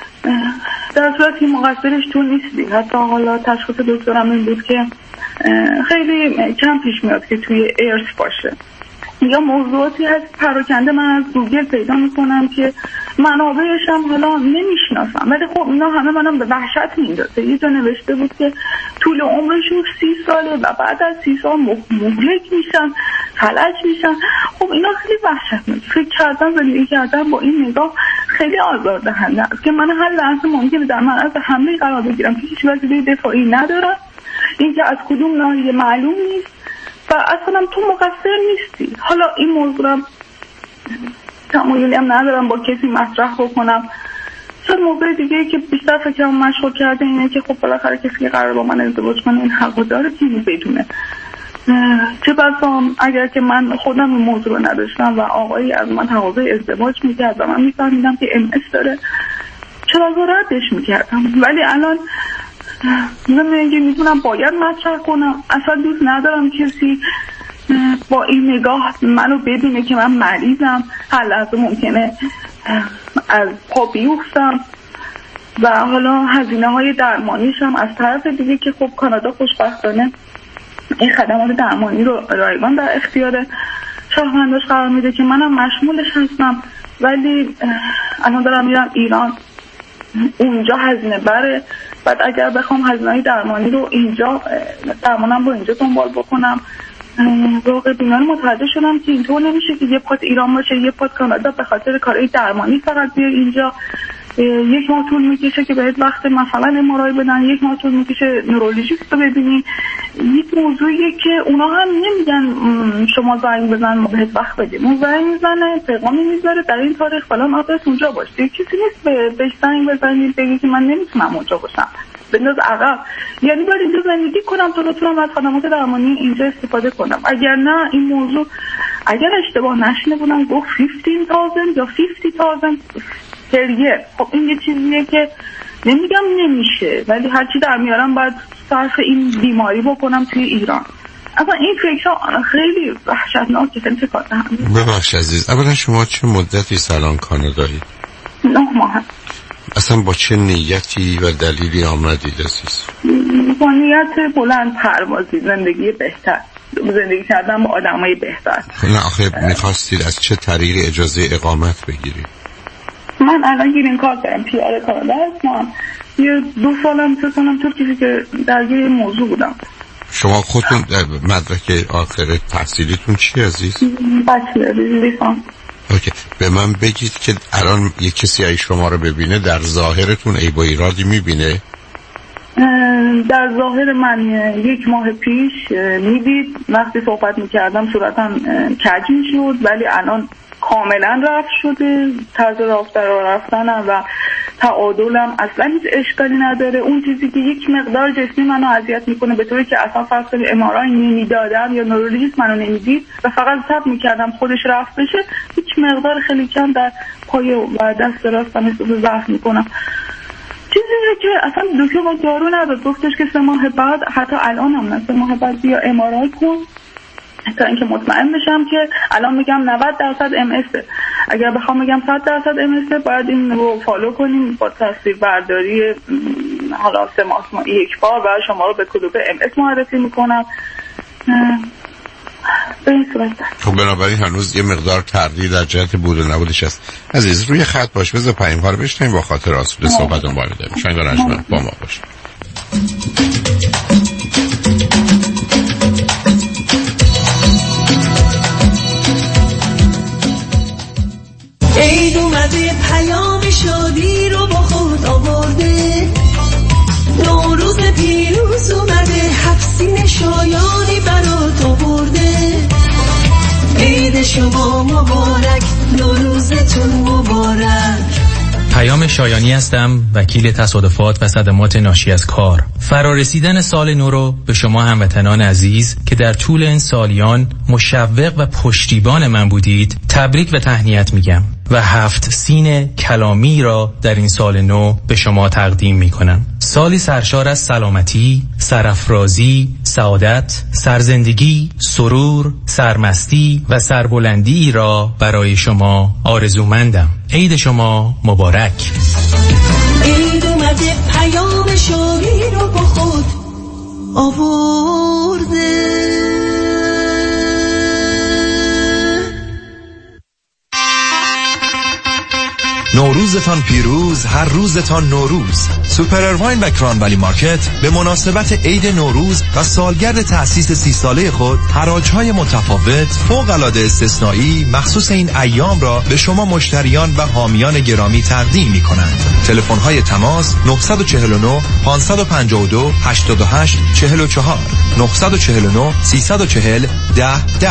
در صورتی مقصرش تو نیستی. حتی حالا تشخیص دکترم این بود که خیلی کم پیش میاد که توی ارث باشه یا موضوعاتی هست پراکنده من از گوگل پیدا میکنم که منابعش هم حالا نمیشناسم، ولی خب اینا همه منم به وحشت میندازه. یه جا نوشته بود که طول عمرشون 30 ساله و بعد از 30 سال مهلک میشن، فلج میشن. خب اینا خیلی وحشتناک. فکر کردن زندگی کردن با این نگاه خیلی آزاردهنده است که من هر لحظه ممکنه در معرض حمله قرار بگیرم که هیچ وسیله دفاعی ندارم، اینکه از کدوم ناحیه معلوم نیست و اصلا تو مقصر نیستی. حالا این موضوع تمایلی هم ندارم با کسی مطرح بکنم. شاید موضوع دیگه که بیشتر فکرم مشغول کرده اینه که خب بالاخره کسی که قرار با من ازدواج کنه این حق داره که بدونه. چه بسا اگر که من خودم این موضوع رو نداشتم و آقایی از من تقاضای ازدواج میکرد و من میفهمیدم که MS داره، چرا ردش میکردم. ولی الان زمینه میدونم باید مطرح کنم. اصلا دوست ندارم کسی با این نگاه منو بدونه که من مریضم، هر لحظه ممکنه از پا بیفتم و حالا هزینه های درمانیشم از طرف دیگه که خب کانادا خوشبختانه این خدمات درمانی رو رایگان در اختیار شهرونداش قرار میده که منم مشمولش هستم. ولی الان دارم میرم ایران، اونجا هزینه بره، بعد اگر بخوام هزینه‌های درمانی رو اینجا درمانم رو اینجا دنبال بکنم، واقع بینانه متوجه شدم که اینطور نمیشه که یه پات ایران باشه یه پات کانادا به خاطر کارهای درمانی فقط بیای اینجا. یک ماه طول میکشه که بهت وقت مثلا ام‌آرآی بدن، یک ماه طول میکشه نورولوژیست رو ببینی. یک موضوعیه که اونا هم نمیگن شما زنگ بزن ما بهت وقت بدیم، اون زنگ میزنه پیغامی میذاره در این تاریخ فلان آدرس اونجا باش. یک کسی نیست بهش زنگ بزنی بگی که من نمیتونم اونجا باشم، بنداز عقب. یعنی باید اینجا زندگی کنم تا بتونم از خدمات درمانی اینجا استفاده کنم. اگر نه این موضوع اگر اشتباه نشینه بودم گفت 15,000 یا 50,000 پریه. خب این یه چیزیه که نمیگم نمیشه، ولی هرچی در میارم باید صرف این بیماری بکنم توی ایران. اصلا این فکرها خیلی وحشتناکه. خیلی فکر ببخش عزیز، اولا شما چه مدتی سالان کانادایی؟ 9 ماه. اصلا با چه نیتی و دلیلی آمدید عزیز؟ با نیت بلند پروازی، زندگی بهتر، زندگی کردن با آدمای بهتر. نه آخه میخواستید از چه طریق اجازه اقامت بگیرید؟ من الان گرین کارت دارم، پی‌آر کانادا هستم. یه 2 سالم 3 سالم طول کشید که درگیر موضوع بودم. شما خودتون مدرک آخر تحصیلیتون چی عزیز؟ بچلر لیسانس. اوکی، به من بگید که الان یک کسی ای شما رو ببینه در ظاهرتون عیب و ایرادی میبینه؟ در ظاهر من 1 ماه پیش میدید وقتی صحبت میکردم صورتم کج میشد، ولی الان کاملا رفت شده. طرز رفتنم و تعادلم اصلا هیچ اشکالی نداره. اون چیزی که یک مقدار جسمی منو اذیت میکنه به طوری که اصلا فرض کنید ام‌آرآی نمیدادم یا نورولوژیست منو نمیدید و فقط صبر میکردم خودش رفت بشه، هیچ مقدار خیلی کم در پای و دست راستم احساس ضعف میکنم. چیزیه که اصلا دکتر با دارو نداد، گفتش که 3 ماه بعد، حتی الان هم نه، 3 ماه بعد بیا ام‌آرآی کن تا اینکه مطمئن بشم که الان میگم 90% MS. اگر بخوام بگم 100% MS باید این رو فالو کنیم با تصویر برداری حالا 3 ماه یک بار و شما رو به کلوب MS معرفی میکنم. به این صورت خب بنابراین هنوز یه مقدار تردید در جهت بود و نبودش هست. عزیز روی خط باش، بذار پیام ها رو بشنیم با خاطر آسوده صحبت اون باید داریم. شنگ رنجمن با ما باش. عید اومده پیام شادی رو با خود آورده، نوروز پیروز اومده حفصین شایانی برات آورده. عید شما مبارک، نوروزتون مبارک. پیام شایانی هستم، وکیل تصادفات و صدمات ناشی از کار. فرارسیدن سال نو رو به شما هموطنان عزیز که در طول این سالیان مشوق و پشتیبان من بودید تبریک و تهنیت میگم و 7 سین کلامی را در این سال نو به شما تقدیم میکنم. سالی سرشار از سلامتی، سرافرازی، سعادت، سرزندگی، سرور، سرمستی و سربلندی را برای شما آرزومندم. عید شما مبارک. عید اومده پیام شادی رو با خود آورده. نوروزتان پیروز، هر روزتان نوروز. سوپر ارواین و کرانولی مارکت به مناسبت عید نوروز و سالگرد تأسیس 30 ساله خود حراج‌های متفاوت فوق‌العاده استثنایی مخصوص این ایام را به شما مشتریان و حامیان گرامی تقدیم می‌کنند. تلفن‌های تماس 949 552 88 44 949 340 1010.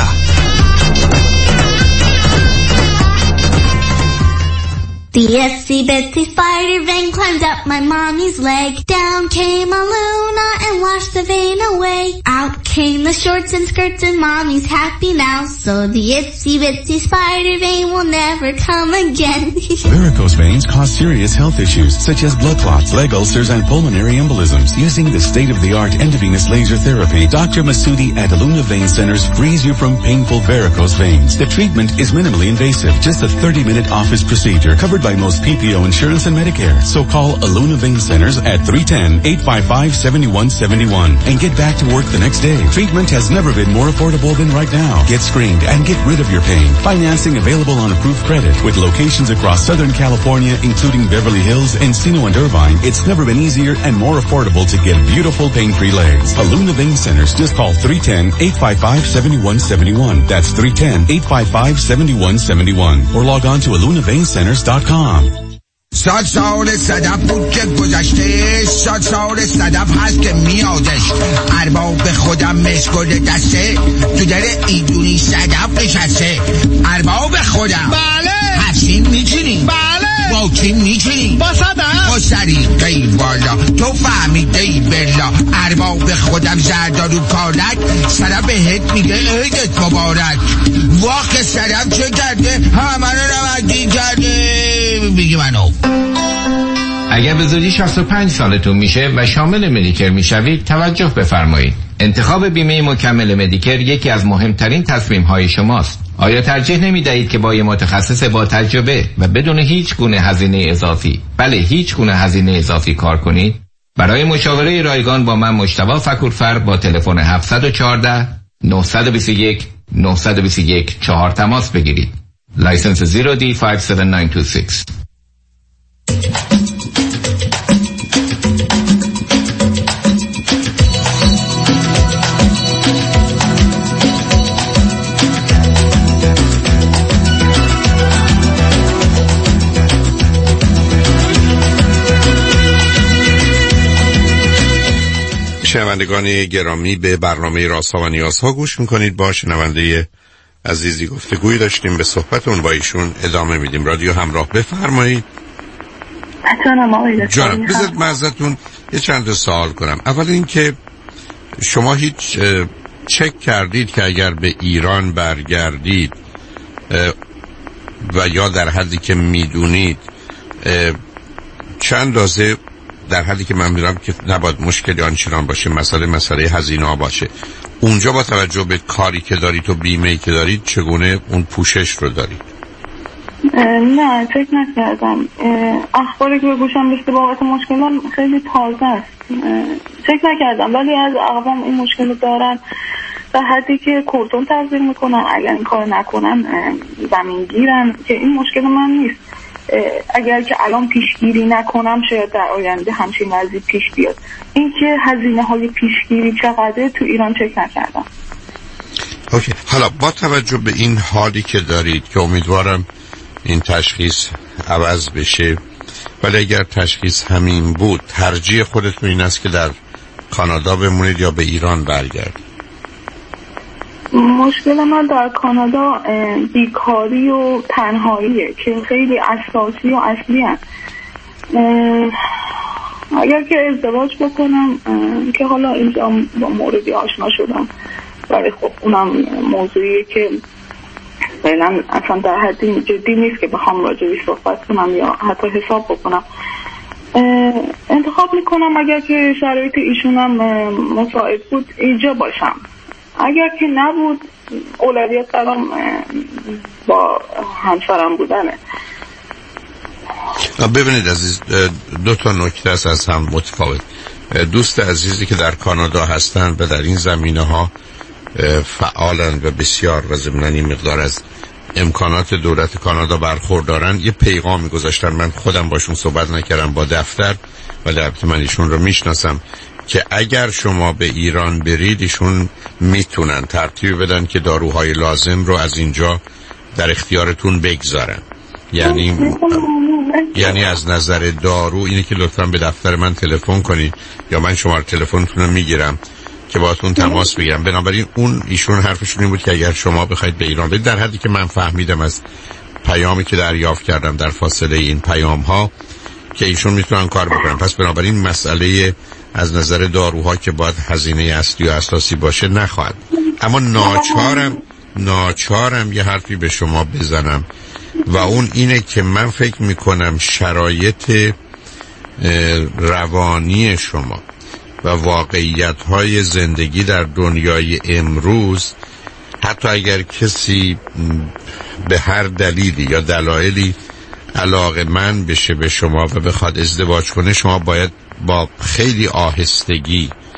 The itsy bitsy spider vein climbed up my mommy's leg. Down came a Luna and washed the vein away. Out came the shorts and skirts and mommy's happy now. So the itsy bitsy spider vein will never come again. Varicose veins cause serious health issues such as blood clots, leg ulcers, and pulmonary embolisms. Using the state-of-the-art endovenous laser therapy, Dr. Masudi at Luna Vein Centers frees you from painful varicose veins. The treatment is minimally invasive, just a 30-minute office procedure covered by most PPO insurance and Medicare. So call Aluna Vein Centers at 310-855-7171 and get back to work the next day. pain. Treatment has never been more affordable than right now. Get screened and get rid of your pain. Financing available on approved credit with locations across Southern California, including Beverly Hills, Encino, and Irvine. It's never been easier and more affordable to get beautiful pain-free legs. Aluna Vein Centers. Just call 310-855-7171. That's 310-855-7171. Or log on to alunaveincenters.com. سال صدف بود که گذشته، سال صدف هست که میادش. ارباب به خودم مسکل دسته، تو در ایدونی صدف نشسته. ارباب خودم بله هفسین میچینی بله واکین میچینی با صدف با سری قیل بالا تو فهمیده ای بلا. ارباب خودم زردارو کارک صدف بهت میگه عیدت مبارک. واقع صدف چه کرده همه رو نمکی کرده بگی منو. اگر به زودی 65 سالتون میشه و شامل مدیکر میشوید توجه بفرمایید. انتخاب بیمه مکمل مدیکر یکی از مهمترین تصمیم‌های شماست. آیا ترجیح نمی‌دهید که با یک متخصص با تجربه و بدون هیچ گونه هزینه اضافی، بله هیچ گونه هزینه اضافی کار کنید؟ برای مشاوره رایگان با من مجتبی فکورفر با تلفن 714 921 921 4 تماس بگیرید. لایسنس 0D57926. شنوندگان گرامی، به برنامه رازها و نیازها گوش میکنید. با شنونده عزیزی گفتگویی داشتیم، به صحبتون با ایشون ادامه میدیم. رادیو همراه، بفرمایید. جانم، بذارید من ازتون یه چند سوال کنم. اول اینکه شما هیچ چک کردید که اگر به ایران برگردید و یا در حدی که میدونید چند اندازه، در حالی که من میدونم که نباید مشکلی آنچنان باشه، مسئله هزینه ها باشه، اونجا با توجه به کاری که دارید و بیمه‌ای که دارید چگونه اون پوشش رو دارید؟ نه فکر نکردم. اخباری که به گوشم رسیده بابت مشکلان خیلی تازه است. فکر نکردم، ولی از اقوام این مشکل دارن به حدی که کورتون تزریق میکنن، اگر این کار نکنن زمین گیرن، که این مشکل من نیست. اگر که الان پیشگیری نکنم شاید در آینده همچین وضعی پیش بیاد. اینکه هزینه های پیشگیری چقدره تو ایران چک نکردم. اوکی. حالا با توجه به این حالی که دارید که امیدوارم این تشخیص عوض بشه، ولی اگر تشخیص همین بود ترجیح خودتون این است که در کانادا بمونید یا به ایران برگردید؟ مشکل من در کانادا بیکاری و تنهاییه که خیلی اساسی و اصلی هست. اگر که ازدواج بکنم که حالا اینجا با موردی آشنا شدم، ولی خب اونم موضوعیه که فعلا اصلا در حدی جدی نیست که بخوام راجعش صحبت کنم یا حتی حساب بکنم. انتخاب میکنم اگر که شرایط ایشونم مساعد بود اینجا باشم. اگر که نبود اولویت دارم با همسرم بودنه. ببینید عزیز، دو تا نکته است از هم متفاوت. دوست عزیزی که در کانادا هستن و در این زمینه ها فعالن و بسیار و ضمناً این مقدار از امکانات دولت کانادا برخوردارن، یه پیغامی گذاشتن. من خودم باشون صحبت نکردم با دفتر، ولی البته من ایشون رو میشناسم که اگر شما به ایران برید ایشون میتونن ترتیب بدن که داروهای لازم رو از اینجا در اختیارتون بگذارن. یعنی از نظر دارو اینه که لطفاً به دفتر من تلفن کنید یا من شماره تلفنتون رو میگیرم که باهاتون تماس بگیرم. بنابراین ایشون حرفشون این بود که اگر شما بخواید به ایران برید، در حدی که من فهمیدم از پیامی که دریافت کردم در فاصله این پیام ها، که ایشون میتونن کار بکنن. پس بنابراین مسئله از نظر داروها که باید هزینه اصلی و اساسی باشه نخواهد. اما ناچارم یه حرفی به شما بزنم و اون اینه که من فکر میکنم شرایط روانی شما و واقعیت‌های زندگی در دنیای امروز، حتی اگر کسی به هر دلیلی یا دلایلی علاقه‌مند بشه به شما و بخواد ازدواج کنه، شما باید با خیلی آهستگی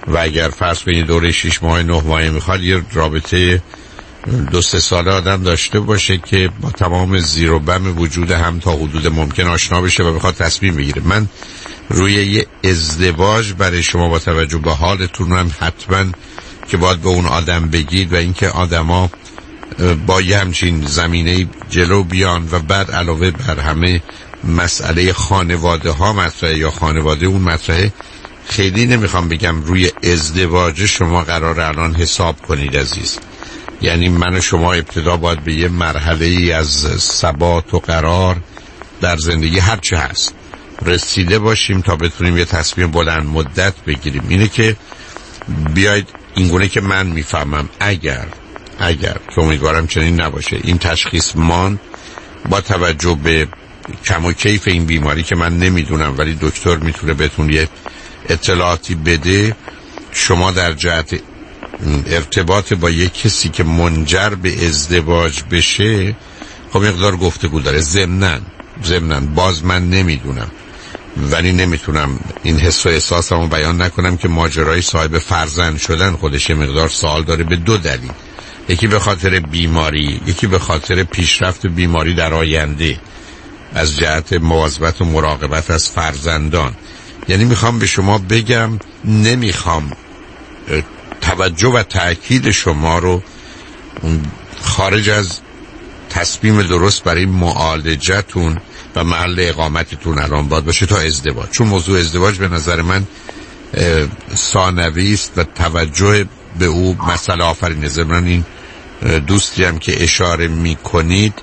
و اگر فرض کنید دوره 6 ماه 9 ماه میخواد یه رابطه 2-3 ساله آدم داشته باشه که با تمام زیر و بم وجود هم تا حدود ممکن آشنا بشه و بخواد تصمیم بگیره. من روی یه ازدواج برای شما با توجه به حالتون هم حتما که باید به اون آدم بگید و اینکه آدما با یه همچین زمینه جلو بیان و بعد علاوه بر همه مسئله خانواده ها مطرحه یا خانواده اون مطرحه، خیلی نمیخوام بگم روی ازدواج شما قرار الان حساب کنید عزیز. یعنی من و شما ابتدا باید به یه مرحله ای از ثبات و قرار در زندگی هرچه هست رسیده باشیم تا بتونیم یه تصمیم بلند مدت بگیریم. اینه که بیاید اینگونه که من میفهمم اگر که امیدوارم چنین نباشه این تشخیص مان با توجه به کم و کیف این بیماری که من نمیدونم ولی دکتر میتونه بهتون یه اطلاعاتی بده، شما در جهت ارتباط با یک کسی که منجر به ازدواج بشه خب مقدار گفتگو داره. ضمناً باز من نمیدونم ولی نمیتونم این حس و احساسمو بیان نکنم که ماجرای صاحب فرزند شدن خودش یه مقدار سوال داره به 2 دلیل. یکی به خاطر بیماری، یکی به خاطر پیشرفت بیماری در آینده از جهت مواظبت و مراقبت از فرزندان. یعنی میخوام به شما بگم نمیخوام توجه و تأکید شما رو خارج از تصمیم درست برای معالجتون و محل اقامتتون الان باید باشه تا ازدواج، چون موضوع ازدواج به نظر من ثانوی است و توجه به او مسئله آفرینه. ضمن این دوستی هم که اشاره میکنید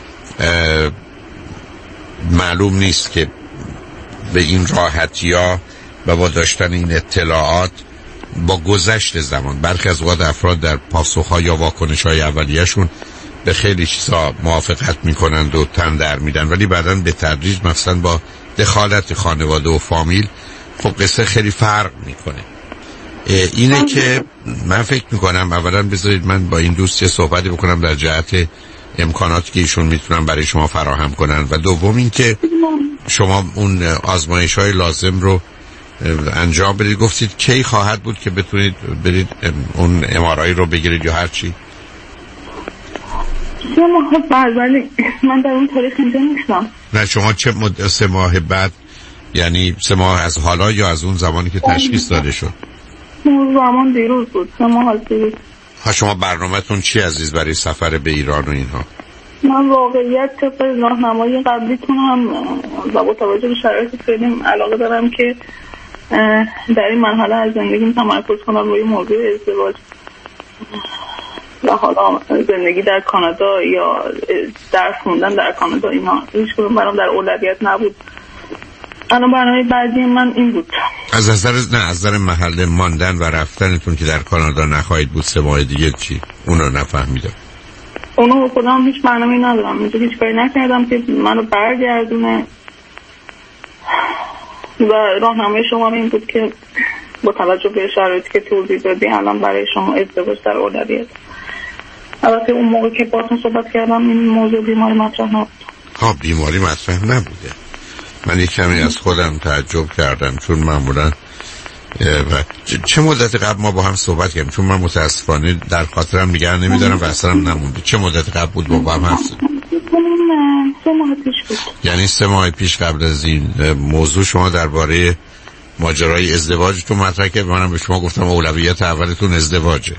معلوم نیست که به این راحتی ها و با داشتن این اطلاعات با گذشت زمان برخی از اوقات افراد در پاسخها یا واکنش‌های اولیه‌شون به خیلی چیزا موافقت میکنند و تن در میدن ولی بعداً به تدریج مثلا با دخالت خانواده و فامیل خب قصه خیلی فرق میکنه. اینه که من فکر میکنم اولا بذارید من با این دوست صحبتی بکنم در جهت امکاناتی که ایشون میتونن برای شما فراهم کنن و دوم این که شما اون آزمایش‌های لازم رو انجام بدید. گفتید کی خواهد بود که بتونید برید اون MRI رو بگیرید یا هر چی؟ 3 ماه بعد، ولی من در اون تاریخ اینجا نیستم. نه شما چه مدت 3 ماه بعد؟ یعنی 3 ماه از حالا یا از اون زمانی که تشخیص داده شد؟ اون زمان دیروز بود، 3 ماه از دیروز. شما برنامه‌تون چی عزیز برای سفر به ایران و اینها؟ من واقعیت طبق راهنمایی قبلیتون هم با توجه به شرایط فعلی علاقه دارم که در این مرحله از زندگیم تمرکز کنم روی موضوع ازدواج و حالا زندگی در کانادا یا درس خوندن در کانادا. اینا هیچ کدوم برام در اولویت نبود. الان برنامه بعدی من این بود. از نظر محل ماندن و رفتنتون که در کانادا نخواهید بود 3 ماه دیگه چی؟ اونو نفهمیدم. اونو خودم هیچ برنامه‌ای ندارم. اینجا هیچ کاری نکردم که منو برگردونه و راهنمای شما این بود که با توجه به شرایطی که توضیح دادی الان برای شما ازدواج در اولویت. البته اون موقع که باهاتون صحبت کردم این موضوع بیماری مطرح نبود. بیماری مطرح نبوده. من یک کمی از خودم تعجب کردم چون معمولا چه مدت قبل ما با هم صحبت کردیم؟ چون من متاسفانه در خاطرم نگه نمیدارم و اصلا نمونده. چه مدت قبل بود با هم حرف زدیم؟ 3 ماه پیش بود. یعنی 3 ماه پیش قبل از این موضوع شما درباره ماجرای ازدواجتون مطرح کرد. منم به شما گفتم اولویت اولتون ازدواجه.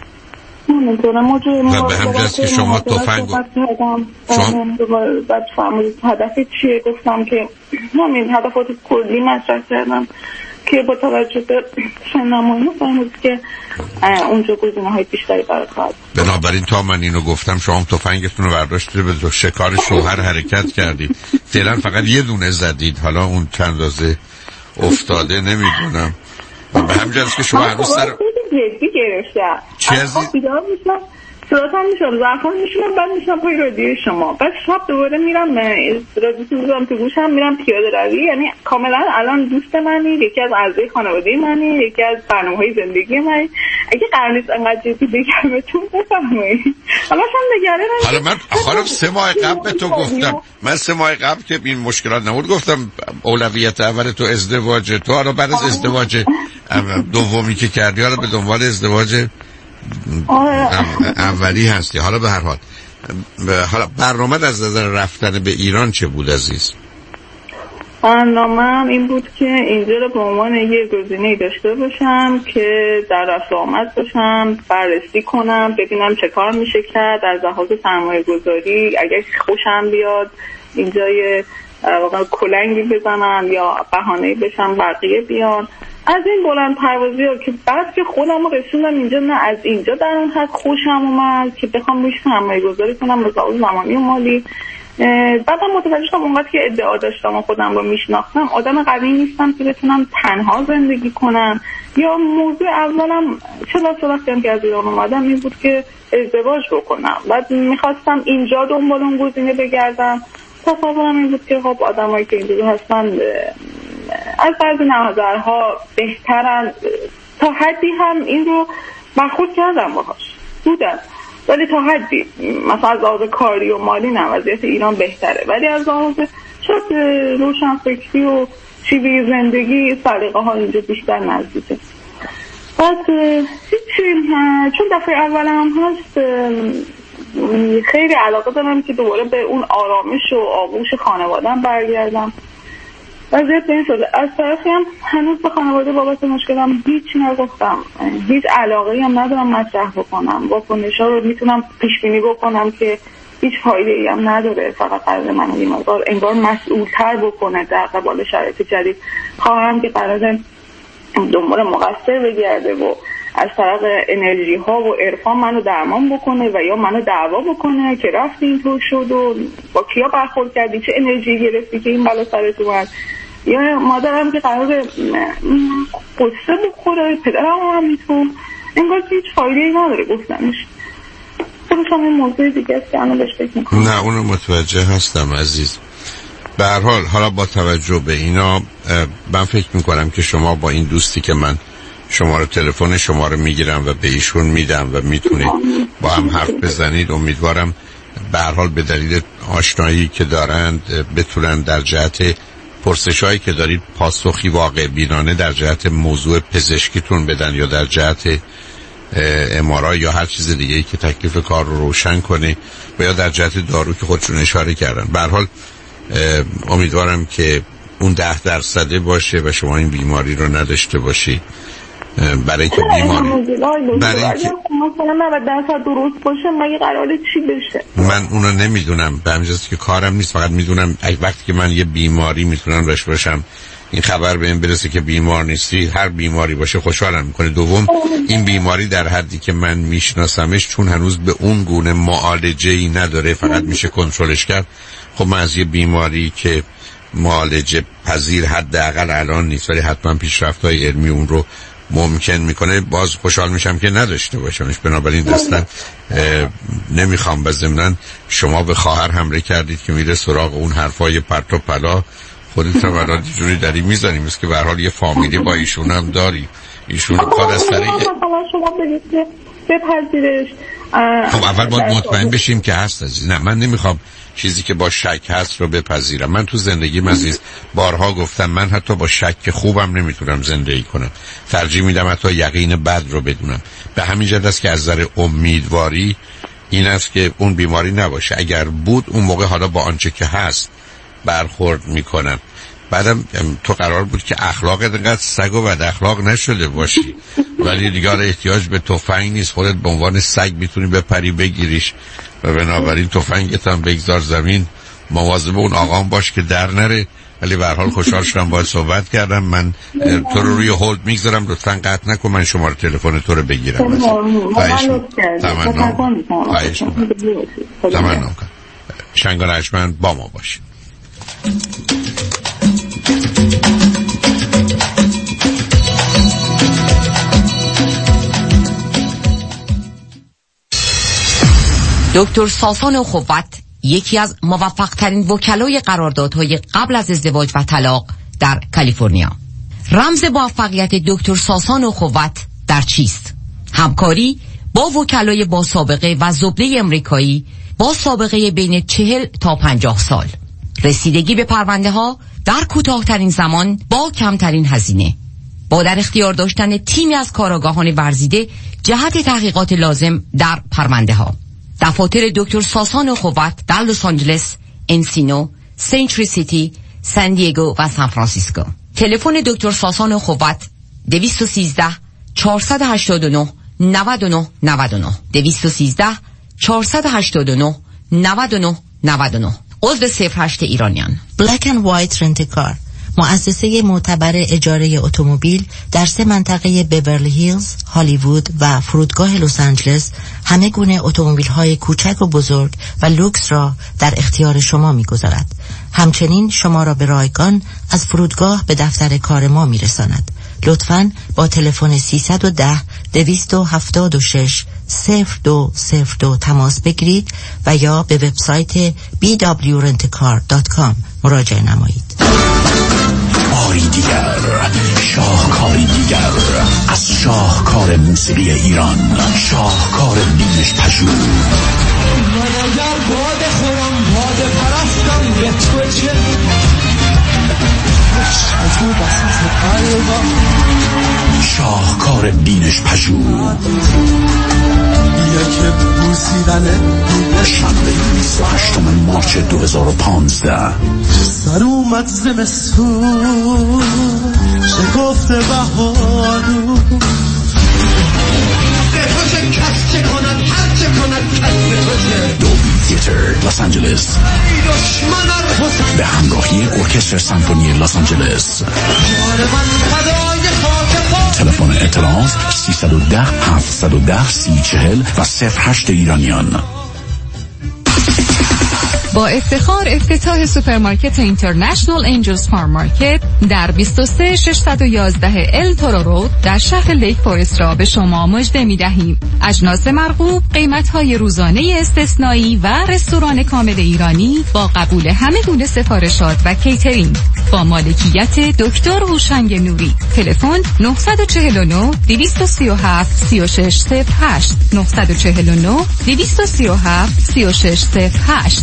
و به همین جاست که شما تفنگ بعد فهمیدید هدف چیه. گفتم که همین هدفات کلی مطرح کردم که با توجه به شنمایی فهمید که اونجا گزینه‌های بیشتری برای خواهد. بنابراین تا من اینو گفتم شما تفنگتون رو برداشتید به شکار شوهر حرکت کردید. فعلا فقط یه دونه زدید، حالا اون چند اندازه افتاده نمیدونم. به همین جاست که شما هنوز سر جدی گرفتم. چی ازید؟ بیدار میشم صداتم میشم زعفان میشونم، بعد میشونم پای رادیو شما، بعد شب دوباره میرم رادیو میذارم تو گوشم، میرم پیاده روی. یعنی کاملا الان دوست منی، یکی از اعضای خانواده منی، یکی از برنامه‌های زندگی منی. اگه قرار نیست انقدر جدی بگم بهتون بفرمایید. حالا من نگرانم. حالا من خانم 3 ماه قبل به تو گفتم، من 3 ماه قبل که این مشکلات نبود گفتم اولویت اول تو ازدواج. تو حالا بعد از ازدواج دومی که کردی حالا به دنبال ازدواج اولی هستی. حالا به هر حال حالا برنامه از نظر رفتن به ایران چه بود عزیز؟ برنامه‌ام این بود که اینجا رو به عنوان یه گزینه‌ای داشته باشم که در رفت و آمد باشم، بررسی کنم، ببینم چه کار میشه کرد از لحاظ سرمایه گذاری. اگر خوشم بیاد اینجا یه واقعا کلنگی بزنم یا بهانه‌ای بشم بقیه بیان. از این بلند پروازی ها که بعد که خودم رو رسوندم اینجا، نه از اینجا در اون حد خوشم اومد که بخوام روش سرمایه گذاری کنم به لحاظ زمانی و مالی. بعدم متوجه شدم اونقدر که ادعا داشتم و خودم رو میشناختم آدم قوی نیستم که بتونم تنها زندگی کنم. یا موضوع اولم چلا وقتی که از ایران اومدم این بود که ازدواج بکنم. بعد میخواستم اینجا دنبال اون گزینه بگردم. تصورم این بود که خب آدمایی که اینجا هستن از بعضی نظرها بهترن، تا حدی هم این رو برخورد کردم باهاش بودن، ولی تا حدی مثلا از لحاظ کاری و مالی نه وضعیت ایران بهتره، ولی از لحاظ شاید روشن فکری و شیوه زندگی سلیقه ها اینجا بیشتر نزدیکه. بعد چون دفعه اولم هست خیلی علاقه دارم که دوباره به اون آرامش و آغوش خانواده‌ام برگردم. وضعیت این شده. از طرفی هم هنوز به خانواده بابت مشکلم هیچ نگفتم، هیچ علاقه‌ای هم ندارم مطرح بکنم. واکنش‌ها رو میتونم پیش بینی بکنم که هیچ فایده‌ای هم نداره، فقط قرار من انگار مسئول‌تر بکنه در قبال شرایط جدید. خواهم که قراره دنبال مقصر بگرده و از طرف انرژی ها و عرفان منو درمان بکنه و یا منو دعوا بکنه که رفتی اینطور شد و با کیا برخورد کردی، چه انرژی گرفتی که این بلا سرت اومد. یا مادرم که قراره قصه بخوره، پدرم هم همینطور. انگار هیچ فایده‌ای نداره گفتنش. خودشم این موضوع دیگه است که الان بهش فکر می‌کنم. نه اونو متوجه هستم عزیز. به هر حال حالا با توجه به اینا من فکر می‌کنم که شما با این دوستی که من شماره تلفن شما رو میگیرم و به ایشون میدم و میتونید با هم حرف بزنید. امیدوارم به هر حال به دلیل آشنایی که دارند بتونن در جهت پرسشایی که دارید پاسخی واقع بینانه در جهت موضوع پزشکیتون بدن یا در جهت ام‌آرآی یا هر چیز دیگه‌ای که تکلیف کار رو روشن کنه و یا در جهت دارو که خودشون اشاره کردن. به هر حال امیدوارم که اون 10% باشه و شما این بیماری رو نداشته باشی. برای که بیماری برای که مثلا 90% درست باشه مگه قراره چی بشه؟ من اونو نمیدونم، به همین که کارم نیست. فقط میدونم وقتی که من یه بیماری میتونم داشته باشم این خبر به این برسه که بیمار نیستی، هر بیماری باشه خوشحالم میکنه. دوم این بیماری در حدی که من میشناسمش چون هنوز به اون گونه معالجه‌ای نداره، فقط میشه کنترلش کرد. خب من از یه بیماری که معالجه پذیر حداقل الان نیست ولی حتما پیشرفت‌های علمی اون رو ممکن میکنه باز خوشحال میشم که نداشته باشمش. بنابراین دستن نمیخوام. و ضمناً شما به خواهر حمله کردید که میره سراغ اون حرفای پرت و پلا. خودت هم الان جوری داری میزنیم است که به هر حال یه فامیلی با ایشون هم داری. ایشون کار از طریق شما بگید بپذیرش. خب اول باید مطمئن بشیم که هست عزیز. نه من نمیخوام چیزی که با شک هست رو بپذیرم. من تو زندگیم عزیز بارها گفتم من حتی با شک خوبم نمیتونم زندگی کنم. ترجیح میدم حتی یقین بد رو بدونم. به همین جهت است که از نظر امیدواری این است که اون بیماری نباشه. اگر بود اون موقع حالا با آنچه که هست برخورد میکنم. بعدم تو قرار بود که اخلاقت انقدر سگ و بد اخلاق نشده باشی، ولی دیگه احتیاج به تفنگ نیست. خودت به عنوان سگ میتونی بپری بگیریش و بنابراین تفنگت هم بگذار زمین. مواظب اون آقام باش که در نره. ولی به هر حال خوشحال شدم باهات صحبت کردم. من تو رو روی هولد میگذارم، لطفاً قطع نکن. من شماره تلفن تو رو بگیرم. تمام. شنگ و رجمند با ما باشید. دکتر ساسان اخوت یکی از موفق ترین وکلای قراردادهای قبل از ازدواج و طلاق در کالیفرنیا. رمز موفقیت دکتر ساسان اخوت در چیست؟ همکاری با وکلای با سابقه و زبده امریکایی با سابقه بین 40 تا 50 سال، رسیدگی به پرونده ها در کوتاه‌ترین زمان با کمترین هزینه، با در اختیار داشتن تیمی از کارآگاهان ورزیده جهت تحقیقات لازم در پرونده ها. دفاتر دکتر ساسان اخوت در لس آنجلس، انسینو، سنچری سیتی، سان دیگو و سان فرانسیسکو. تلفن دکتر ساسان اخوت 213 489 99 99 213 489 99 99. عضو 08 ایرانیان. بلک اند وایت رنت کار، مؤسسه معتبر اجاره اتومبیل در 3 منطقه بیورلی هیلز، هالیوود و فرودگاه لس آنجلس همه گونه اتومبیل‌های کوچک و بزرگ و لوکس را در اختیار شما می‌گذارد. همچنین شما را به رایگان از فرودگاه به دفتر کار ما می‌رساند. لطفاً با تلفن 310 276 0202 تماس بگیرید و یا به وبسایت bwrentcar.com مراجعه نمایید. باری دیگر، شاهکاری دیگر از شاهکار موسیقی ایران، شاهکار بینش پژوه. من اگر باده خورم باده پرستم به تو چه شاهکار بینش پژوه. یک بوسیدن شنبه 28 مارچ 2015 سر اومد زمستون شکفت بهارو به تو چه کس چه کند هر چه کند کس به تو چه. دولبی تیتر لس آنجلس به همراهی ارکستر سمفونی لس آنجلس. تلفن اطلاعات 310 710 3040 و 08 ایرانیان. با افتخار افتتاح سوپرمارکت اینترنشنال انجلز فارم مارکت در 23611 ال تورو رود در شهر لیک فورست را به شما مژده می‌دهیم. اجناس مرغوب، قیمت‌های روزانه استثنایی و رستوران کامل ایرانی با قبول همه گونه سفارشات و کیترینگ با مالکیت دکتر هوشنگ نوری. تلفن 949 237 3608 949 237 3608.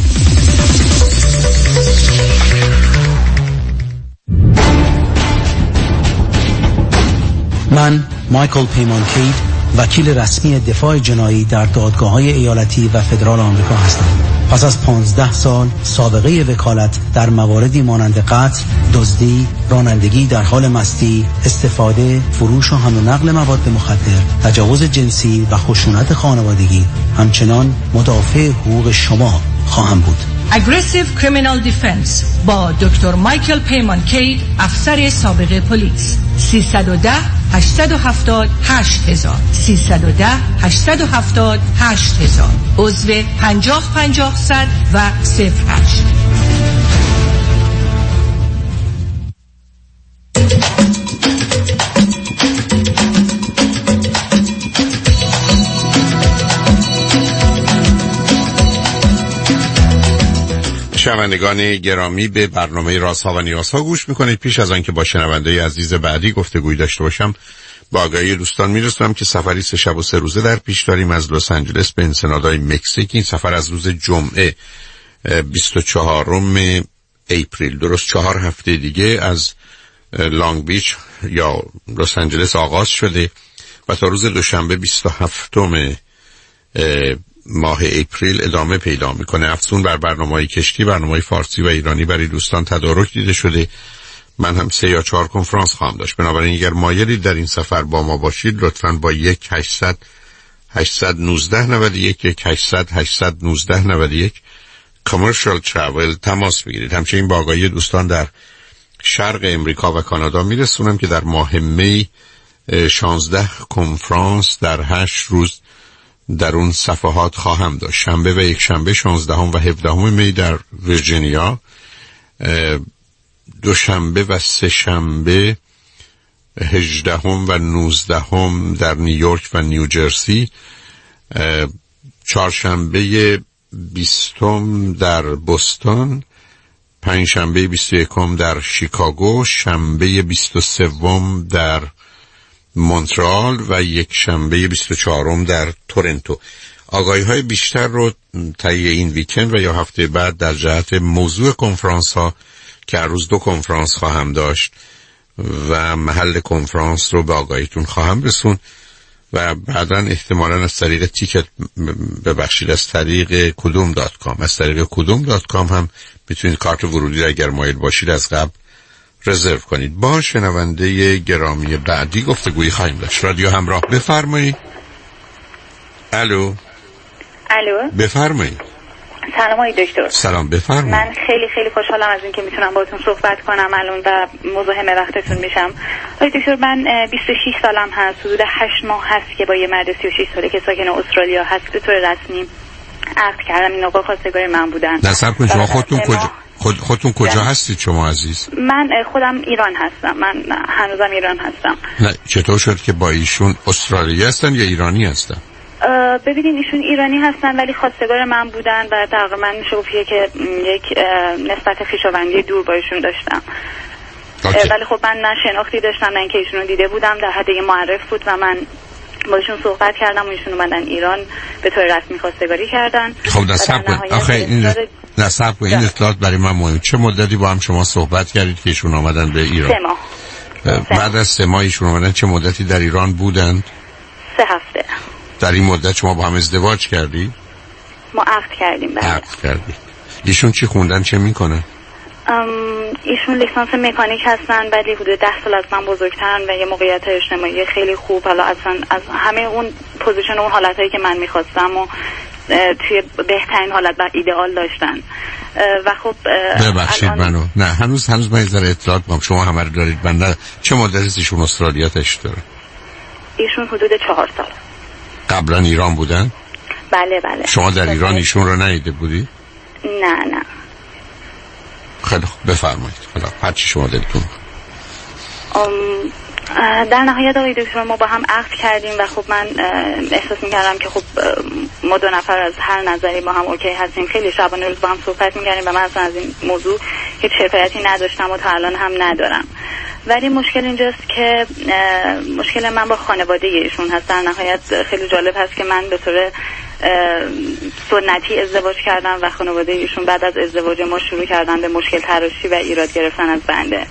من مایکل پیمانکید، وکیل رسمی دفاع جنایی در دادگاه‌های ایالتی و فدرال آمریکا هستم. پس از 15 سال سابقه وکالت در مواردی مانند قتل، دزدی، رانندگی در حال مستی، استفاده، فروش و حمل و نقل مواد مخدر، تجاوز جنسی و خشونت خانوادگی، همچنان مدافع حقوق شما خواهم بود. Aggressive Criminal Defense با دکتر مایکل پیمانکید، افسر سابق پلیس. 310 870 8000 310 870 8000 عضو 50-50-100 و 08. شنوندگان گرامی، به برنامه رازها و نیازها گوش میکنید. پیش از آن که با شنونده عزیز بعدی گفتگوی داشته باشم، با آگاهی دوستان میرسونم که سفری 3 شب و 3 روزه در پیش داریم از لس آنجلس به انسنادای مکزیک. این سفر از روز جمعه 24 اپریل، درست 4 هفته دیگه، از لانگ بیچ یا لس آنجلس آغاز شده و تا روز دوشنبه 27 ماه اپریل ادامه پیدا میکنه. افزون بر برنامه‌های کشتی، برنامه‌های فارسی و ایرانی برای دوستان تدارک دیده شده. من هم 3 یا 4 کنفرانس خواهم داشت. بنابراین اگر مایلید در این سفر با ما باشید، لطفاً با 1-800 819 91 1-800 819 91 کامرشال ترافل تماس بگیرید. همچنین با آگاهی دوستان در شرق امریکا و کانادا میرسونم که در ماه می 16 کنفرانس در 8 روز در اون صفحات خواهم داشت. شنبه و یک شنبه 16 و 17 می در ویرجینیا، دوشنبه و سه شنبه 18 و 19 در نیویورک و نیوجرسی، چهارشنبه 20 در بوستون، پنجشنبه 21 در شیکاگو، شنبه 23 در مونترال و یک شنبه 24 در تورنتو. آگاهی‌های بیشتر رو طی این ویکند و یا هفته بعد در جهت موضوع کنفرانس ها که هر روز 2 کنفرانس خواهم داشت و محل کنفرانس رو به آگاهیتون خواهم رسون و بعداً احتمالاً از طریق تیکت ببخشید از طریق kudum.com از طریق kudum.com هم میتونید کارت ورودی را اگر مایل باشید از قبل رزرو کنید. با شنونده گرامی بعدی گفتگویی خواهیم داشت. رادیو همراه، بفرمایید. الو بفرمایید. سلام آقای دکتر. سلام، بفرمایید. من خیلی خیلی خوشحالم از اینکه میتونم باهاتون صحبت کنم الان و مزاحم وقتتون میشم. آقای دکتر، من 26 سالم هست، حدود 8 ماه هست که با یه مرد 36 ساله که ساکن استرالیا هست به طور رسمی عقد کردم. این آقا خواستگار من بودن. نصب کنید شما خودتون کجا هستید شما عزیز؟ من خودم ایران هستم. من هنوزم ایران هستم. نه، چطور شد که با ایشون استرالیایی هستن یا ایرانی هستن؟ ببینین ایشون ایرانی هستن ولی خواستگار من بودن و تقریبا میشه گفت که یک نسبت خویشاوندی دور با ایشون داشتم. ولی خب من نه شناختی داشتم نه اینکه ایشونو دیده بودم، در حد معرف بود و من با ایشون صحبت کردم و ایشون اومدن ایران به طور رسمی خواستگاری کردن. خب نصب کن. آخه این نصب کن، این اطلاعات برای من مهم. چه مدتی با هم شما صحبت کردید که ایشون اومدن به ایران؟ 3 ماه. بعد از 3 ماه ایشون اومدن چه مدتی در ایران بودند؟ 3 هفته. در این مدت شما با هم ازدواج کردید؟ ما عقد کردیم. عقد کردید. ایشون چی خوندن، چه میکنن؟ ایشون لیسانس مکانیک هستن ولی حدود 10 سال از من بزرگترن و یه موقعیت اجتماعی خیلی خوب، حالا اصلا از همه اون پوزیشن اون حالتایی که من میخواستم و توی بهترین حالت و ایدئال داشتن و خب ببخشید منو نه هنوز من یه ذره اطلاعات می‌خوام. شما همه رو دارید. بنده چه مدتی ایشون استرالیا تشریف داره؟ ایشون حدود 4 سال. قبلا ایران بودن؟ بله. شما در ایران ایشون رو ندیده بودی؟ نه. خیلی خوب، بفرمایید. خدا هر چی شما دلتون. در نهایت آقای دکتر ما با هم عقد کردیم و خب من احساس می‌کردم که خب ما 2 نفر از هر نظری با هم اوکی هستیم. خیلی شبانه روز با هم صحبت می‌کردیم و من اصلا از این موضوع هیچ شکایتی نداشتم و تا الان هم ندارم. ولی مشکل اینجاست که مشکل من با خانواده ایشون هست. در نهایت خیلی جالب هست که من به طور سنتی ازدواج کردم و خانواده ایشون بعد از ازدواج ما شروع کردن به مشکل تراشی و ایراد گرفتن از بنده.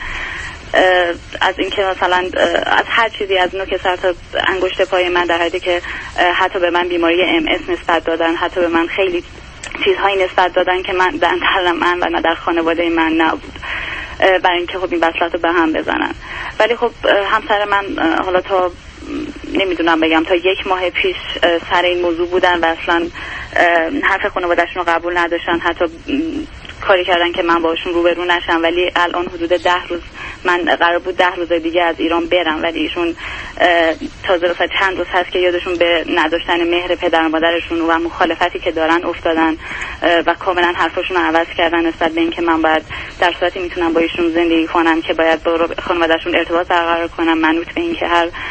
از اینکه مثلا از هر چیزی، از نوک سر تا انگشت پای من، در حدی که حتی به من بیماری MS نسبت دادن، حتی به من خیلی چیزهایی نسبت دادن که من در من و نه در خانواده من نبود، برای اینکه خب این وصلت رو به هم بزنن. ولی خب همسر من حالا تا نمیدونم بگم تا 1 ماه پیش سر این موضوع بودن و اصلا حرف خانواده‌شون رو قبول نداشتن، حتی کاری کردن که من باشون روبرو نشم. ولی الان حدود 10 روز من قرار بود 10 روز دیگه از ایران برم ولی ایشون تازه مثلا چند روز هست که یادشون به نداشتن مهر پدر و مادرشون و مخالفتی که دارن افتادن و کاملا حرفشون رو عوض کردن نسبت به اینکه من باید در صورتی میتونم با ایشون زندگی کنم که باید با خانواده‌شون ارتباط برقرار کنم، منوط به اینکه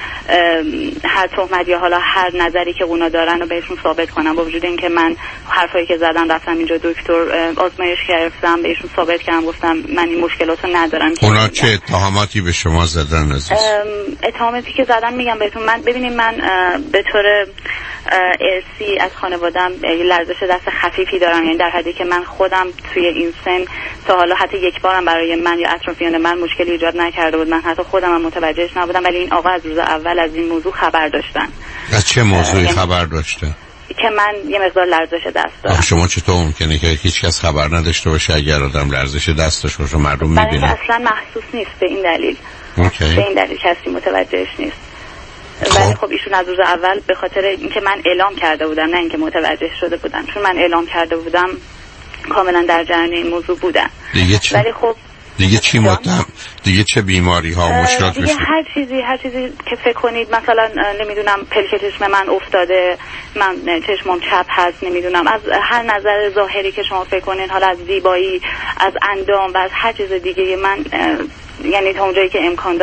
هر تهمت یا حالا هر نظری که اونا دارن رو بهشون ثابت کنم. با وجود اینکه من حرفایی که زدم رفتم اینجا دکتر آزمایش گرفتم، بهشون ثابت کردم، گفتم من این مشکلاتو ندارم. اونا چه اتهاماتی به شما زدن عزیز؟ اتهاماتی که زدن میگم بهتون، من ببینید من به طور ارثی از خانوادم لرزش دست خفیفی دارم، یعنی در حدی که من خودم توی این سن تا حالا حتی 1 بارم برای من یا اطرافیان من مشکلی ایجاد نکرده بود. من حتی خودم هم متوجهش نبودم ولی این آقا از روز اول از این موضوع خبر داشتن. از چه موضوعی خبر داشتن؟ که من یه مقدار لرزش دست دارم. شما چطور ممکنه که هیچ کس خبر نداشته باشه اگر آدم لرزش دست داشته باشه؟ مردم می‌بینن. اصلا محسوس نیست به این دلیل. اوکی. به این دلیل کسی متوجهش نیست. ولی خب ایشون از روز اول به خاطر اینکه من اعلام کرده بودم، نه اینکه متوجه شده بودن، چون من اعلام کرده بودم کاملا در جریان این موضوع بودن. دیگه چی؟ ولی خب دیگه چی متهم؟ دیگه چه بیماری ها و مشکلات دیگه هر چیزی که فکر کنید، مثلا نمیدونم پلک چشم من افتاده، من چشمم چپ هست، نمیدونم از هر نظر ظاهری که شما فکر کنید، حالا از زیبایی، از اندام و از هر چیز دیگه من یعنی تا اونجایی که امکان داشت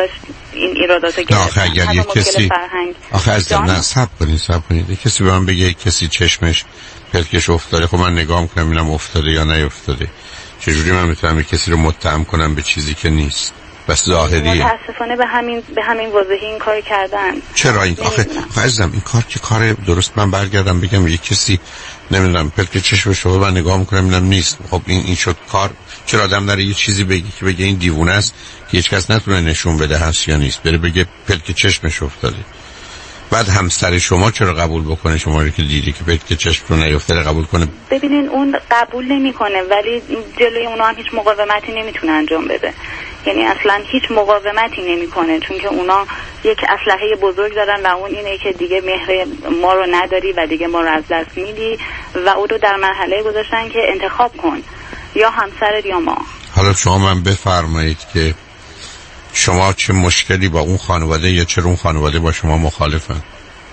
این ایراداتو گرفتن. آخه اگر یک کسی آخه از نه صبر کنید کسی به من بگه کسی چشمش پلکش افتاده، خب من نگاه میکنم ببینم افتاده یا نیفتاده. چجوری من میتونم کسی رو متهم کنم به چیزی که نیست؟ بس ظاهریه. متاسفانه به همین واضحی این کار کردن. چرا این آخه عزیزم این کار که کار درست، من برگردم بگم یک کسی نمیدونم پلک چشمش رو من نگاه میکنم ببینم نیست، خب این شد کار. چرا آدم داره یه چیزی بگه که بگه این دیوونه است که هیچ کس نتونه نشون بده هست یا نیست، بره بگه پلک چشمش افتاده؟ بعد همسر شما چرا قبول بکنه شما رو که دیدی که پلک چشم رو نیفتاده قبول کنه؟ ببینین اون قبول نمیکنه، ولی جلوی اونا هم هیچ مقاومتی نمیتونه انجام بده. یعنی اصلا هیچ مقاومتی نمیکنه، چون که اونا یک اسلحه بزرگ دارن و اون اینه که دیگه مهر ما رو نداری و دیگه ما رو از دست میدی و او رو در مرحله گذاشتن که انتخاب کن یا همسرت یا ما. حالا شما من بفرمایید که شما چه مشکلی با اون خانواده یا چرا اون خانواده با شما مخالفن؟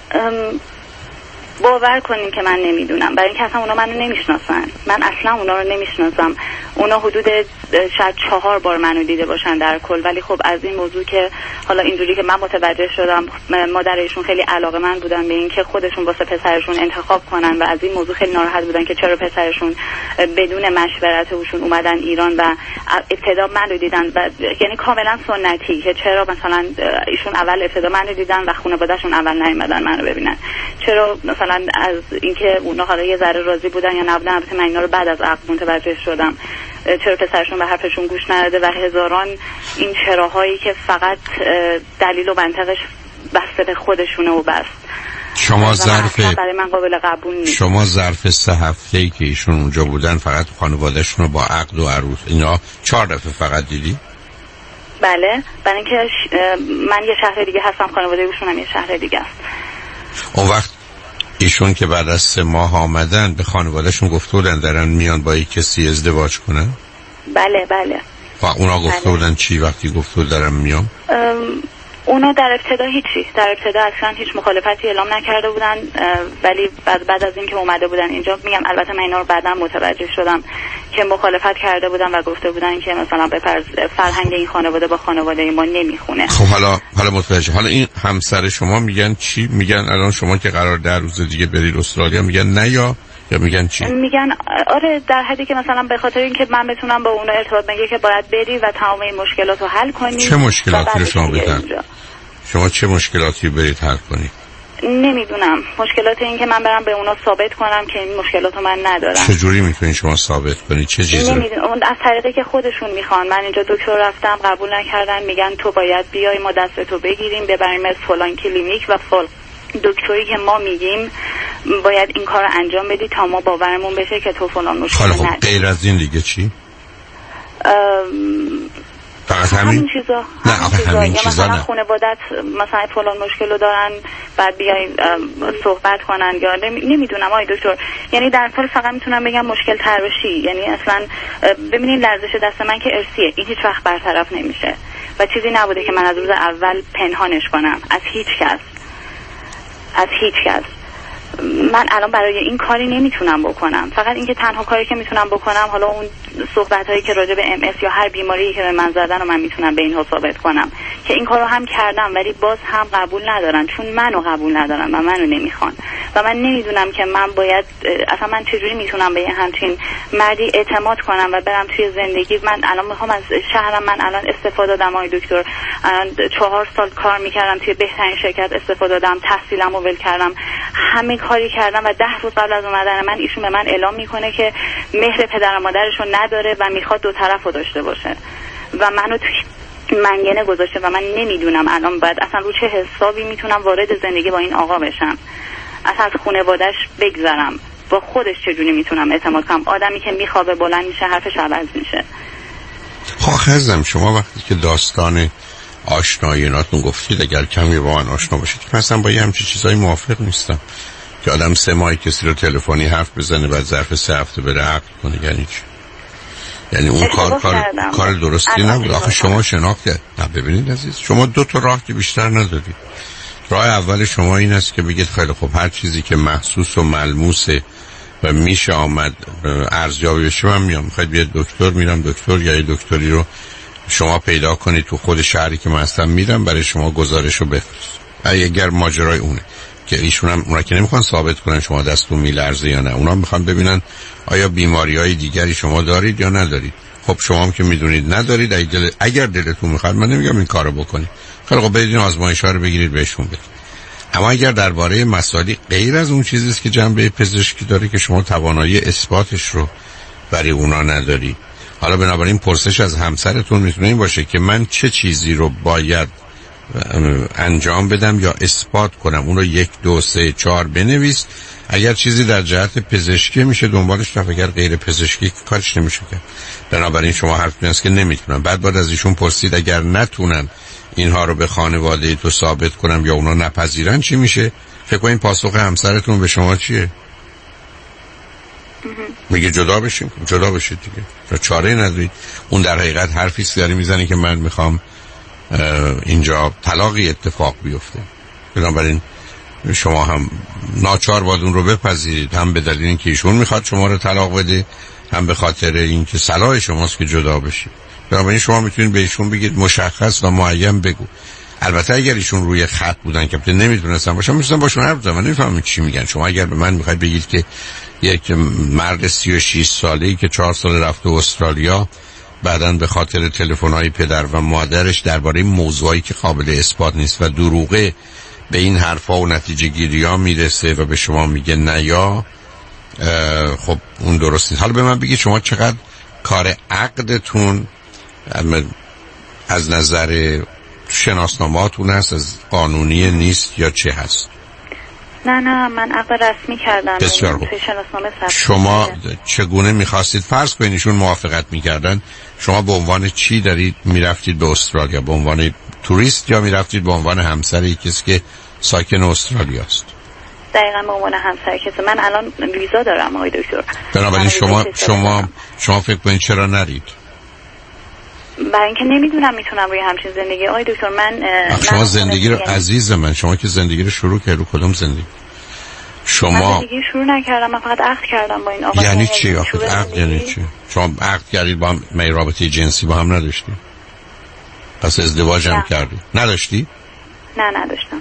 باور کنین که من نمیدونم، برای اینکه اصلا اونا منو نمیشناسن. من اصلا اونا رو نمیشناسم. اونا حدود شاید 4 بار منو دیده باشن در کل، ولی خب از این موضوع که حالا اینجوری که من متوجه شدم مادرشون خیلی علاقه‌مند بودن به این که خودشون واسه پسرشون انتخاب کنن و از این موضوع خیلی ناراحت بودن که چرا پسرشون بدون مشورت اوشون اومدن ایران و ابتدا منو دیدن و یعنی کاملا سنتی که چرا مثلا ایشون اول ابتدا منو دیدن و خانواده‌شون اول نیومدن منو ببینن. چرا مثلا از اینکه اونا حالا یه ذره راضی بودن یا نبودن، البته من اینا رو بعد از عقد متوجه شدم، چرا پسرشون به حرفشون گوش نداده و هزاران این چراهایی که فقط دلیل و منطقش بسته به خودشونه و بس. شما ظرف برای من قابل قبول نیست. شما ظرف 3 هفته‌ای که ایشون اونجا بودن فقط خانواده‌شون رو با عقد و عروس اینا 4 دفعه فقط دیدی؟ بله، برای اینکه من یه شهر دیگه هستم، خانواده ایشون هم یه شهر دیگه است. اون وقت ایشون که بعد از 3 ماه آمدن به خانواده‌شون گفته بودن دارن میان با یک کسی ازدواج کنن؟ بله. و اونا گفته بودن چی وقتی گفته دارن میان؟ اونا در ابتدا اصلا هیچ مخالفتی اعلام نکرده بودن، ولی بعد از اینکه اومده بودن اینجا، میگم البته من اینا رو بعدا متوجه شدم که مخالفت کرده بودن و گفته بودن که مثلا فرهنگ این خانواده با خانواده ما نمیخونه. خب حالا متوجه. حالا این همسر شما میگن چی؟ میگن الان شما که قرار 10 روز دیگه برید استرالیا میگن نه یا میگن چی؟ میگن آره، در حدی که مثلا به خاطر اینکه من بتونم با اونا ارتباط بگیرم که باید بری و تمام این مشکلات رو حل کنی. چه مشکلاتی رو شما شما چه مشکلاتی برید حل کنید؟ نمیدونم. مشکلات این که من برم به اونا ثابت کنم که این مشکلات رو من ندارم. چجوری میتونید شما ثابت کنید؟ چه چیزی؟ نمیدونم، از طریقی که خودشون میخوان. من اینجا دکتر رفتم قبول نکردن، میگن تو باید بیای ما دستتو بگیریم ببریم از فلان کلینیک و دکتری که ما میگیم باید این کار رو انجام بدی تا ما باورمون بشه که تو فلان مشکل نداری. خب غیر از این دیگه چی؟ فقط همین چیزا. همین چیزا مثلا خانوادت مثلا فلان مشکل رو دارن بعد بیاین صحبت کنن یا نمیدونم آقای دکتر. یعنی در کل فقط میتونم بگم مشکل تراشی. یعنی اصلا ببینید لرزش دست من که ارثیه، این هیچ وقت برطرف نمیشه و چیزی نبوده که من از روز اول پنهانش کنم از هیچ کس. من الان برای این کاری نمیتونم بکنم. فقط اینکه تنها کاری که میتونم بکنم حالا اون صحبتایی که راجع به MS یا هر بیماری که به من زدن و من میتونم به اینها ثابت کنم که این کارو هم کردم، ولی باز هم قبول ندارن چون منو قبول ندارن و منو نمیخوان و من نمیدونم که من باید اصلا من چجوری میتونم به همچین مردی اعتماد کنم و برم توی زندگی. من الان میخوام از شهرم، من الان استفاده دادم آقای دکتر، الان 4 سال کار میکردم توی بهترین شرکت، استفاده دادم، تحصیلمو ول کردم، همه کاری کردم و 10 روز قبل از اومدن من ایشون به من اعلام میکنه که مهر پدر و مادرشون نداره و میخواد 2 طرفو داشته باشه و منو توی منگنه گذاشته و من نمیدونم الان باید اصلا رو چه حسابی میتونم وارد زندگی با این آقا بشم، اصلا از خانواده‌اش بگذرم، با خودش چجوری میتونم اعتماد کنم؟ آدمی که میخوابه بلند میشه حرفش عوض میشه. خب عزیزم شما وقتی که داستان آشناییاتون گفتید اگر کمی با من آشنا باشید که مثلا با یه همچین چیزایی موافق نیستم که آدم 3 ماه کسی رو تلفنی حرف بزنه بعد ظرف 3 هفته بره عقد کنه. یعنی چی؟ یعنی اون کار درستی نبود. آخه شما شناخت نه. ببینید عزیز، شما 2 تا راه که بیشتر ندارید. راه اول شما این است که بگید خیلی خب هر چیزی که محسوس و ملموسه و میشه آمد ارزیابی بشه من میام. میخواید بیاد دکتر، میرم دکتر یا یه دکتری رو شما پیدا کنید تو خود شهری که من هستم، میرم برای شما گزارشو بفرست. اگر ماجرای اونه که ایشون هم اونا که نمیخوان ثابت کنن شما دستتون میلرزه یا نه، اونا میخوان ببینن آیا بیماریهای دیگری شما دارید یا ندارید. خب شما هم که میدونید ندارید، اگر دلتون میخواد، من نمیگم این کارو بکنید، خیلی خب برید این آزمایش‌ها رو بگیرید بهشون بدید. اما اگر درباره مسائلی غیر از اون چیزی است که جنبه پزشکی داره که شما توانایی اثباتش رو برای اونا نداری، حالا بنابراین پرسش از همسرتون میتونه این باشه که من چه چیزی رو باید انجام بدم یا اثبات کنم. اون رو 1 2 3 4 بنویس. اگر چیزی در جهت پزشکی میشه دنبالش رفت، اگر غیر پزشکی کارش نمیشه کرد. بنابراین شما حرفتون است که نمیتونم. بعد از ایشون پرسید اگر نتونن اینها رو به خانواده تو ثابت کنم یا اونا نپذیرن چی میشه؟ فکر کنین پاسخ همسرتون به شما چیه؟ میگه جدا بشیم. جدا بشید دیگه، چاره ندارید. اون در حقیقت حرفی است داره میزنه که من میخوام اینجا طلاقی اتفاق بیفته. بنابراین شما هم ناچار باید اون رو بپذیرید، هم به دلیل اینکه ایشون میخواد شما رو طلاق بده، هم به خاطر اینکه صلاح شماست که جدا بشید. بنابراین شما میتونید به ایشون بگید مشخص و معین بگو. البته اگر ایشون روی خط بودن که نمیتونستم باشم، میتونستم باشون حرف بزنم، من نمیفهمم چی میگن. شما اگر به من میخواید بگید که یک مرد 36 ساله‌ای که 4 سال رفته استرالیا، بعداً به خاطر تلفن‌های پدر و مادرش درباره موضوعی که قابل اثبات نیست و دروغه به این حرفا و نتیجه گیری‌ها میرسه و به شما میگه نه یا خب اون درست نیست. حالا به من بگید شما چقدر کار عقدتون از نظر شناسنامه‌تون هست، از قانونی نیست یا چه هست؟ نه من عقد رسمی کردم. بسیار خوب. شما چگونه میخواستید فرض کنید ایشون موافقت میکردن، شما به عنوان چی دارید میرفتید به استرالیا؟ به عنوان توریست یا میرفتید به عنوان همسر کسی که ساکن استرالیا است؟ دقیقاً به عنوان همسر کسی. من الان ویزا دارم آقای دکتر. بنابراین شما فکر کنید چرا نرید؟ برای اینکه نمیدونم میتونم روی همچین زندگی. آقای دکتر شما زندگی رو عزیز من، شما که زندگی رو شروع کردید، کدوم زندگی؟ شما من زندگی شروع نکردم، من فقط عقد کردم با این آقا. یعنی چی آخه عقد یعنی چی؟ شما عقد کردید با هم، رابطه جنسی با هم نداشتید؟ پس ازدواج هم کردید؟ نداشتی؟ نه نداشتم.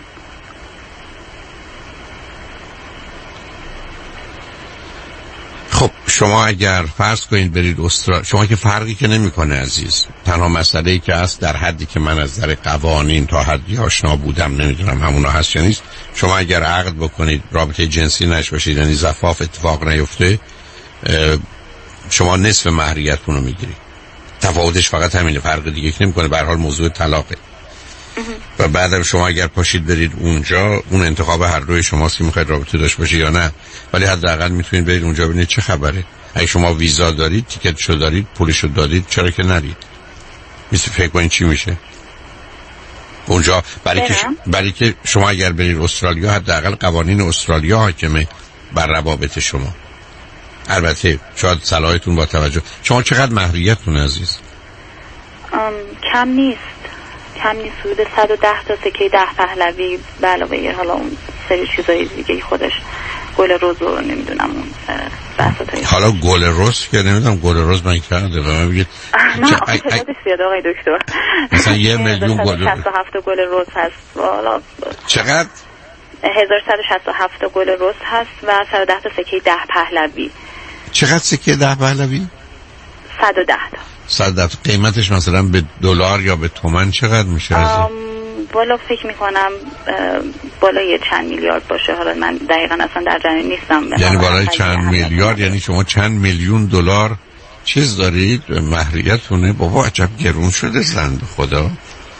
خب شما اگر فرض کنید برید استرالیا، شما که فرقی که نمیکنه عزیز، تنها مسئله‌ای که هست در حدی که من از نظر قوانین تا حدی آشنا بودم، نمیدونم همونا هست یا نیست، شما اگر عقد بکنید رابطه جنسی نشه باشید، یعنی زفاف اتفاق نیفته، شما نصف مهریتون رو میگیرید. تفاوتش فقط همینه، فرق دیگه که نمیکنه. به هر حال موضوع طلاقه. و بعدم شما اگر پاشید برید اونجا، اون انتخاب هر دوی شماست که میخواید رابطه داشته باشید یا نه، ولی حداقل میتونید برید اونجا ببینید چه خبره. اگه شما ویزا دارید، تیکتشو دارید، پولشو دادید، چرا که نرید؟ میشه فکر کنید چی میشه اونجا؟ برای که شما اگر برید استرالیا، حداقل قوانین استرالیا حاکمه بر روابط شما. البته شاید صلاحتون با توجه، شما چقدر مهریتون عزیز؟ کم نیست حدود 110 تا سکه 10 پهلوی به علاوه حالا اون سری چیزای دیگه خودش، گل رز رو نمیدونم اون بحثاتای. حالا گل رز که نمیدونم گل رز من کرده و من بگید نه تعدادش زیاده آقای دکتر. مثلا 1 میلیون گل 167 گل رز هست. حالا چقدر؟ 1167 گل رز هست و 110 تا سکه 10 پهلوی. چقدر سکه 10 پهلوی؟ 110 تا. 110. قیمتش مثلا به دلار یا به تومان چقدر میشه؟ بالا فکر میکنم بالای چند میلیارد باشه. حالا من دقیقا اصلا در جریان نیستم. یعنی بالای چند میلیارد، یعنی شما چند میلیون دلار چیز دارید مهریتونه؟ بابا عجب گرون شده زند خدا.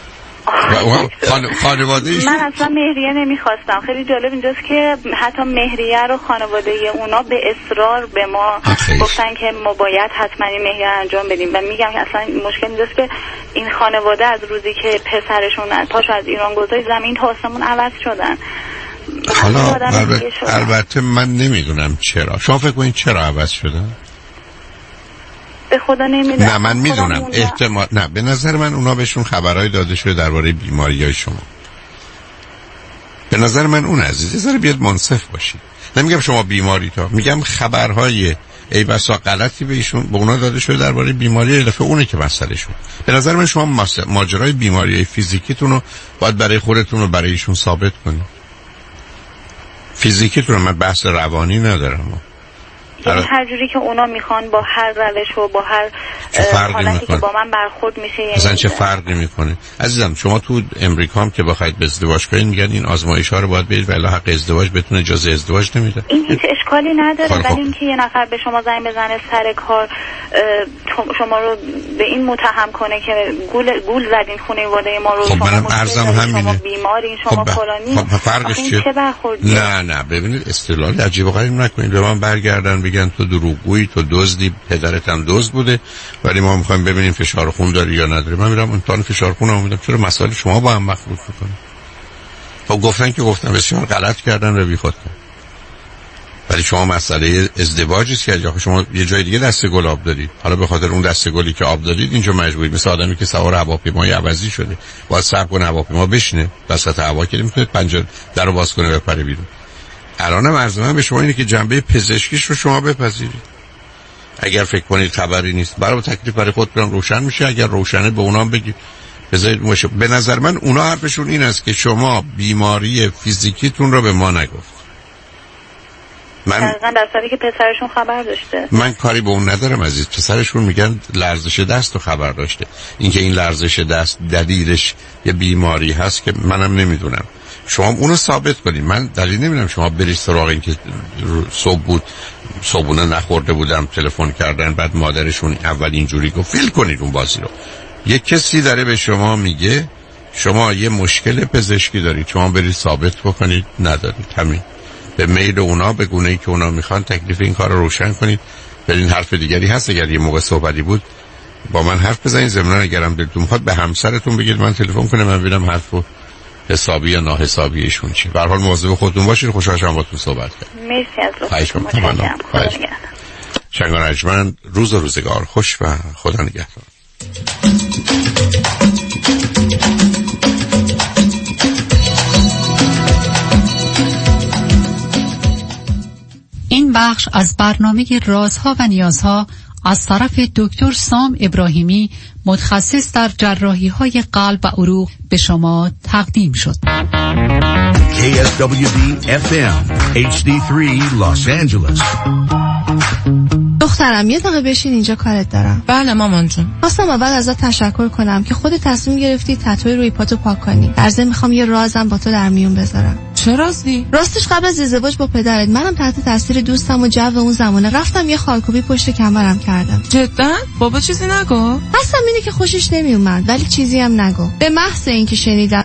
خانواده من اصلا مهریه نمیخواستم. خیلی جالب اینجاست که حتی مهریه رو خانواده اونا به اصرار به ما گفتن که ما باید حتما این مهریه انجام بدیم و میگم که اصلا مشکل اینجاست که این خانواده از روزی که پسرشون پاشو از ایران گذاشت زمین تا آسمون عوض شدن. حالا البته من نمیدونم چرا. شما فکر کنید چرا عوض شدن؟ به خدا نمیدونم. نه من میدونم احتمال، نه به نظر من اونا بهشون خبرهای داده شده درباره بیماریای شما. به نظر من اون عزیز ذره بیاد منصف باشید. نمیگم شما بیماری تا، میگم خبرهای ای بسا غلطی به ایشون به اونا داده شده درباره بیماری علفه اونه که مسئله شون. به نظر من شما ماجرای بیماری فیزیکیتون رو باید برای خودتون و برای ایشون ثابت کنید. فیزیکیتون رو من بحث روانی ندارم. یعنی هر جوری که اونا میخوان با هر روش و با هر حالتی که با من برخورد میشه مثلا چه فرقی میکنه؟ عزیزم شما تو امریکا هم که بخواید به ازدواج کنید میگن این آزمایش‌ها رو باید برید ولی حق ازدواج بهتون اجازه ازدواج نمیده. این هیچ اشکالی نداره ولی اینکه یه نفر به شما زنگ بزنه سر کار شما رو به این متهم کنه که گول زدین خانواده ما رو، خب منم عرضم همینه. شما بیمارین، شما فلانی. خب فرقش چیه؟ نه ببینید استدلال عجیب و غریب نکنید. به من برگردن بگن تو دروغگویی، تو دزدی، پدرت هم دزد بوده ولی ما میخوایم ببینیم فشار خون داری یا نداری. من میرم امتحان فشار خونم میدم. چرا مسائل شما با هم مخلوط میکنه؟ خب گفتن که گفتن بسیار غلط کردن و بیخود کردن. ولی شما مسئله ازدواجی که شما یه جای دیگه دست گل آب دارید، حالا به خاطر اون دست گلی که آب دارید اینجا مجبورید مثل آدمی که سوار هواپیمای عوضی شده باید صبر کنه هواپیما بشینه وسط هوا که نمیتونه پنجره درو باز کنه بپره بیرون. الانم عرض من به شما اینه که جنبه پزشکیش رو شما بپذیرید. اگر فکر کنید خبری نیست برای تکلیف برای خودتون روشن میشه. اگر روشنه به اونا بگید بذارید باشه. به نظر من اونا حرفشون این است که شما بیماری فیزیکیتون رو به ما نگفت. من در صورتی که پسرشون خبر داشته. من کاری به اون ندارم عزیز. پسرشون میگن لرزش دست رو خبر داشته. اینکه این لرزش دست دلیلش یه بیماری هست که منم نمیدونم. شما اونو ثابت کنید. من دلیل نمیدونم شما برید سراغ این که صبح بود صبحونه نخورده بودم تلفن کردن بعد مادرشون اول اینجوری گفت فیل کنید اون بازی رو. یه کسی داره به شما میگه شما یه مشکل پزشکی دارید، شما برید ثابت بکنید ندارید. همین به میل اونا به گونه‌ای که اونا میخوان تکلیف این کار رو روشن کنید. برین حرف دیگری هست اگر یه موقع صحبتی بود با من حرف بزنید. ضمن اگرم دلتون میخواد به همسرتون بگید من تلفن کنه من ببینم حرفو حسابی یا ناحسابی ایشون چی. به هر حال مواظب خودتون باشید. خوشحال شدم باهاتون صحبت کردم. مرسی از لطفتون. شنگان ارجمند روز و روزگار خوش و خدا نگهدار. این بخش از برنامه رازها و نیازها از طرف دکتر سام ابراهیمی متخصص در جراحی‌های قلب و عروق به شما تقدیم شد. KSWB FM HD3 Los Angeles. دخترم یه دقیقه بشین اینجا کارت دارم. بله مامان جون. خواستم اول ازت تشکر کنم که خودت تصمیم گرفتی تتوی روی پاتو پاک کنی. در ضمن میخوام یه رازم با تو در میون بذارم. چه رازی؟ راستش قبل از ازدواج با پدرت منم تحت تاثیر دوستم و جو اون زمانه رفتم یه خالکوبی پشت کمرم کردم. جدا؟ بابا چیزی نگو؟ قصدم اینه که خوشش نمیومد ولی چیزی هم نگو. به محض اینکه شنیدم